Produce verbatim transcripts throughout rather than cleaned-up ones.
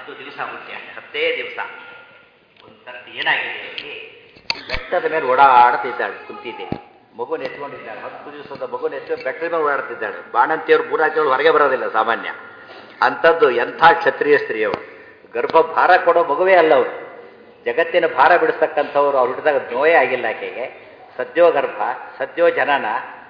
ಹತ್ತು ದಿವಸ ಹುಟ್ಟಿ ಅಷ್ಟೇ, ಹತ್ತೇ ದಿವಸ. ಒಂದು ಸರ್ತಿ ಏನಾಗಿದೆ ಅಲ್ಲಿ, ಬೆಟ್ಟದ ಮೇಲೆ ಓಡಾಡ್ತಿದ್ದಾಳೆ ಕುಂತಿದ್ದೇನೆ, ಮಗುನ ಎತ್ಕೊಂಡಿದ್ದಾಳೆ. ಹತ್ತು ದಿವಸದ ಮಗುನ ಎತ್ಕೊಂಡು ಬೆಟ್ಟದ ಮೇಲೆ ಓಡಾಡ್ತಿದ್ದಾಳೆ. ಬಾಣಂತಿಯವರು ಬೂರಾತಿಯವರು ಹೊರಗೆ ಬರೋದಿಲ್ಲ ಸಾಮಾನ್ಯ. ಅಂಥದ್ದು ಎಂಥ ಕ್ಷತ್ರಿಯ ಸ್ತ್ರೀಯವರು. ಗರ್ಭ ಭಾರ ಕೊಡೋ ಮಗುವೇ ಅಲ್ಲ ಅವರು, ಜಗತ್ತಿನ ಭಾರ ಬಿಡಿಸ್ತಕ್ಕಂಥವ್ರು. ಅವ್ರು ಹುಟ್ಟಿದಾಗ ನೋವೇ ಆಗಿಲ್ಲ ಆಕೆಗೆ. ಸದ್ಯೋ ಗರ್ಭ, ಸದ್ಯೋ ಜನನ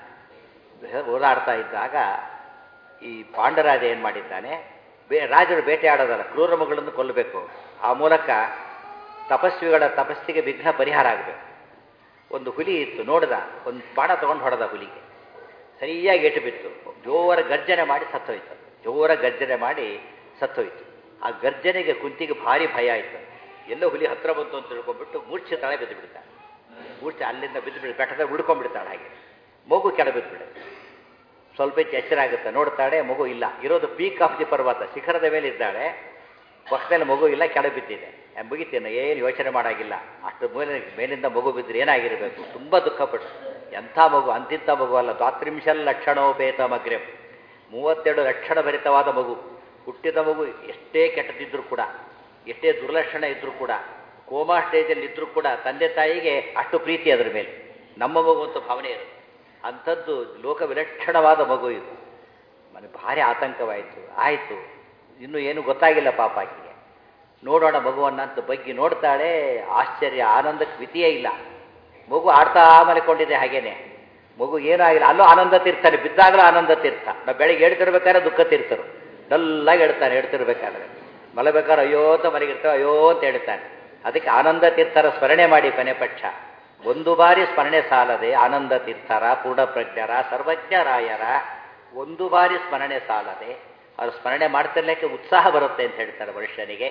ಓಡಾಡ್ತಾ ಇದ್ದಾಗ ಈ ಪಾಂಡರಾಜ ಏನು ಮಾಡಿದ್ದಾನೆ, ಬೇ ರಾಜರು ಬೇಟೆಯಾಡೋದಲ್ಲ, ಕ್ರೂರ ಮಗಳನ್ನು ಕೊಲ್ಲಬೇಕು. ಆ ಮೂಲಕ ತಪಸ್ವಿಗಳ ತಪಸ್ಸಿಗೆ ವಿಘ್ನ ಪರಿಹಾರ ಆಗಬೇಕು. ಒಂದು ಹುಲಿ ಇತ್ತು, ನೋಡ್ದ, ಒಂದು ಬಾಣ ತೊಗೊಂಡು ಹೊಡೆದ ಹುಲಿಗೆ. ಸರಿಯಾಗಿ ಏಟು ಬಿತ್ತು, ಜೋರ ಗರ್ಜನೆ ಮಾಡಿ ಸತ್ತೋಯ್ತು. ಜೋರ ಗರ್ಜನೆ ಮಾಡಿ ಸತ್ತೋಯ್ತು. ಆ ಗರ್ಜನೆಗೆ ಕುಂತಿಗೆ ಭಾರಿ ಭಯ ಆಯಿತು. ಎಲ್ಲೋ ಹುಲಿ ಹತ್ರ ಬಂತು ಅಂತ ತಿಳ್ಕೊಂಡ್ಬಿಟ್ಟು ಮೂರ್ಛೆ ತಳೆ ಬಿದ್ದು ಬಿಡ್ತಾಳೆ. ಮೂರ್ಛೆ ಅಲ್ಲಿಂದ ಬಿದ್ದು ಬಿಡಿ ಬೆಟ್ಟದ ಉಳ್ಕೊಂಡ್ಬಿಡ್ತಾಳೆ. ಹಾಗೆ ಮಗು ಕೆಳ ಬಿದ್ದುಬಿಡುತ್ತೆ. ಸ್ವಲ್ಪ ಹೆಚ್ಚು ಎಚ್ಚರ ಆಗುತ್ತೆ, ನೋಡ್ತಾಳೆ, ಮಗು ಇಲ್ಲ. ಇರೋದು ಪೀಕ್ ಆಫ್ ದಿ ಪರ್ವತ, ಶಿಖರದ ಮೇಲೆ ಇದ್ದಾಳೆ. ಪಕ್ಕದಲ್ಲಿ ಮಗು ಇಲ್ಲ, ಕೆಳ ಬಿದ್ದಿದೆ. ಮುಗಿತೇನೆ, ಏನು ಯೋಚನೆ ಮಾಡೋಂಗಿಲ್ಲ. ಅಷ್ಟು ಮೇಲೆ ಮೇಲಿಂದ ಮಗು ಬಿದ್ದರೆ ಏನಾಗಿರಬೇಕು. ತುಂಬ ದುಃಖಪಟ್ಟು, ಎಂಥ ಮಗು, ಅಂತಿಂಥ ಮಗು ಅಲ್ಲ. ದ್ವಾತ್ರಿಂಶಲ್ ಲಕ್ಷಣೋಪೇತ ಮಗ್ರೆ, ಮೂವತ್ತೆರಡು ಲಕ್ಷಣ ಭರಿತವಾದ ಮಗು. ಹುಟ್ಟಿದ ಮಗು ಎಷ್ಟೇ ಕೆಟ್ಟದಿದ್ದರೂ ಕೂಡ, ಎಷ್ಟೇ ದುರ್ಲಕ್ಷಣ ಇದ್ದರೂ ಕೂಡ, ಕೋಮಾ ಸ್ಟೇಜಲ್ಲಿ ಇದ್ದರೂ ಕೂಡ ತಂದೆ ತಾಯಿಗೆ ಅಷ್ಟು ಪ್ರೀತಿ ಅದರ ಮೇಲೆ. ನಮ್ಮ ಮಗು ಅಂತ ಭಾವನೆ ಇರುತ್ತೆ. ಅಂಥದ್ದು ಲೋಕ ವಿಲಕ್ಷಣವಾದ ಮಗು ಇದು. ಮನೆ ಭಾರಿ ಆತಂಕವಾಯಿತು. ಆಯಿತು, ಇನ್ನೂ ಏನು ಗೊತ್ತಾಗಿಲ್ಲ ಪಾಪ ಆಕೆಗೆ. ನೋಡೋಣ ಮಗುವನ್ನು ಅಂತ ಬಗ್ಗಿ ನೋಡ್ತಾಳೆ. ಆಶ್ಚರ್ಯ, ಆನಂದಕ್ಕೆ ಮಿತಿಯೇ ಇಲ್ಲ. ಮಗು ಆಡ್ತಾ ಮಲ್ಕೊಂಡಿದೆ ಹಾಗೇನೆ. ಮಗು ಏನೂ ಆಗಿಲ್ಲ. ಅಲ್ಲೂ ಆನಂದ ತೀರ್ತಾನೆ, ಬಿದ್ದಾಗಲೂ ಆನಂದ ತೀರ್ಥ. ನಾವು ಬೆಳಗ್ಗೆ ಹೇಳ್ತಿರ್ಬೇಕಾದ್ರೆ ದುಃಖ ತೀರ್ಥರು, ಡಲ್ಲಾಗಿ ಹೇಳ್ತಾನೆ. ಹೇಳ್ತಿರ್ಬೇಕಾದ್ರೆ ಮಲಬೇಕಾದ್ರೆ ಅಯ್ಯೋ ಅಂತ ಮಲಗಿರ್ತಾವೆ, ಅಯ್ಯೋ ಅಂತ ಹೇಳ್ತಾನೆ. ಅದಕ್ಕೆ ಆನಂದ ತೀರ್ಥರ ಸ್ಮರಣೆ ಮಾಡಿ ಕೊನೆ ಪಕ್ಷ. ಒಂದು ಬಾರಿ ಸ್ಮರಣೆ ಸಾಲದೆ ಆನಂದ ತೀರ್ಥರ, ಪೂರ್ಣಪ್ರಜ್ಞರ, ಸರ್ವಜ್ಞರಾಯರ ಒಂದು ಬಾರಿ ಸ್ಮರಣೆ ಸಾಲದೆ. ಅವರು ಸ್ಮರಣೆ ಮಾಡ್ತಿರ್ಲಿಕ್ಕೆ ಉತ್ಸಾಹ ಬರುತ್ತೆ ಅಂತ ಹೇಳ್ತಾರೆ ಮನುಷ್ಯನಿಗೆ.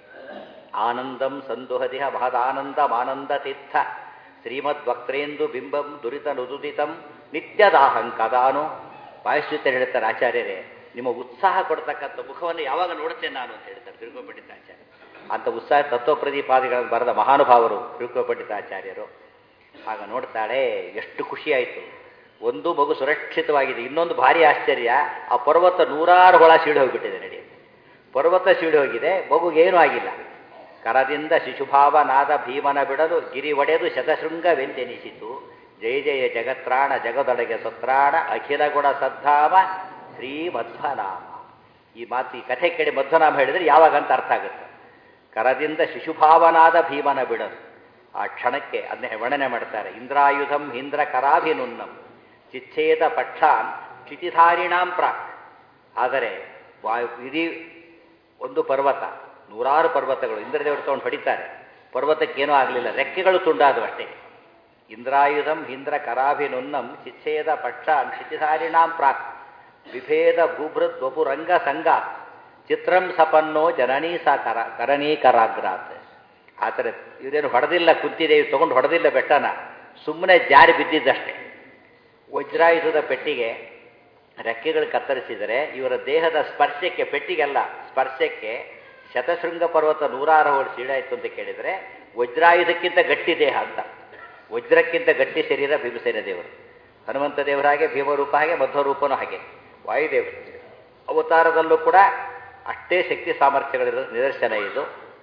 ಆನಂದಂ ಸಂದುಹದಿಹ ಮಹದಾನಂದಂ ಆನಂದ ತೀರ್ಥ ಶ್ರೀಮದ್ ವಕ್ರೇಂದು ಬಿಂಬಂ ದುರಿತ ನುದುದಿತಂ ನಿತ್ಯದಾಹಂ ಕದಾನು. ವಾಯುಶ್ಚಿತ ಹೇಳ್ತಾರೆ ಆಚಾರ್ಯರೇ, ನಿಮ್ಮ ಉತ್ಸಾಹ ಕೊಡ್ತಕ್ಕಂಥ ಮುಖವನ್ನು ಯಾವಾಗ ನೋಡುತ್ತೇನೆ ನಾನು ಅಂತ ಹೇಳ್ತಾರೆ ತಿರುಗೋಪಂಡಿತ ಆಚಾರ್ಯ. ಅಂಥ ಉತ್ಸಾಹ ತತ್ವಪ್ರದೀಪಾದಿಗಳನ್ನು ಬರೆದ ಮಹಾನುಭಾವರು ತಿರುಗೋಪಂಡಿತ ಆಚಾರ್ಯರು. ಆಗ ನೋಡ್ತಾಳೆ, ಎಷ್ಟು ಖುಷಿಯಾಯಿತು. ಒಂದು ಮಗು ಸುರಕ್ಷಿತವಾಗಿದೆ. ಇನ್ನೊಂದು ಭಾರಿ ಆಶ್ಚರ್ಯ, ಆ ಪರ್ವತ ನೂರಾರು ಹೊಳ ಸೀಡಿ ಹೋಗಿಬಿಟ್ಟಿದೆ. ನಡೆಯುತ್ತೆ, ಪರ್ವತ ಸೀಡಿ ಹೋಗಿದೆ, ಮಗುಗೇನೂ ಆಗಿಲ್ಲ. ಕರದಿಂದ ಶಿಶುಭಾವ ನಾದ ಭೀಮನ ಬಿಡಲು ಗಿರಿ ಒಡೆದು ಶತಶೃಂಗವೆಂದೆನಿಸಿತು. ಜಯ ಜಯ ಜಗತ್ರಾಣ ಜಗದೊಳಗೆ ಸತ್ರಾಣ ಅಖಿಲ ಗುಣ ಸದ್ಧಾಮ ಶ್ರೀ ಮಧ್ವನಾಮ. ಈ ಮಾತು, ಈ ಕಥೆ ಕೇಳಿ ಮಧ್ವನಾಮ ಹೇಳಿದರೆ ಯಾವಾಗ ಅಂತ ಅರ್ಥ ಆಗುತ್ತೆ. ಕರದಿಂದ ಶಿಶುಭಾವನಾದ ಭೀಮನ ಬಿಡಲು, ಆ ಕ್ಷಣಕ್ಕೆ ಅದನ್ನೇ ವರ್ಣನೆ ಮಾಡ್ತಾರೆ. ಇಂದ್ರಾಯುಧಂ ಇಂದ್ರ ಕರಾಭಿನುನ್ನಂ ಚಿಚ್ಛೇದ ಪಕ್ಷಾನ್ ಕ್ಷಿತಿಧಾರಿಣಾಂ ಪ್ರಾಕ್. ಆದರೆ ಇಡೀ ಒಂದು ಪರ್ವತ, ನೂರಾರು ಪರ್ವತಗಳು ಇಂದ್ರದೇವರು ತಗೊಂಡು ಹೊಡಿತಾರೆ. ಪರ್ವತಕ್ಕೇನೂ ಆಗಲಿಲ್ಲ, ರೆಕ್ಕೆಗಳು ತುಂಡಾದವು ಅಷ್ಟೇ. ಇಂದ್ರಾಯುಧಂ ಇಂದ್ರ ಕರಾಭಿನುನ್ನಂ ಚಿಚ್ಛೇದ ಪಕ್ಷಾನ್ ಕ್ಷಿತಿಧಾರಿಣಾಂ ಪ್ರಾಕ್ ವಿಭೇದ ಭೂಭೃತ್ ವಪುರಂಗ ಸಂಗ ಚಿತ್ರಂ ಸಪನ್ನೋ ಜನನೀ ಸಾ ಕರ ಕರಣೀಕರಾಗ್ರಾತ್. ಆ ಥರ ಇವರೇನು ಹೊಡೆದಿಲ್ಲ, ಕುಂತಿದೆ, ತೊಗೊಂಡು ಹೊಡೆದಿಲ್ಲ ಬೆಟ್ಟನ, ಸುಮ್ಮನೆ ಜಾರಿ ಬಿದ್ದಿದ್ದಷ್ಟೇ. ವಜ್ರಾಯುಧದ ಪೆಟ್ಟಿಗೆ ರೆಕ್ಕೆಗಳು ಕತ್ತರಿಸಿದರೆ ಇವರ ದೇಹದ ಸ್ಪರ್ಶಕ್ಕೆ, ಪೆಟ್ಟಿಗೆಲ್ಲ ಸ್ಪರ್ಶಕ್ಕೆ ಶತಶೃಂಗ ಪರ್ವತ ನೂರಾರು ಹೋಳು ಸೀಡಾಯಿತು ಅಂತ ಕೇಳಿದರೆ ವಜ್ರಾಯುಧಕ್ಕಿಂತ ಗಟ್ಟಿ ದೇಹ ಅಂತ. ವಜ್ರಕ್ಕಿಂತ ಗಟ್ಟಿ ಶರೀರ ಭೀಮಸೇನ ದೇವರು. ಹನುಮಂತ ದೇವರ ಹಾಗೆ, ಭೀಮರೂಪ ಹಾಗೆ, ಮಧ್ವರೂಪನೂ ಹಾಗೆ. ವಾಯುದೇವರು ಅವತಾರದಲ್ಲೂ ಕೂಡ ಅಷ್ಟೇ ಶಕ್ತಿ ಸಾಮರ್ಥ್ಯಗಳಿರೋ ನಿದರ್ಶನ ಇದು.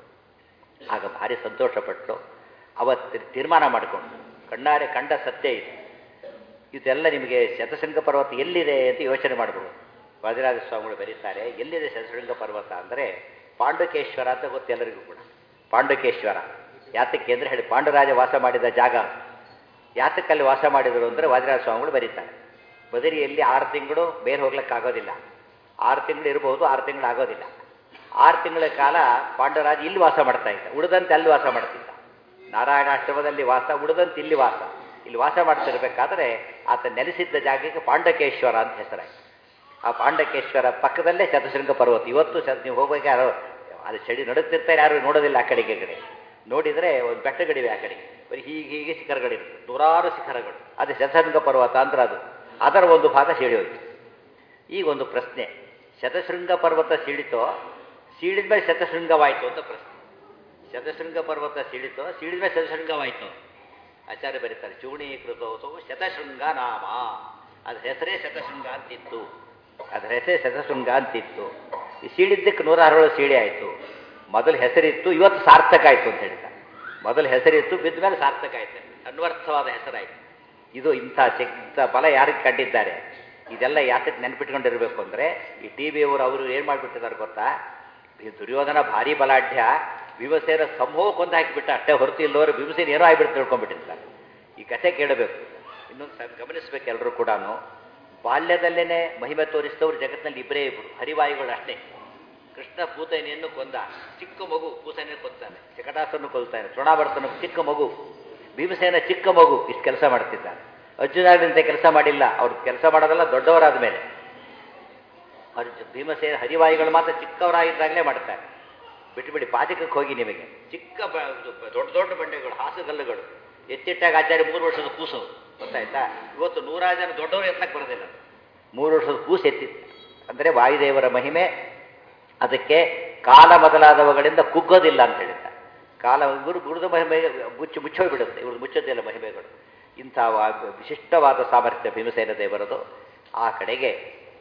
ಆಗ ಭಾರಿ ಸಂತೋಷಪಟ್ಟರು. ಅವತ್ತು ತೀರ್ಮಾನ ಮಾಡಿಕೊಂಡು, ಕಣ್ಣಾರೆ ಕಂಡ ಸತ್ಯ ಇದು, ಇದೆಲ್ಲ ನಿಮಗೆ ಶತಶೃಂಗ ಪರ್ವತ ಎಲ್ಲಿದೆ ಅಂತ ಯೋಚನೆ ಮಾಡಬಹುದು. ವಾದಿರಾಜ ಸ್ವಾಮಿಗಳು ಬರೀತಾರೆ, ಎಲ್ಲಿದೆ ಶತಶೃಂಗ ಪರ್ವತ ಅಂದರೆ ಪಾಂಡುಕೇಶ್ವರ ಅಂತ ಗೊತ್ತು ಎಲ್ಲರಿಗೂ ಕೂಡ. ಪಾಂಡುಕೇಶ್ವರ ಯಾತಕ್ಕೆ ಅಂದರೆ ಹೇಳಿ, ಪಾಂಡುರಾಜ ವಾಸ ಮಾಡಿದ ಜಾಗ. ಯಾತಕ್ಕಲ್ಲಿ ವಾಸ ಮಾಡಿದರು ಅಂದರೆ ವಾದಿರಾಜ ಸ್ವಾಮಿಗಳು ಬರೀತಾರೆ. ಬದರಿಯಲ್ಲಿ ಆರು ತಿಂಗಳು ಬೇರೆ ಹೋಗ್ಲಿಕ್ಕಾಗೋದಿಲ್ಲ. ಆರು ತಿಂಗಳು ಇರಬಹುದು, ಆರು ತಿಂಗಳು ಆಗೋದಿಲ್ಲ. ಆರು ತಿಂಗಳ ಕಾಲ ಪಾಂಡುರಾಜ ಇಲ್ಲಿ ವಾಸ ಮಾಡ್ತಾ ಇದ್ದ, ಉಳಿದಂತೆ ಅಲ್ಲಿ ವಾಸ ಮಾಡ್ತಿದ್ದ. ನಾರಾಯಣಾಶ್ರಮದಲ್ಲಿ ವಾಸ, ಉಳಿದಂತೆ ಇಲ್ಲಿ ವಾಸ. ಇಲ್ಲಿ ವಾಸ ಮಾಡ್ತಿರ್ಬೇಕಾದ್ರೆ ಆತ ನೆಲೆಸಿದ್ದ ಜಾಗಕ್ಕೆ ಪಾಂಡಕೇಶ್ವರ ಅಂತ ಹೆಸರಾಯಿತು. ಆ ಪಾಂಡಕೇಶ್ವರ ಪಕ್ಕದಲ್ಲೇ ಶತಶೃಂಗ ಪರ್ವತ. ಇವತ್ತು ನೀವು ಹೋಗ್ಬೇಕು, ಯಾರು ಅದು ಚಳಿ ನಡುತ್ತಿರ್ತಾರೆ, ಯಾರು ನೋಡೋದಿಲ್ಲ ಆ ಕಡೆಗೆ ಕಡೆ. ನೋಡಿದರೆ ಒಂದು ಬೆಟ್ಟಗಳಿವೆ ಆ ಕಡೆಗೆ, ಬರೀ ಹೀಗೆ ಹೀಗೆ ಶಿಖರಗಳಿರುತ್ತೆ, ನೂರಾರು ಶಿಖರಗಳು. ಅದು ಶತಶೃಂಗ ಪರ್ವತ ಅಂದ್ರೆ ಅದು. ಅದರ ಒಂದು ಭಾಗ ಸೀಳಿ ಹೋಯಿತು. ಈಗ ಒಂದು ಪ್ರಶ್ನೆ, ಶತಶೃಂಗ ಪರ್ವತ ಸೀಳಿತೋ, ಸೀಳಿದ ಮೇಲೆ ಶತಶೃಂಗವಾಯಿತು ಅಂತ ಪ್ರಶ್ನೆ. ಶತಶೃಂಗ ಪರ್ವತ ಸೀಳಿತೋ, ಸೀಳಿದ ಮೇಲೆ ಶತಶೃಂಗವಾಯಿತು. ಆಚಾರ್ಯ ಬರೀತಾರೆ, ಚೂಣೀಕೃತೋತ್ಸವ ಶತಶೃಂಗ ನಾಮ. ಅದ್ರ ಹೆಸರೇ ಶತಶೃಂಗ ಅಂತಿತ್ತು. ಅದ್ರ ಹೆಸರೇ ಶತಶೃಂಗ ಅಂತಿತ್ತು. ಈ ಸೀಳಿದ್ದಕ್ಕೆ ನೂರಾರು ಸೀಳಿ ಆಯಿತು. ಮೊದಲು ಹೆಸರಿತ್ತು, ಇವತ್ತು ಸಾರ್ಥಕ ಆಯಿತು ಅಂತ ಹೇಳ್ತಾರೆ. ಮೊದಲು ಹೆಸರಿತ್ತು, ಬಿದ್ದ ಮೇಲೆ ಸಾರ್ಥಕ ಆಯ್ತು, ಅನ್ವರ್ಥವಾದ ಹೆಸರಾಯಿತು. ಇದು ಇಂಥ ಇಂಥ ಫಲ ಯಾರಿಗೆ ಕಂಡಿದ್ದಾರೆ. ಇದೆಲ್ಲ ಯಾತಕ್ಕೆ ನೆನ್ಪಿಟ್ಕೊಂಡಿರ್ಬೇಕು ಅಂದರೆ, ಈ ಟಿ ವಿಯವರು ಅವರು ಏನು ಮಾಡಿಬಿಟ್ಟಿದ್ದಾರೆ ಗೊತ್ತಾ, ಈ ದುರ್ಯೋಧನ ಭಾರಿ ಬಲಾಢ್ಯ, ಭೀಮಸೇನ ಸಂಭೋಗ ಕೊಂದು ಹಾಕಿಬಿಟ್ಟ, ಅಷ್ಟೇ ಹೊರತು ಇಲ್ಲವರು ಭೀಮಸೇನ ಏನೋ ಆಗಿಬಿಟ್ಟು ತಿಳ್ಕೊಂಡ್ಬಿಟ್ಟಿರ್ತಾರೆ. ಈ ಕಥೆ ಕೇಳಬೇಕು. ಇನ್ನೊಂದು ಸ್ವಲ್ಪ ಗಮನಿಸ್ಬೇಕು ಎಲ್ಲರೂ ಕೂಡ. ಬಾಲ್ಯದಲ್ಲೇ ಮಹಿಮೆ ತೋರಿಸಿದವರು ಜಗತ್ತಿನಲ್ಲಿ ಇಬ್ಬರೇ ಇಬ್ಬರು, ಹರಿವಾಯುಗಳು ಅಷ್ಟೇ. ಕೃಷ್ಣ ಪೂತನೆಯನ್ನು ಕೊಂದ, ಚಿಕ್ಕ ಮಗು ಪೂತನೆಯನ್ನು ಕೊಲ್ತಾನೆ, ಶಕಟಾಸನ್ನು ಕೊಲ್ತಾನೆ, ತೃಣಾವರ್ತನ ಚಿಕ್ಕ ಮಗು, ಭೀಮಸೇನ ಚಿಕ್ಕ ಮಗು, ಇಷ್ಟು ಕೆಲಸ ಮಾಡ್ತಿದ್ದಾನೆ. ಅರ್ಜುನಾಗಿಂತ ಕೆಲಸ ಮಾಡಿಲ್ಲ, ಅವ್ರು ಕೆಲಸ ಮಾಡೋದಲ್ಲ ದೊಡ್ಡವರಾದ ಮೇಲೆ. ಅರ್ಜು ಭೀಮಸೇನ ಹರಿವಾಯುಗಳು ಮಾತ್ರ ಚಿಕ್ಕವರಾಗಿದ್ದಾಗಲೇ ಮಾಡ್ತಾರೆ. ಬಿಟ್ಟುಬಿಡಿ, ಪಾದಕಕ್ಕೆ ಹೋಗಿ ನಿಮಗೆ ಚಿಕ್ಕ ದೊಡ್ಡ ದೊಡ್ಡ ಬಂಡೆಗಳು, ಹಾಸುಗಲ್ಲುಗಳು ಎತ್ತಿಟ್ಟಾಗ ಆಚಾರ್ಯ ಮೂರು ವರ್ಷದ ಕೂಸು ಗೊತ್ತಾಯ್ತಾ. ಇವತ್ತು ನೂರಾರು ಜನ ದೊಡ್ಡವರು ಎತ್ತಕ್ಕೆ ಬರೋದಿಲ್ಲ, ಮೂರು ವರ್ಷದ ಕೂಸು ಎತ್ತಿತ್ತು. ಅಂದರೆ ವಾಯುದೇವರ ಮಹಿಮೆ ಅದಕ್ಕೆ ಕಾಲ ಮೊದಲಾದವುಗಳಿಂದ ಕುಗ್ಗೋದಿಲ್ಲ ಅಂತ ಹೇಳಿದ್ದಾರೆ. ಕಾಲ ಇವರು ಗುರುದ ಮಹಿಮೆ ಮುಚ್ಚಿ ಮುಚ್ಚೋಗ್ಬಿಡುತ್ತೆ, ಇವ್ರು ಮುಚ್ಚೋದಿಲ್ಲ ಮಹಿಮೆಗಳು. ಇಂಥ ವಿಶಿಷ್ಟವಾದ ಸಾಮರ್ಥ್ಯ ಭೀಮಸೇನ ದೇವರದು. ಆ ಕಡೆಗೆ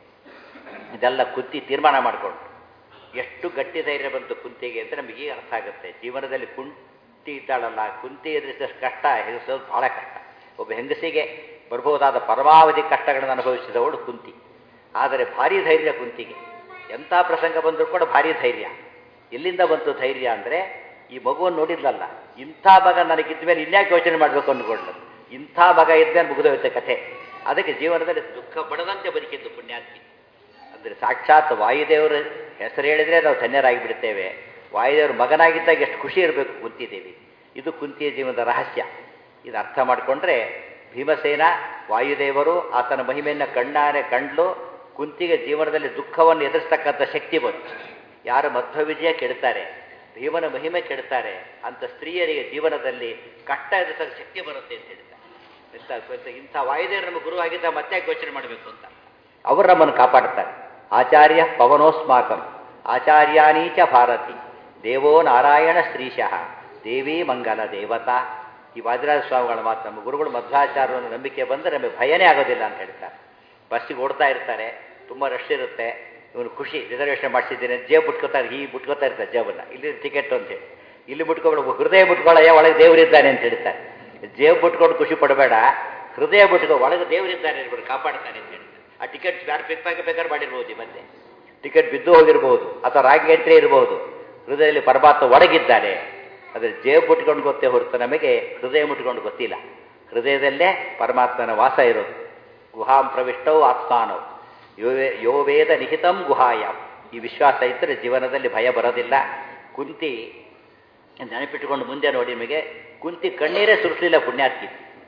ಇದೆಲ್ಲ ಕುಂತಿ ತೀರ್ಮಾನ ಮಾಡಿಕೊಂಡು ಎಷ್ಟು ಗಟ್ಟಿ ಧೈರ್ಯ ಬಂತು ಕುಂತಿಗೆ ಅಂತ ನಮಗೆ ಅರ್ಥ ಆಗುತ್ತೆ. ಜೀವನದಲ್ಲಿ ಕುಂತಿ ಇದ್ದಾಳಲ್ಲ, ಕುಂತಿ ಎದುರಿಸಿದಷ್ಟು ಕಷ್ಟ ಹೆಂಗಸೋದು ಬಹಳ ಕಷ್ಟ. ಒಬ್ಬ ಹೆಂಗಸಿಗೆ ಬರ್ಬೋದಾದ ಪರಮಾವಧಿ ಕಷ್ಟಗಳನ್ನು ಅನುಭವಿಸಿದವಳು ಕುಂತಿ. ಆದರೆ ಭಾರಿ ಧೈರ್ಯ ಕುಂತಿಗೆ. ಎಂಥ ಪ್ರಸಂಗ ಬಂದರೂ ಕೂಡ ಭಾರಿ ಧೈರ್ಯ. ಎಲ್ಲಿಂದ ಬಂತು ಧೈರ್ಯ ಅಂದರೆ, ಈ ಮಗುವನ್ನು ನೋಡಿದ್ಲಲ್ಲ, ಇಂಥ ಮಗ ನನಗಿದ್ದ ಮೇಲೆ ಇನ್ಯಾಕೆ ಯೋಚನೆ ಮಾಡಬೇಕು ಅಂದ್ಕೊಂಡ್ಲು. ಇಂಥ ಮಗ ಇದ್ಮೇಲೆ ಮುಗಿದೋಗುತ್ತೆ ಕಥೆ. ಅದಕ್ಕೆ ಜೀವನದಲ್ಲಿ ದುಃಖ ಪಡದಂತೆ ಬದುಕಿದ್ದು ಪುಣ್ಯಾತ್ಮಿ. ಅಂದರೆ ಸಾಕ್ಷಾತ್ ವಾಯುದೇವರ ಹೆಸರು ಹೇಳಿದರೆ ನಾವು ಧನ್ಯರಾಗಿ ಬಿಡ್ತೇವೆ. ವಾಯುದೇವರು ಮಗನಾಗಿದ್ದಾಗ ಎಷ್ಟು ಖುಷಿ ಇರಬೇಕು ಕುಂತಿದೇವಿ. ಇದು ಕುಂತಿಯ ಜೀವನದ ರಹಸ್ಯ. ಇದು ಅರ್ಥ ಮಾಡಿಕೊಂಡ್ರೆ ಭೀಮಸೇನ ವಾಯುದೇವರು ಆತನ ಮಹಿಮೆಯನ್ನು ಕಣ್ಣಾರೆ ಕಂಡ್ಲು. ಕುಂತಿಗೆ ಜೀವನದಲ್ಲಿ ದುಃಖವನ್ನು ಎದುರಿಸ್ತಕ್ಕಂಥ ಶಕ್ತಿ ಬಂತು. ಯಾರು ಮಧ್ವ ವಿಜಯ ಕೆಡ್ತಾರೆ, ಭೀಮನ ಮಹಿಮೆ ಕೆಡ್ತಾರೆ, ಅಂಥ ಸ್ತ್ರೀಯರಿಗೆ ಜೀವನದಲ್ಲಿ ಕಷ್ಟ ಎದುರಿಸೋಕೆ ಶಕ್ತಿ ಬರುತ್ತೆ ಅಂತ ಹೇಳ್ತಾರೆ. ಇಂಥ ವಾಯುದೇವರು ನಮ್ಮ ಗುರುವಾಗಿದ್ದ ಮತ್ತೆ ಯೋಚನೆ ಮಾಡಬೇಕು ಅಂತ ಅವರು ನಮ್ಮನ್ನು ಕಾಪಾಡ್ತಾರೆ. ಆಚಾರ್ಯ ಪವನೋಸ್ಮಾಕಂ ಆಚಾರ್ಯಾನೀಚ ಭಾರತಿ ದೇವೋ ನಾರಾಯಣ ಶ್ರೀಶಃ ದೇವಿ ಮಂಗಲ ದೇವತಾ. ಈ ವಾದಿರಾಜ ಸ್ವಾಮಿಗಳ ಮಾತು, ನಮ್ಮ ಗುರುಗಳು ಮಧ್ವಾಚಾರ್ಯನ ನಂಬಿಕೆ ಬಂದರೆ ನಮಗೆ ಭಯನೇ ಆಗೋದಿಲ್ಲ ಅಂತ ಹೇಳ್ತಾರೆ. ಬಸ್ಸಿಗೆ ಓಡ್ತಾ ಇರ್ತಾರೆ, ತುಂಬ ರಶ್ ಇರುತ್ತೆ, ಇವನು ಖುಷಿ ರಿಸರ್ವೇಷನ್ ಮಾಡಿಸಿದ್ದೇನೆ, ಜೇಬ್ ಬಿಟ್ಕೋತಾರೆ, ಈ ಬಿಟ್ಕೋತಾ ಇರ್ತಾರೆ ಜೇಬನ್ನ, ಇಲ್ಲಿ ಟಿಕೆಟ್ ಅಂತೇಳಿ. ಇಲ್ಲಿ ಬಿಟ್ಕೊಬೇಡ, ಹೃದಯ ಬಿಟ್ಕೊಳ್ಳಯ್ಯ, ಒಳಗೆ ದೇವರಿದ್ದಾನೆ ಅಂತ ಹೇಳ್ತಾರೆ. ಜೇಬ್ ಬಿಟ್ಕೊಂಡು ಖುಷಿ ಪಡಬೇಡ, ಹೃದಯ ಬಿಟ್ಕೊ, ಒಳಗೆ ದೇವರಿದ್ದಾನೆ ಇರ್ಬೋದು, ಕಾಪಾಡ್ತಾನೆ ಅಂತ ಹೇಳ್ತಾರೆ. ಆ ಟಿಕೆಟ್ ಯಾರು ಪಿಕ್ಪಾಕೆ ಬೇಕಾದ್ರೆ ಮಾಡಿರ್ಬೋದು, ಈ ಮಧ್ಯೆ ಟಿಕೆಟ್ ಬಿದ್ದು ಹೋಗಿರ್ಬೋದು, ಅಥವಾ ರಾಂಗ್ ಎಂಟ್ರಿ ಇರ್ಬೋದು. ಹೃದಯದಲ್ಲಿ ಪರಮಾತ್ಮ ಒಳಗಿದ್ದಾನೆ. ಆದರೆ ಜೇಬ್ ಮುಟ್ಕೊಂಡು ಗೊತ್ತೇ ಹೊರತು ನಮಗೆ ಹೃದಯ ಮುಟ್ಕೊಂಡು ಗೊತ್ತಿಲ್ಲ. ಹೃದಯದಲ್ಲೇ ಪರಮಾತ್ಮನ ವಾಸ ಇರೋದು. ಗುಹಾಂ ಪ್ರವಿಷ್ಟವು ಆತ್ಮಾನವು ಯೋವೇ ಯೋ ವೇದ ನಿಹಿತಂ ಗುಹಾಯಾಮ್. ಈ ವಿಶ್ವಾಸ ಇದ್ದರೆ ಜೀವನದಲ್ಲಿ ಭಯ ಬರೋದಿಲ್ಲ. ಕುಂತಿ ನೆನಪಿಟ್ಟುಕೊಂಡು ಮುಂದೆ ನೋಡಿ, ನಿಮಗೆ ಕುಂತಿ ಕಣ್ಣೀರೇ ಸುರಿಸಲಿಲ್ಲ ಪುಣ್ಯಾತ್ಕಿ.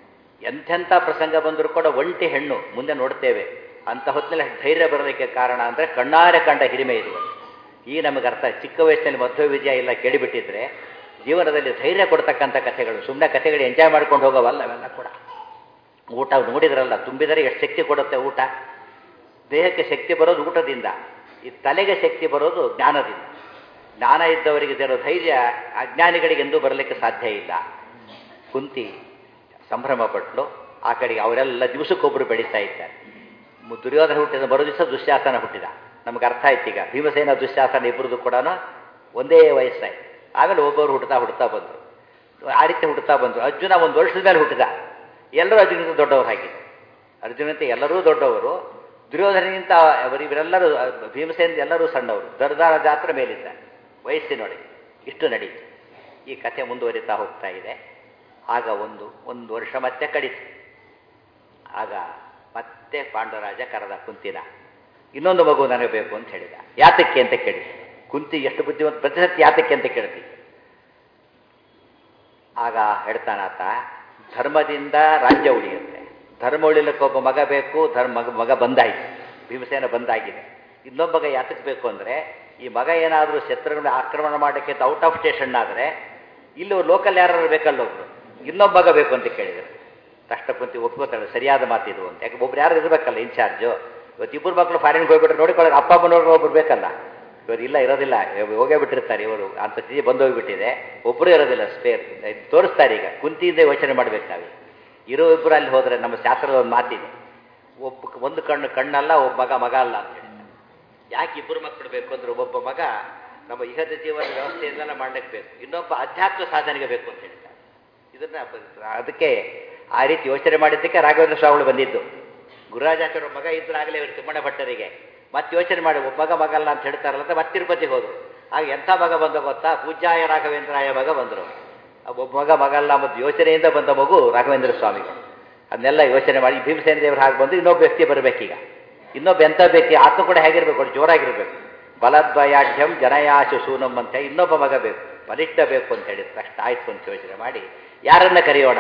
ಎಂಥೆಂಥ ಪ್ರಸಂಗ ಬಂದರೂ ಕೂಡ ಒಂಟಿ ಹೆಣ್ಣು, ಮುಂದೆ ನೋಡ್ತೇವೆ. ಅಂಥ ಹೊತ್ತಿನಲ್ಲಿ ಧೈರ್ಯ ಬರೋದಕ್ಕೆ ಕಾರಣ ಅಂದರೆ ಕಣ್ಣಾರೆ ಕಂಡ ಹಿರಿಮೆ ಇದು. ಈ ನಮಗೆ ಅರ್ಥ. ಚಿಕ್ಕ ವಯಸ್ಸಿನಲ್ಲಿ ಮಧ್ವ ವಿಜಯ ಎಲ್ಲ ಕೇಳಿಬಿಟ್ಟಿದ್ರೆ ಜೀವನದಲ್ಲಿ ಧೈರ್ಯ ಕೊಡ್ತಕ್ಕಂಥ ಕಥೆಗಳು, ಸುಮ್ಮನೆ ಕಥೆಗಳು ಎಂಜಾಯ್ ಮಾಡ್ಕೊಂಡು ಹೋಗೋವಲ್ಲ ಅವೆಲ್ಲ ಕೂಡ. ಊಟ ನೋಡಿದ್ರಲ್ಲ, ತುಂಬಿದರೆ ಎಷ್ಟು ಶಕ್ತಿ ಕೊಡುತ್ತೆ ಊಟ. ದೇಹಕ್ಕೆ ಶಕ್ತಿ ಬರೋದು ಊಟದಿಂದ, ಈ ತಲೆಗೆ ಶಕ್ತಿ ಬರೋದು ಜ್ಞಾನದಿಂದ. ಜ್ಞಾನ ಇದ್ದವರಿಗೆ ಇರೋ ಧೈರ್ಯ ಅಜ್ಞಾನಿಗಳಿಗೆ ಎಂದೂ ಬರಲಿಕ್ಕೆ ಸಾಧ್ಯ ಇಲ್ಲ. ಕುಂತಿ ಸಂಭ್ರಮ ಪಟ್ಲು. ಆ ಕಡೆಗೆ ಅವರೆಲ್ಲ ದಿವಸಕ್ಕೊಬ್ಬರು ಬೆಳೀತಾ ಇದ್ದಾರೆ. ದುರ್ಯೋಧನ ಹುಟ್ಟಿದ ಬರೋ ದಿವಸ ದುಶ್ಯಾಸನ ಹುಟ್ಟಿದ. ನಮ್ಗೆ ಅರ್ಥ ಆಯ್ತು ಈಗ, ಭೀಮಸೇನ ದುಶ್ಯಾಸನ ಇಬ್ಬರದು ಕೂಡ ಒಂದೇ ವಯಸ್ಸಾಯ್ತು. ಆಮೇಲೆ ಒಬ್ಬರು ಹುಟ್ಟುತ್ತಾ ಹುಟ್ಟುತ್ತಾ ಬಂದರು. ಆ ರೀತಿ ಹುಟ್ಟುತ್ತಾ ಬಂದರು. ಅರ್ಜುನ ಒಂದು ವರ್ಷದ ಮೇಲೆ ಹುಟ್ಟಿದ. ಎಲ್ಲರೂ ಅರ್ಜುನಿಗಿಂತ ದೊಡ್ಡವರು ಹಾಕಿದ್ರು. ಅರ್ಜುನಂತೆ ಎಲ್ಲರೂ ದೊಡ್ಡವರು, ದುರ್ಯೋಧನಿಗಿಂತ ಅವರು ಇವರೆಲ್ಲರೂ, ಭೀಮಸೇನ ಎಲ್ಲರೂ ಸಣ್ಣವರು. ದರ್ದಾರ ಜಾತ್ರೆ ಮೇಲಿದ್ದ ವಯಸ್ಸಿನೊಳಗೆ. ಇಷ್ಟು ನಡೀತು. ಈ ಕಥೆ ಮುಂದುವರಿತಾ ಹೋಗ್ತಾ ಇದೆ. ಆಗ ಒಂದು ಒಂದು ವರ್ಷ ಮತ್ತೆ ಕಳೀತು. ಆಗ ಮತ್ತೆ ಪಾಂಡವರಾಜ ಕರೆದ ಕುಂತಿನ. ಇನ್ನೊಂದು ಮಗು ನನಗೆ ಬೇಕು ಅಂತ ಹೇಳಿದ. ಯಾತಕ್ಕೆ ಅಂತ ಕೇಳಿ. ಕುಂತಿ ಎಷ್ಟು ಬುದ್ಧಿವಂತ, ಪ್ರತಿಸತಿ ಯಾತಕ್ಕೆ ಅಂತ ಕೇಳ್ತೀವಿ. ಆಗ ಹೇಳ್ತಾನಾತ, ಧರ್ಮದಿಂದ ರಾಜ್ಯ ಉಳಿಯುತ್ತೆ. ಧರ್ಮ ಉಳಿಲಿಕ್ಕೆ ಒಬ್ಬ ಮಗ ಬೇಕು. ಧರ್ಮ ಮಗ ಮಗ ಬಂದಾಯಿತು, ಭೀಮಸೇನ ಬಂದಾಗಿದೆ. ಇನ್ನೊಬ್ಬ ಮಗ ಯಾತಕ್ಕೆ ಬೇಕು ಅಂದರೆ, ಈ ಮಗ ಏನಾದರೂ ಶತ್ರುಗಳನ್ನ ಆಕ್ರಮಣ ಮಾಡೋಕ್ಕೆ ಔಟ್ ಆಫ್ ಸ್ಟೇಷನ್ ಆದರೆ ಇಲ್ಲಿ ಲೋಕಲ್ ಯಾರು ಬೇಕಲ್ಲ ಒಬ್ರು, ಇನ್ನೊಬ್ಬ ಮಗ ಬೇಕು ಅಂತ ಕೇಳಿದರು. ತಕ್ಷಣ ಕುಂತಿ ಒಪ್ಕೋತಾಳೆ, ಸರಿಯಾದ ಮಾತಿದು ಅಂತ. ಯಾಕೆ ಒಬ್ರು ಯಾರು ಇರಬೇಕಲ್ಲ ಇನ್ಚಾರ್ಜು. ಇವತ್ತು ಇಬ್ಬರು ಮಕ್ಕಳು ಫಾರಿನ್ಗೆ ಹೋಗ್ಬಿಟ್ರೆ ನೋಡಿಕೊಳ್ಳೋರು ಅಪ್ಪ ಅಮ್ಮ ನೋಡ್ಕೊಂಡು ಒಬ್ರು ಬೇಕಲ್ಲ. ಇವರು ಇಲ್ಲ, ಇರೋದಿಲ್ಲ, ಹೋಗೇ ಬಿಟ್ಟಿರ್ತಾರೆ ಇವರು. ಅಂಥ ಸ್ಥಿತಿ ಬಂದು ಹೋಗಿಬಿಟ್ಟಿದೆ. ಒಬ್ಬರು ಇರೋದಿಲ್ಲ, ಸ್ಪೇರ್ ತೋರಿಸ್ತಾರೆ. ಈಗ ಕುಂತಿಯಿಂದ ಯೋಚನೆ ಮಾಡ್ಬೇಕು ನಾವು. ಇರೋ ಇಬ್ಬರು ಅಲ್ಲಿ ಹೋದರೆ ನಮ್ಮ ಶಾಸ್ತ್ರದ ಒಂದು ಮಾತಿದೆ, ಒಬ್ಬ ಒಂದು ಕಣ್ಣು ಕಣ್ಣಲ್ಲ, ಒಬ್ಬ ಮಗ ಮಗ ಅಲ್ಲ ಅಂತ ಹೇಳಿ. ಯಾಕೆ ಇಬ್ಬರು ಮಕ್ಕಳು ಬೇಕು ಅಂದ್ರೆ, ಒಬ್ಬ ಮಗ ನಮ್ಮ ಇಹದ ಜೀವನ ವ್ಯವಸ್ಥೆಯಿಂದೆಲ್ಲ ಮಾಡಲಿಕ್ಕೆ ಬೇಕು, ಇನ್ನೊಬ್ಬ ಅಧ್ಯಾತ್ಮ ಸಾಧನೆಗೆ ಬೇಕು ಅಂತ ಹೇಳ್ತಾರೆ. ಇದನ್ನ ಅದಕ್ಕೆ ಆ ರೀತಿ ಯೋಚನೆ ಮಾಡಿದ್ದಕ್ಕೆ ರಾಘವೇಂದ್ರ ಸ್ವಾಮಿಗಳು ಬಂದಿದ್ದು. ಗುರುರಾಜಾಚಾರ್ಯ ಮಗ ಇದ್ದರಾಗಲೇ ಇವರು ತಿಮ್ಮಣ್ಣ ಭಟ್ಟರಿಗೆ ಮತ್ತೆ ಯೋಚನೆ ಮಾಡಿ ಒಬ್ಬ ಮಗ ಮಗಲ್ಲ ಅಂತ ಹೇಳ್ತಾರಲ್ಲ ಅಂತ ಮತ್ತೆ ತಿರುಪತಿಗೆ ಹೋದರು. ಆಗ ಎಂಥ ಮಗ ಬಂದ ಗೊತ್ತಾ, ಪೂಜ್ಯಾಯ ರಾಘವೇಂದ್ರಾಯ ಮಗ ಬಂದರು. ಒಬ್ಬ ಮಗ ಮಗಲ್ಲ ಮತ್ತು ಯೋಚನೆಯಿಂದ ಬಂದ ಮಗು ರಾಘವೇಂದ್ರ ಸ್ವಾಮಿಗಳು. ಅದನ್ನೆಲ್ಲ ಯೋಚನೆ ಮಾಡಿ ಭೀಮಸೇನ ದೇವರು ಹಾಗೆ ಬಂದು ಇನ್ನೊಬ್ಬ ವ್ಯಕ್ತಿ ಬರಬೇಕೀಗ. ಇನ್ನೊಬ್ಬ ಎಂಥ ಬೇಕು, ಆತ ಕೂಡ ಹೇಗಿರ್ಬೇಕು, ಜೋರಾಗಿರ್ಬೇಕು. ಬಲದ್ವಯಾಢ್ಯಂ ಜನಯಾಶು ಸೂನಂ ಅಂತ ಇನ್ನೊಬ್ಬ ಮಗ ಬೇಕು, ಬಲಿಷ್ಠ ಬೇಕು ಅಂತ ಹೇಳಿದ ತಕ್ಷಣ ಆಯ್ತು ಅಂತ ಯೋಚನೆ ಮಾಡಿ ಯಾರನ್ನ ಕರೆಯೋಣ.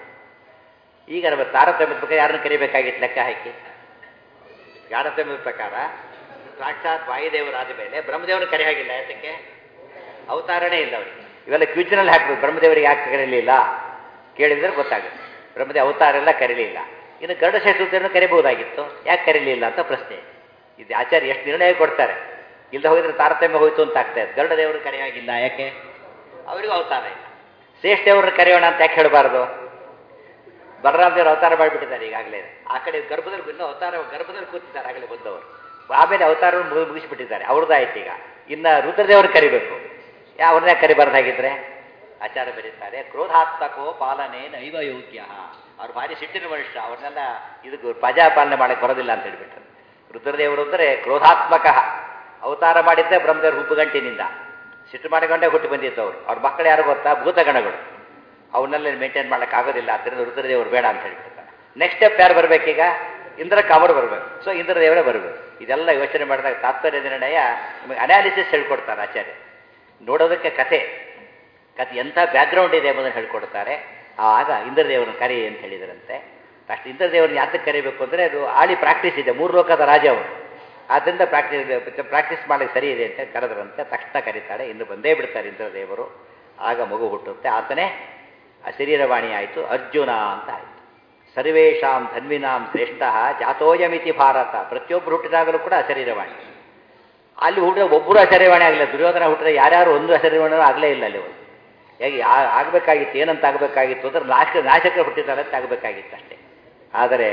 ಈಗ ನಮ್ಮ ತಾರತಮ್ಯದ ಪ್ರಕಾರ ಯಾರನ್ನ ಕರಿಬೇಕಾಗಿತ್ತು ಲೆಕ್ಕ ಹಾಕಿ. ತಾರತಮ್ಯದ ಪ್ರಕಾರ ಸಾಕ್ಷಾತ್ ವಾಯುದೇವರಾದ ಮೇಲೆ ಬ್ರಹ್ಮದೇವರನ್ನ ಕರೆ ಹಾಗಿಲ್ಲ. ಯಾತಕ್ಕೆ? ಅವತಾರನೇ ಇಲ್ಲ ಅವರಿಗೆ. ಇವೆಲ್ಲ ಕ್ಯೂಚನಲ್ಲಿ ಹಾಕ್ಬೇಕು. ಬ್ರಹ್ಮದೇವರಿಗೆ ಯಾಕೆ ಕರೀಲಿಲ್ಲ ಕೇಳಿದ್ರೆ ಗೊತ್ತಾಗುತ್ತೆ. ಬ್ರಹ್ಮದೇವ ಅವತಾರ ಎಲ್ಲ ಕರೀಲಿಲ್ಲ. ಇನ್ನು ಗರುಡಶೇಷರನ್ನು ಕರಿಬಹುದಾಗಿತ್ತು, ಯಾಕೆ ಕರೀಲಿಲ್ಲ ಅಂತ ಪ್ರಶ್ನೆ. ಇದು ಆಚಾರ್ಯ ಎಷ್ಟು ನಿರ್ಣಯ ಕೊಡ್ತಾರೆ. ಇಲ್ಲದೆ ಹೋಗಿದ್ರೆ ತಾರತಮ್ಯ ಹೋಯ್ತು ಅಂತ ಆಗ್ತಾ ಇದೆ. ಗರುಡ ದೇವರು ಕರೆಯಾಗಿಲ್ಲ, ಯಾಕೆ? ಅವರಿಗೂ ಅವತಾರ ಇಲ್ಲ. ಶ್ರೇಷ್ಠ ದೇವ್ರನ್ನ ಕರೆಯೋಣ ಅಂತ ಯಾಕೆ ಹೇಳಬಾರ್ದು? ಬಲರಾಮ ದೇವರು ಅವತಾರ ಮಾಡಿಬಿಟ್ಟಿದ್ದಾರೆ ಈಗಾಗಲೇ. ಆ ಕಡೆ ಗರ್ಭದಲ್ಲಿ ಇನ್ನೂ ಅವತಾರ ಗರ್ಭದಲ್ಲಿ ಕೂತಿದ್ದಾರೆ ಆಗಲೇ ಬಂದವರು. ಆಮೇಲೆ ಅವತಾರವನ್ನು ಮುಗಿಸ್ಬಿಟ್ಟಿದ್ದಾರೆ, ಅವ್ರದ್ದಾಯ್ತು. ಈಗ ಇನ್ನು ರುದ್ರದೇವರು ಕರಿಬೇಕು, ಅವ್ರನ್ನೇ ಕರಿಬಾರ್ದಾಗಿದ್ರೆ ಆಚಾರ ಬರೀತಾರೆ. ಕ್ರೋಧಾತ್ಮಕೋ ಪಾಲನೆ ನೈವ ಯೋಗ್ಯ. ಅವ್ರು ಭಾರಿ ಸಿಟ್ಟಿನ ಮನುಷ್ಯ, ಅವ್ರನ್ನೆಲ್ಲ ಇದಕ್ಕೆ ಪ್ರಜಾಪಾಲನೆ ಮಾಡಕ್ಕೆ ಬರೋದಿಲ್ಲ ಅಂತ ಹೇಳ್ಬಿಟ್ರು. ರುದ್ರದೇವರು ಅಂದರೆ ಕ್ರೋಧಾತ್ಮಕ. ಅವತಾರ ಮಾಡಿದ್ದೆ ಬ್ರಹ್ಮದೇವರು ಹುಬ್ಬುಗಂಟಿನಿಂದ ಸಿಟ್ಟು ಮಾಡಿಕೊಂಡೇ ಹುಟ್ಟು ಬಂದಿದ್ದವರು. ಅವ್ರ ಮಕ್ಕಳು ಯಾರು ಗೊತ್ತಾ? ಭೂತಗಣಗಳು. ಅವನ್ನೆಲ್ಲ ಮೇಂಟೈನ್ ಮಾಡೋಕ್ಕಾಗೋದಿಲ್ಲ. ಆದ್ದರಿಂದ ರುದ್ರದೇವರು ಬೇಡ ಅಂತ ಹೇಳ್ಬಿಡ್ತಾರೆ. ನೆಕ್ಸ್ಟ್ ಸ್ಟೆಪ್ ಯಾರು ಬರಬೇಕೀಗ? ಇಂದ್ರ ಕಾಮರು ಬರಬೇಕು. ಸೊ ಇಂದ್ರದೇವರೇ ಬರಬೇಕು. ಇದೆಲ್ಲ ಯೋಚನೆ ಮಾಡಿದಾಗ ತಾತ್ಪರ್ಯ ನಿರ್ಣಯ ನಿಮಗೆ ಅನಾಲಿಸಿಸ್ ಹೇಳ್ಕೊಡ್ತಾರೆ ಆಚಾರ್ಯ. ನೋಡೋದಕ್ಕೆ ಕಥೆ ಕಥೆ ಎಂಥ ಬ್ಯಾಕ್ಗ್ರೌಂಡ್ ಇದೆ ಎಂಬುದನ್ನು ಹೇಳ್ಕೊಡ್ತಾರೆ. ಆಗ ಇಂದ್ರದೇವರನ್ನು ಕರಿ ಅಂತ ಹೇಳಿದರಂತೆ. ಅಷ್ಟು ಇಂದ್ರದೇವರನ್ನ ಯಾತಕ್ಕೆ ಕರಿಬೇಕು ಅಂದರೆ ಅದು ಆಳಿ ಪ್ರಾಕ್ಟೀಸ್ ಇದೆ, ಮೂರು ಲೋಕದ ರಾಜ ಅವರು. ಆದ್ದರಿಂದ ಪ್ರಾಕ್ಟೀಸ್ ಪ್ರಾಕ್ಟೀಸ್ ಮಾಡಲಿಕ್ಕೆ ಸರಿ ಇದೆ ಅಂತ ಕರೆದ್ರಂತೆ. ತಕ್ಷಣ ಕರೀತಾಳೆ, ಇನ್ನು ಬಂದೇ ಬಿಡ್ತಾರೆ ಇಂದ್ರದೇವರು. ಆಗ ಮಗು ಹುಟ್ಟುತ್ತೆ. ಆತನೇ ಅಶರೀರವಾಣಿ ಆಯಿತು, ಅರ್ಜುನ ಅಂತ ಆಯಿತು. ಸರ್ವೇಷಾಂ ಧನ್ವಿನಾಂ ಶ್ರೇಷ್ಠ ಜಾತೋಯಮಿತಿ ಭಾರತ. ಪ್ರತಿಯೊಬ್ಬರು ಹುಟ್ಟಿದಾಗಲೂ ಕೂಡ ಅಶರೀರವಾಣಿ. ಅಲ್ಲಿ ಹುಟ್ಟಿದ ಒಬ್ಬರು ಅಶರೀರವಾಣಿ ಆಗಲಿಲ್ಲ. ದುರ್ಯೋಧನ ಹುಟ್ಟಿದ ಯಾರ್ಯಾರು ಒಂದು ಅಶರೀರವಾಣಿ ಆಗಲೇ ಇಲ್ಲ ಅಲ್ಲಿ. ಒಂದು ಹೇಗೆ ಆಗಬೇಕಾಗಿತ್ತು, ಏನಂತ ಆಗಬೇಕಾಗಿತ್ತು ಅಂದರೆ ನಾಶ ನಾಶಕ ಹುಟ್ಟಿದ್ದಾರೆ ಅಂತ ಆಗಬೇಕಾಗಿತ್ತು ಅಷ್ಟೇ. ಆದರೆ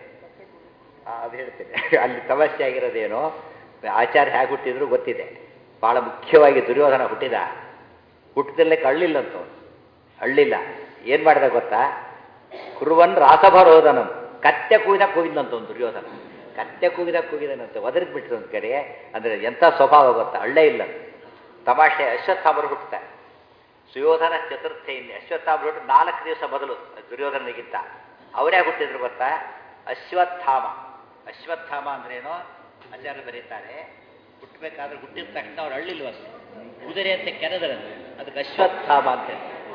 ಅದು ಹೇಳ್ತೇನೆ, ಅಲ್ಲಿ ಸಮಸ್ಯೆ ಆಗಿರೋದೇನೋ ಆಚಾರ್ಯ ಹೇಗೆ ಹುಟ್ಟಿದ್ರು ಗೊತ್ತಿದೆ. ಭಾಳ ಮುಖ್ಯವಾಗಿ ದುರ್ಯೋಧನ ಹುಟ್ಟಿದ ಹುಟ್ಟಿದಲ್ಲಕ್ಕೆ ಅಳ್ಳಿಲ್ಲ ಅಂತ. ಅಳ್ಳಿಲ್ಲ. ಏನು ಮಾಡಿದ ಗೊತ್ತಾ? ಕುರುವನ್ ರಾಸಭರೋಧನಂ. ಕತ್ತೆ ಕೂಗಿದ ಕೂಗಿದಂತ ಒಂದು ದುರ್ಯೋಧನ. ಕತ್ತೆ ಕೂಗಿದ ಕೂಗಿದನಂತೆ, ಒದರಿದ್ ಬಿಟ್ಟರು ಒಂದು ಕಡೆ. ಅಂದರೆ ಎಂಥ ಸ್ವಭಾವ ಗೊತ್ತಾ? ಅಳ್ಳೇ ಇಲ್ಲ. ತಮಾಷೆ ಅಶ್ವತ್ಥಾಮರು ಹುಟ್ಟುತ್ತಾರೆ. ಸುಯೋಧನ ಚತುರ್ಥೆಯಿಂದ ಅಶ್ವತ್ಥಾಮರು ಹುಟ್ಟು ನಾಲ್ಕು ದಿವಸ ಮೊದಲು ದುರ್ಯೋಧನಿಗಿಂತ. ಅವರೇ ಹುಟ್ಟಿದ್ರು ಗೊತ್ತಾ? ಅಶ್ವತ್ಥಾಮ. ಅಶ್ವತ್ಥಾಮ ಅಂದ್ರೇನೋ ಆಚಾರ್ಯ ಬರೀತಾರೆ. ಹುಟ್ಟಬೇಕಾದ್ರೆ ಹುಟ್ಟಿದ ತಕ್ಷಣ ಅವ್ರು ಅಳ್ಳಿಲ್ವಂತೆ, ಕುದುರೆ ಅಂತ ಕೆರೆದರಂತೆ. ಅದಕ್ಕೆ ಅಶ್ವತ್ಥಾಮ ಅಂತ.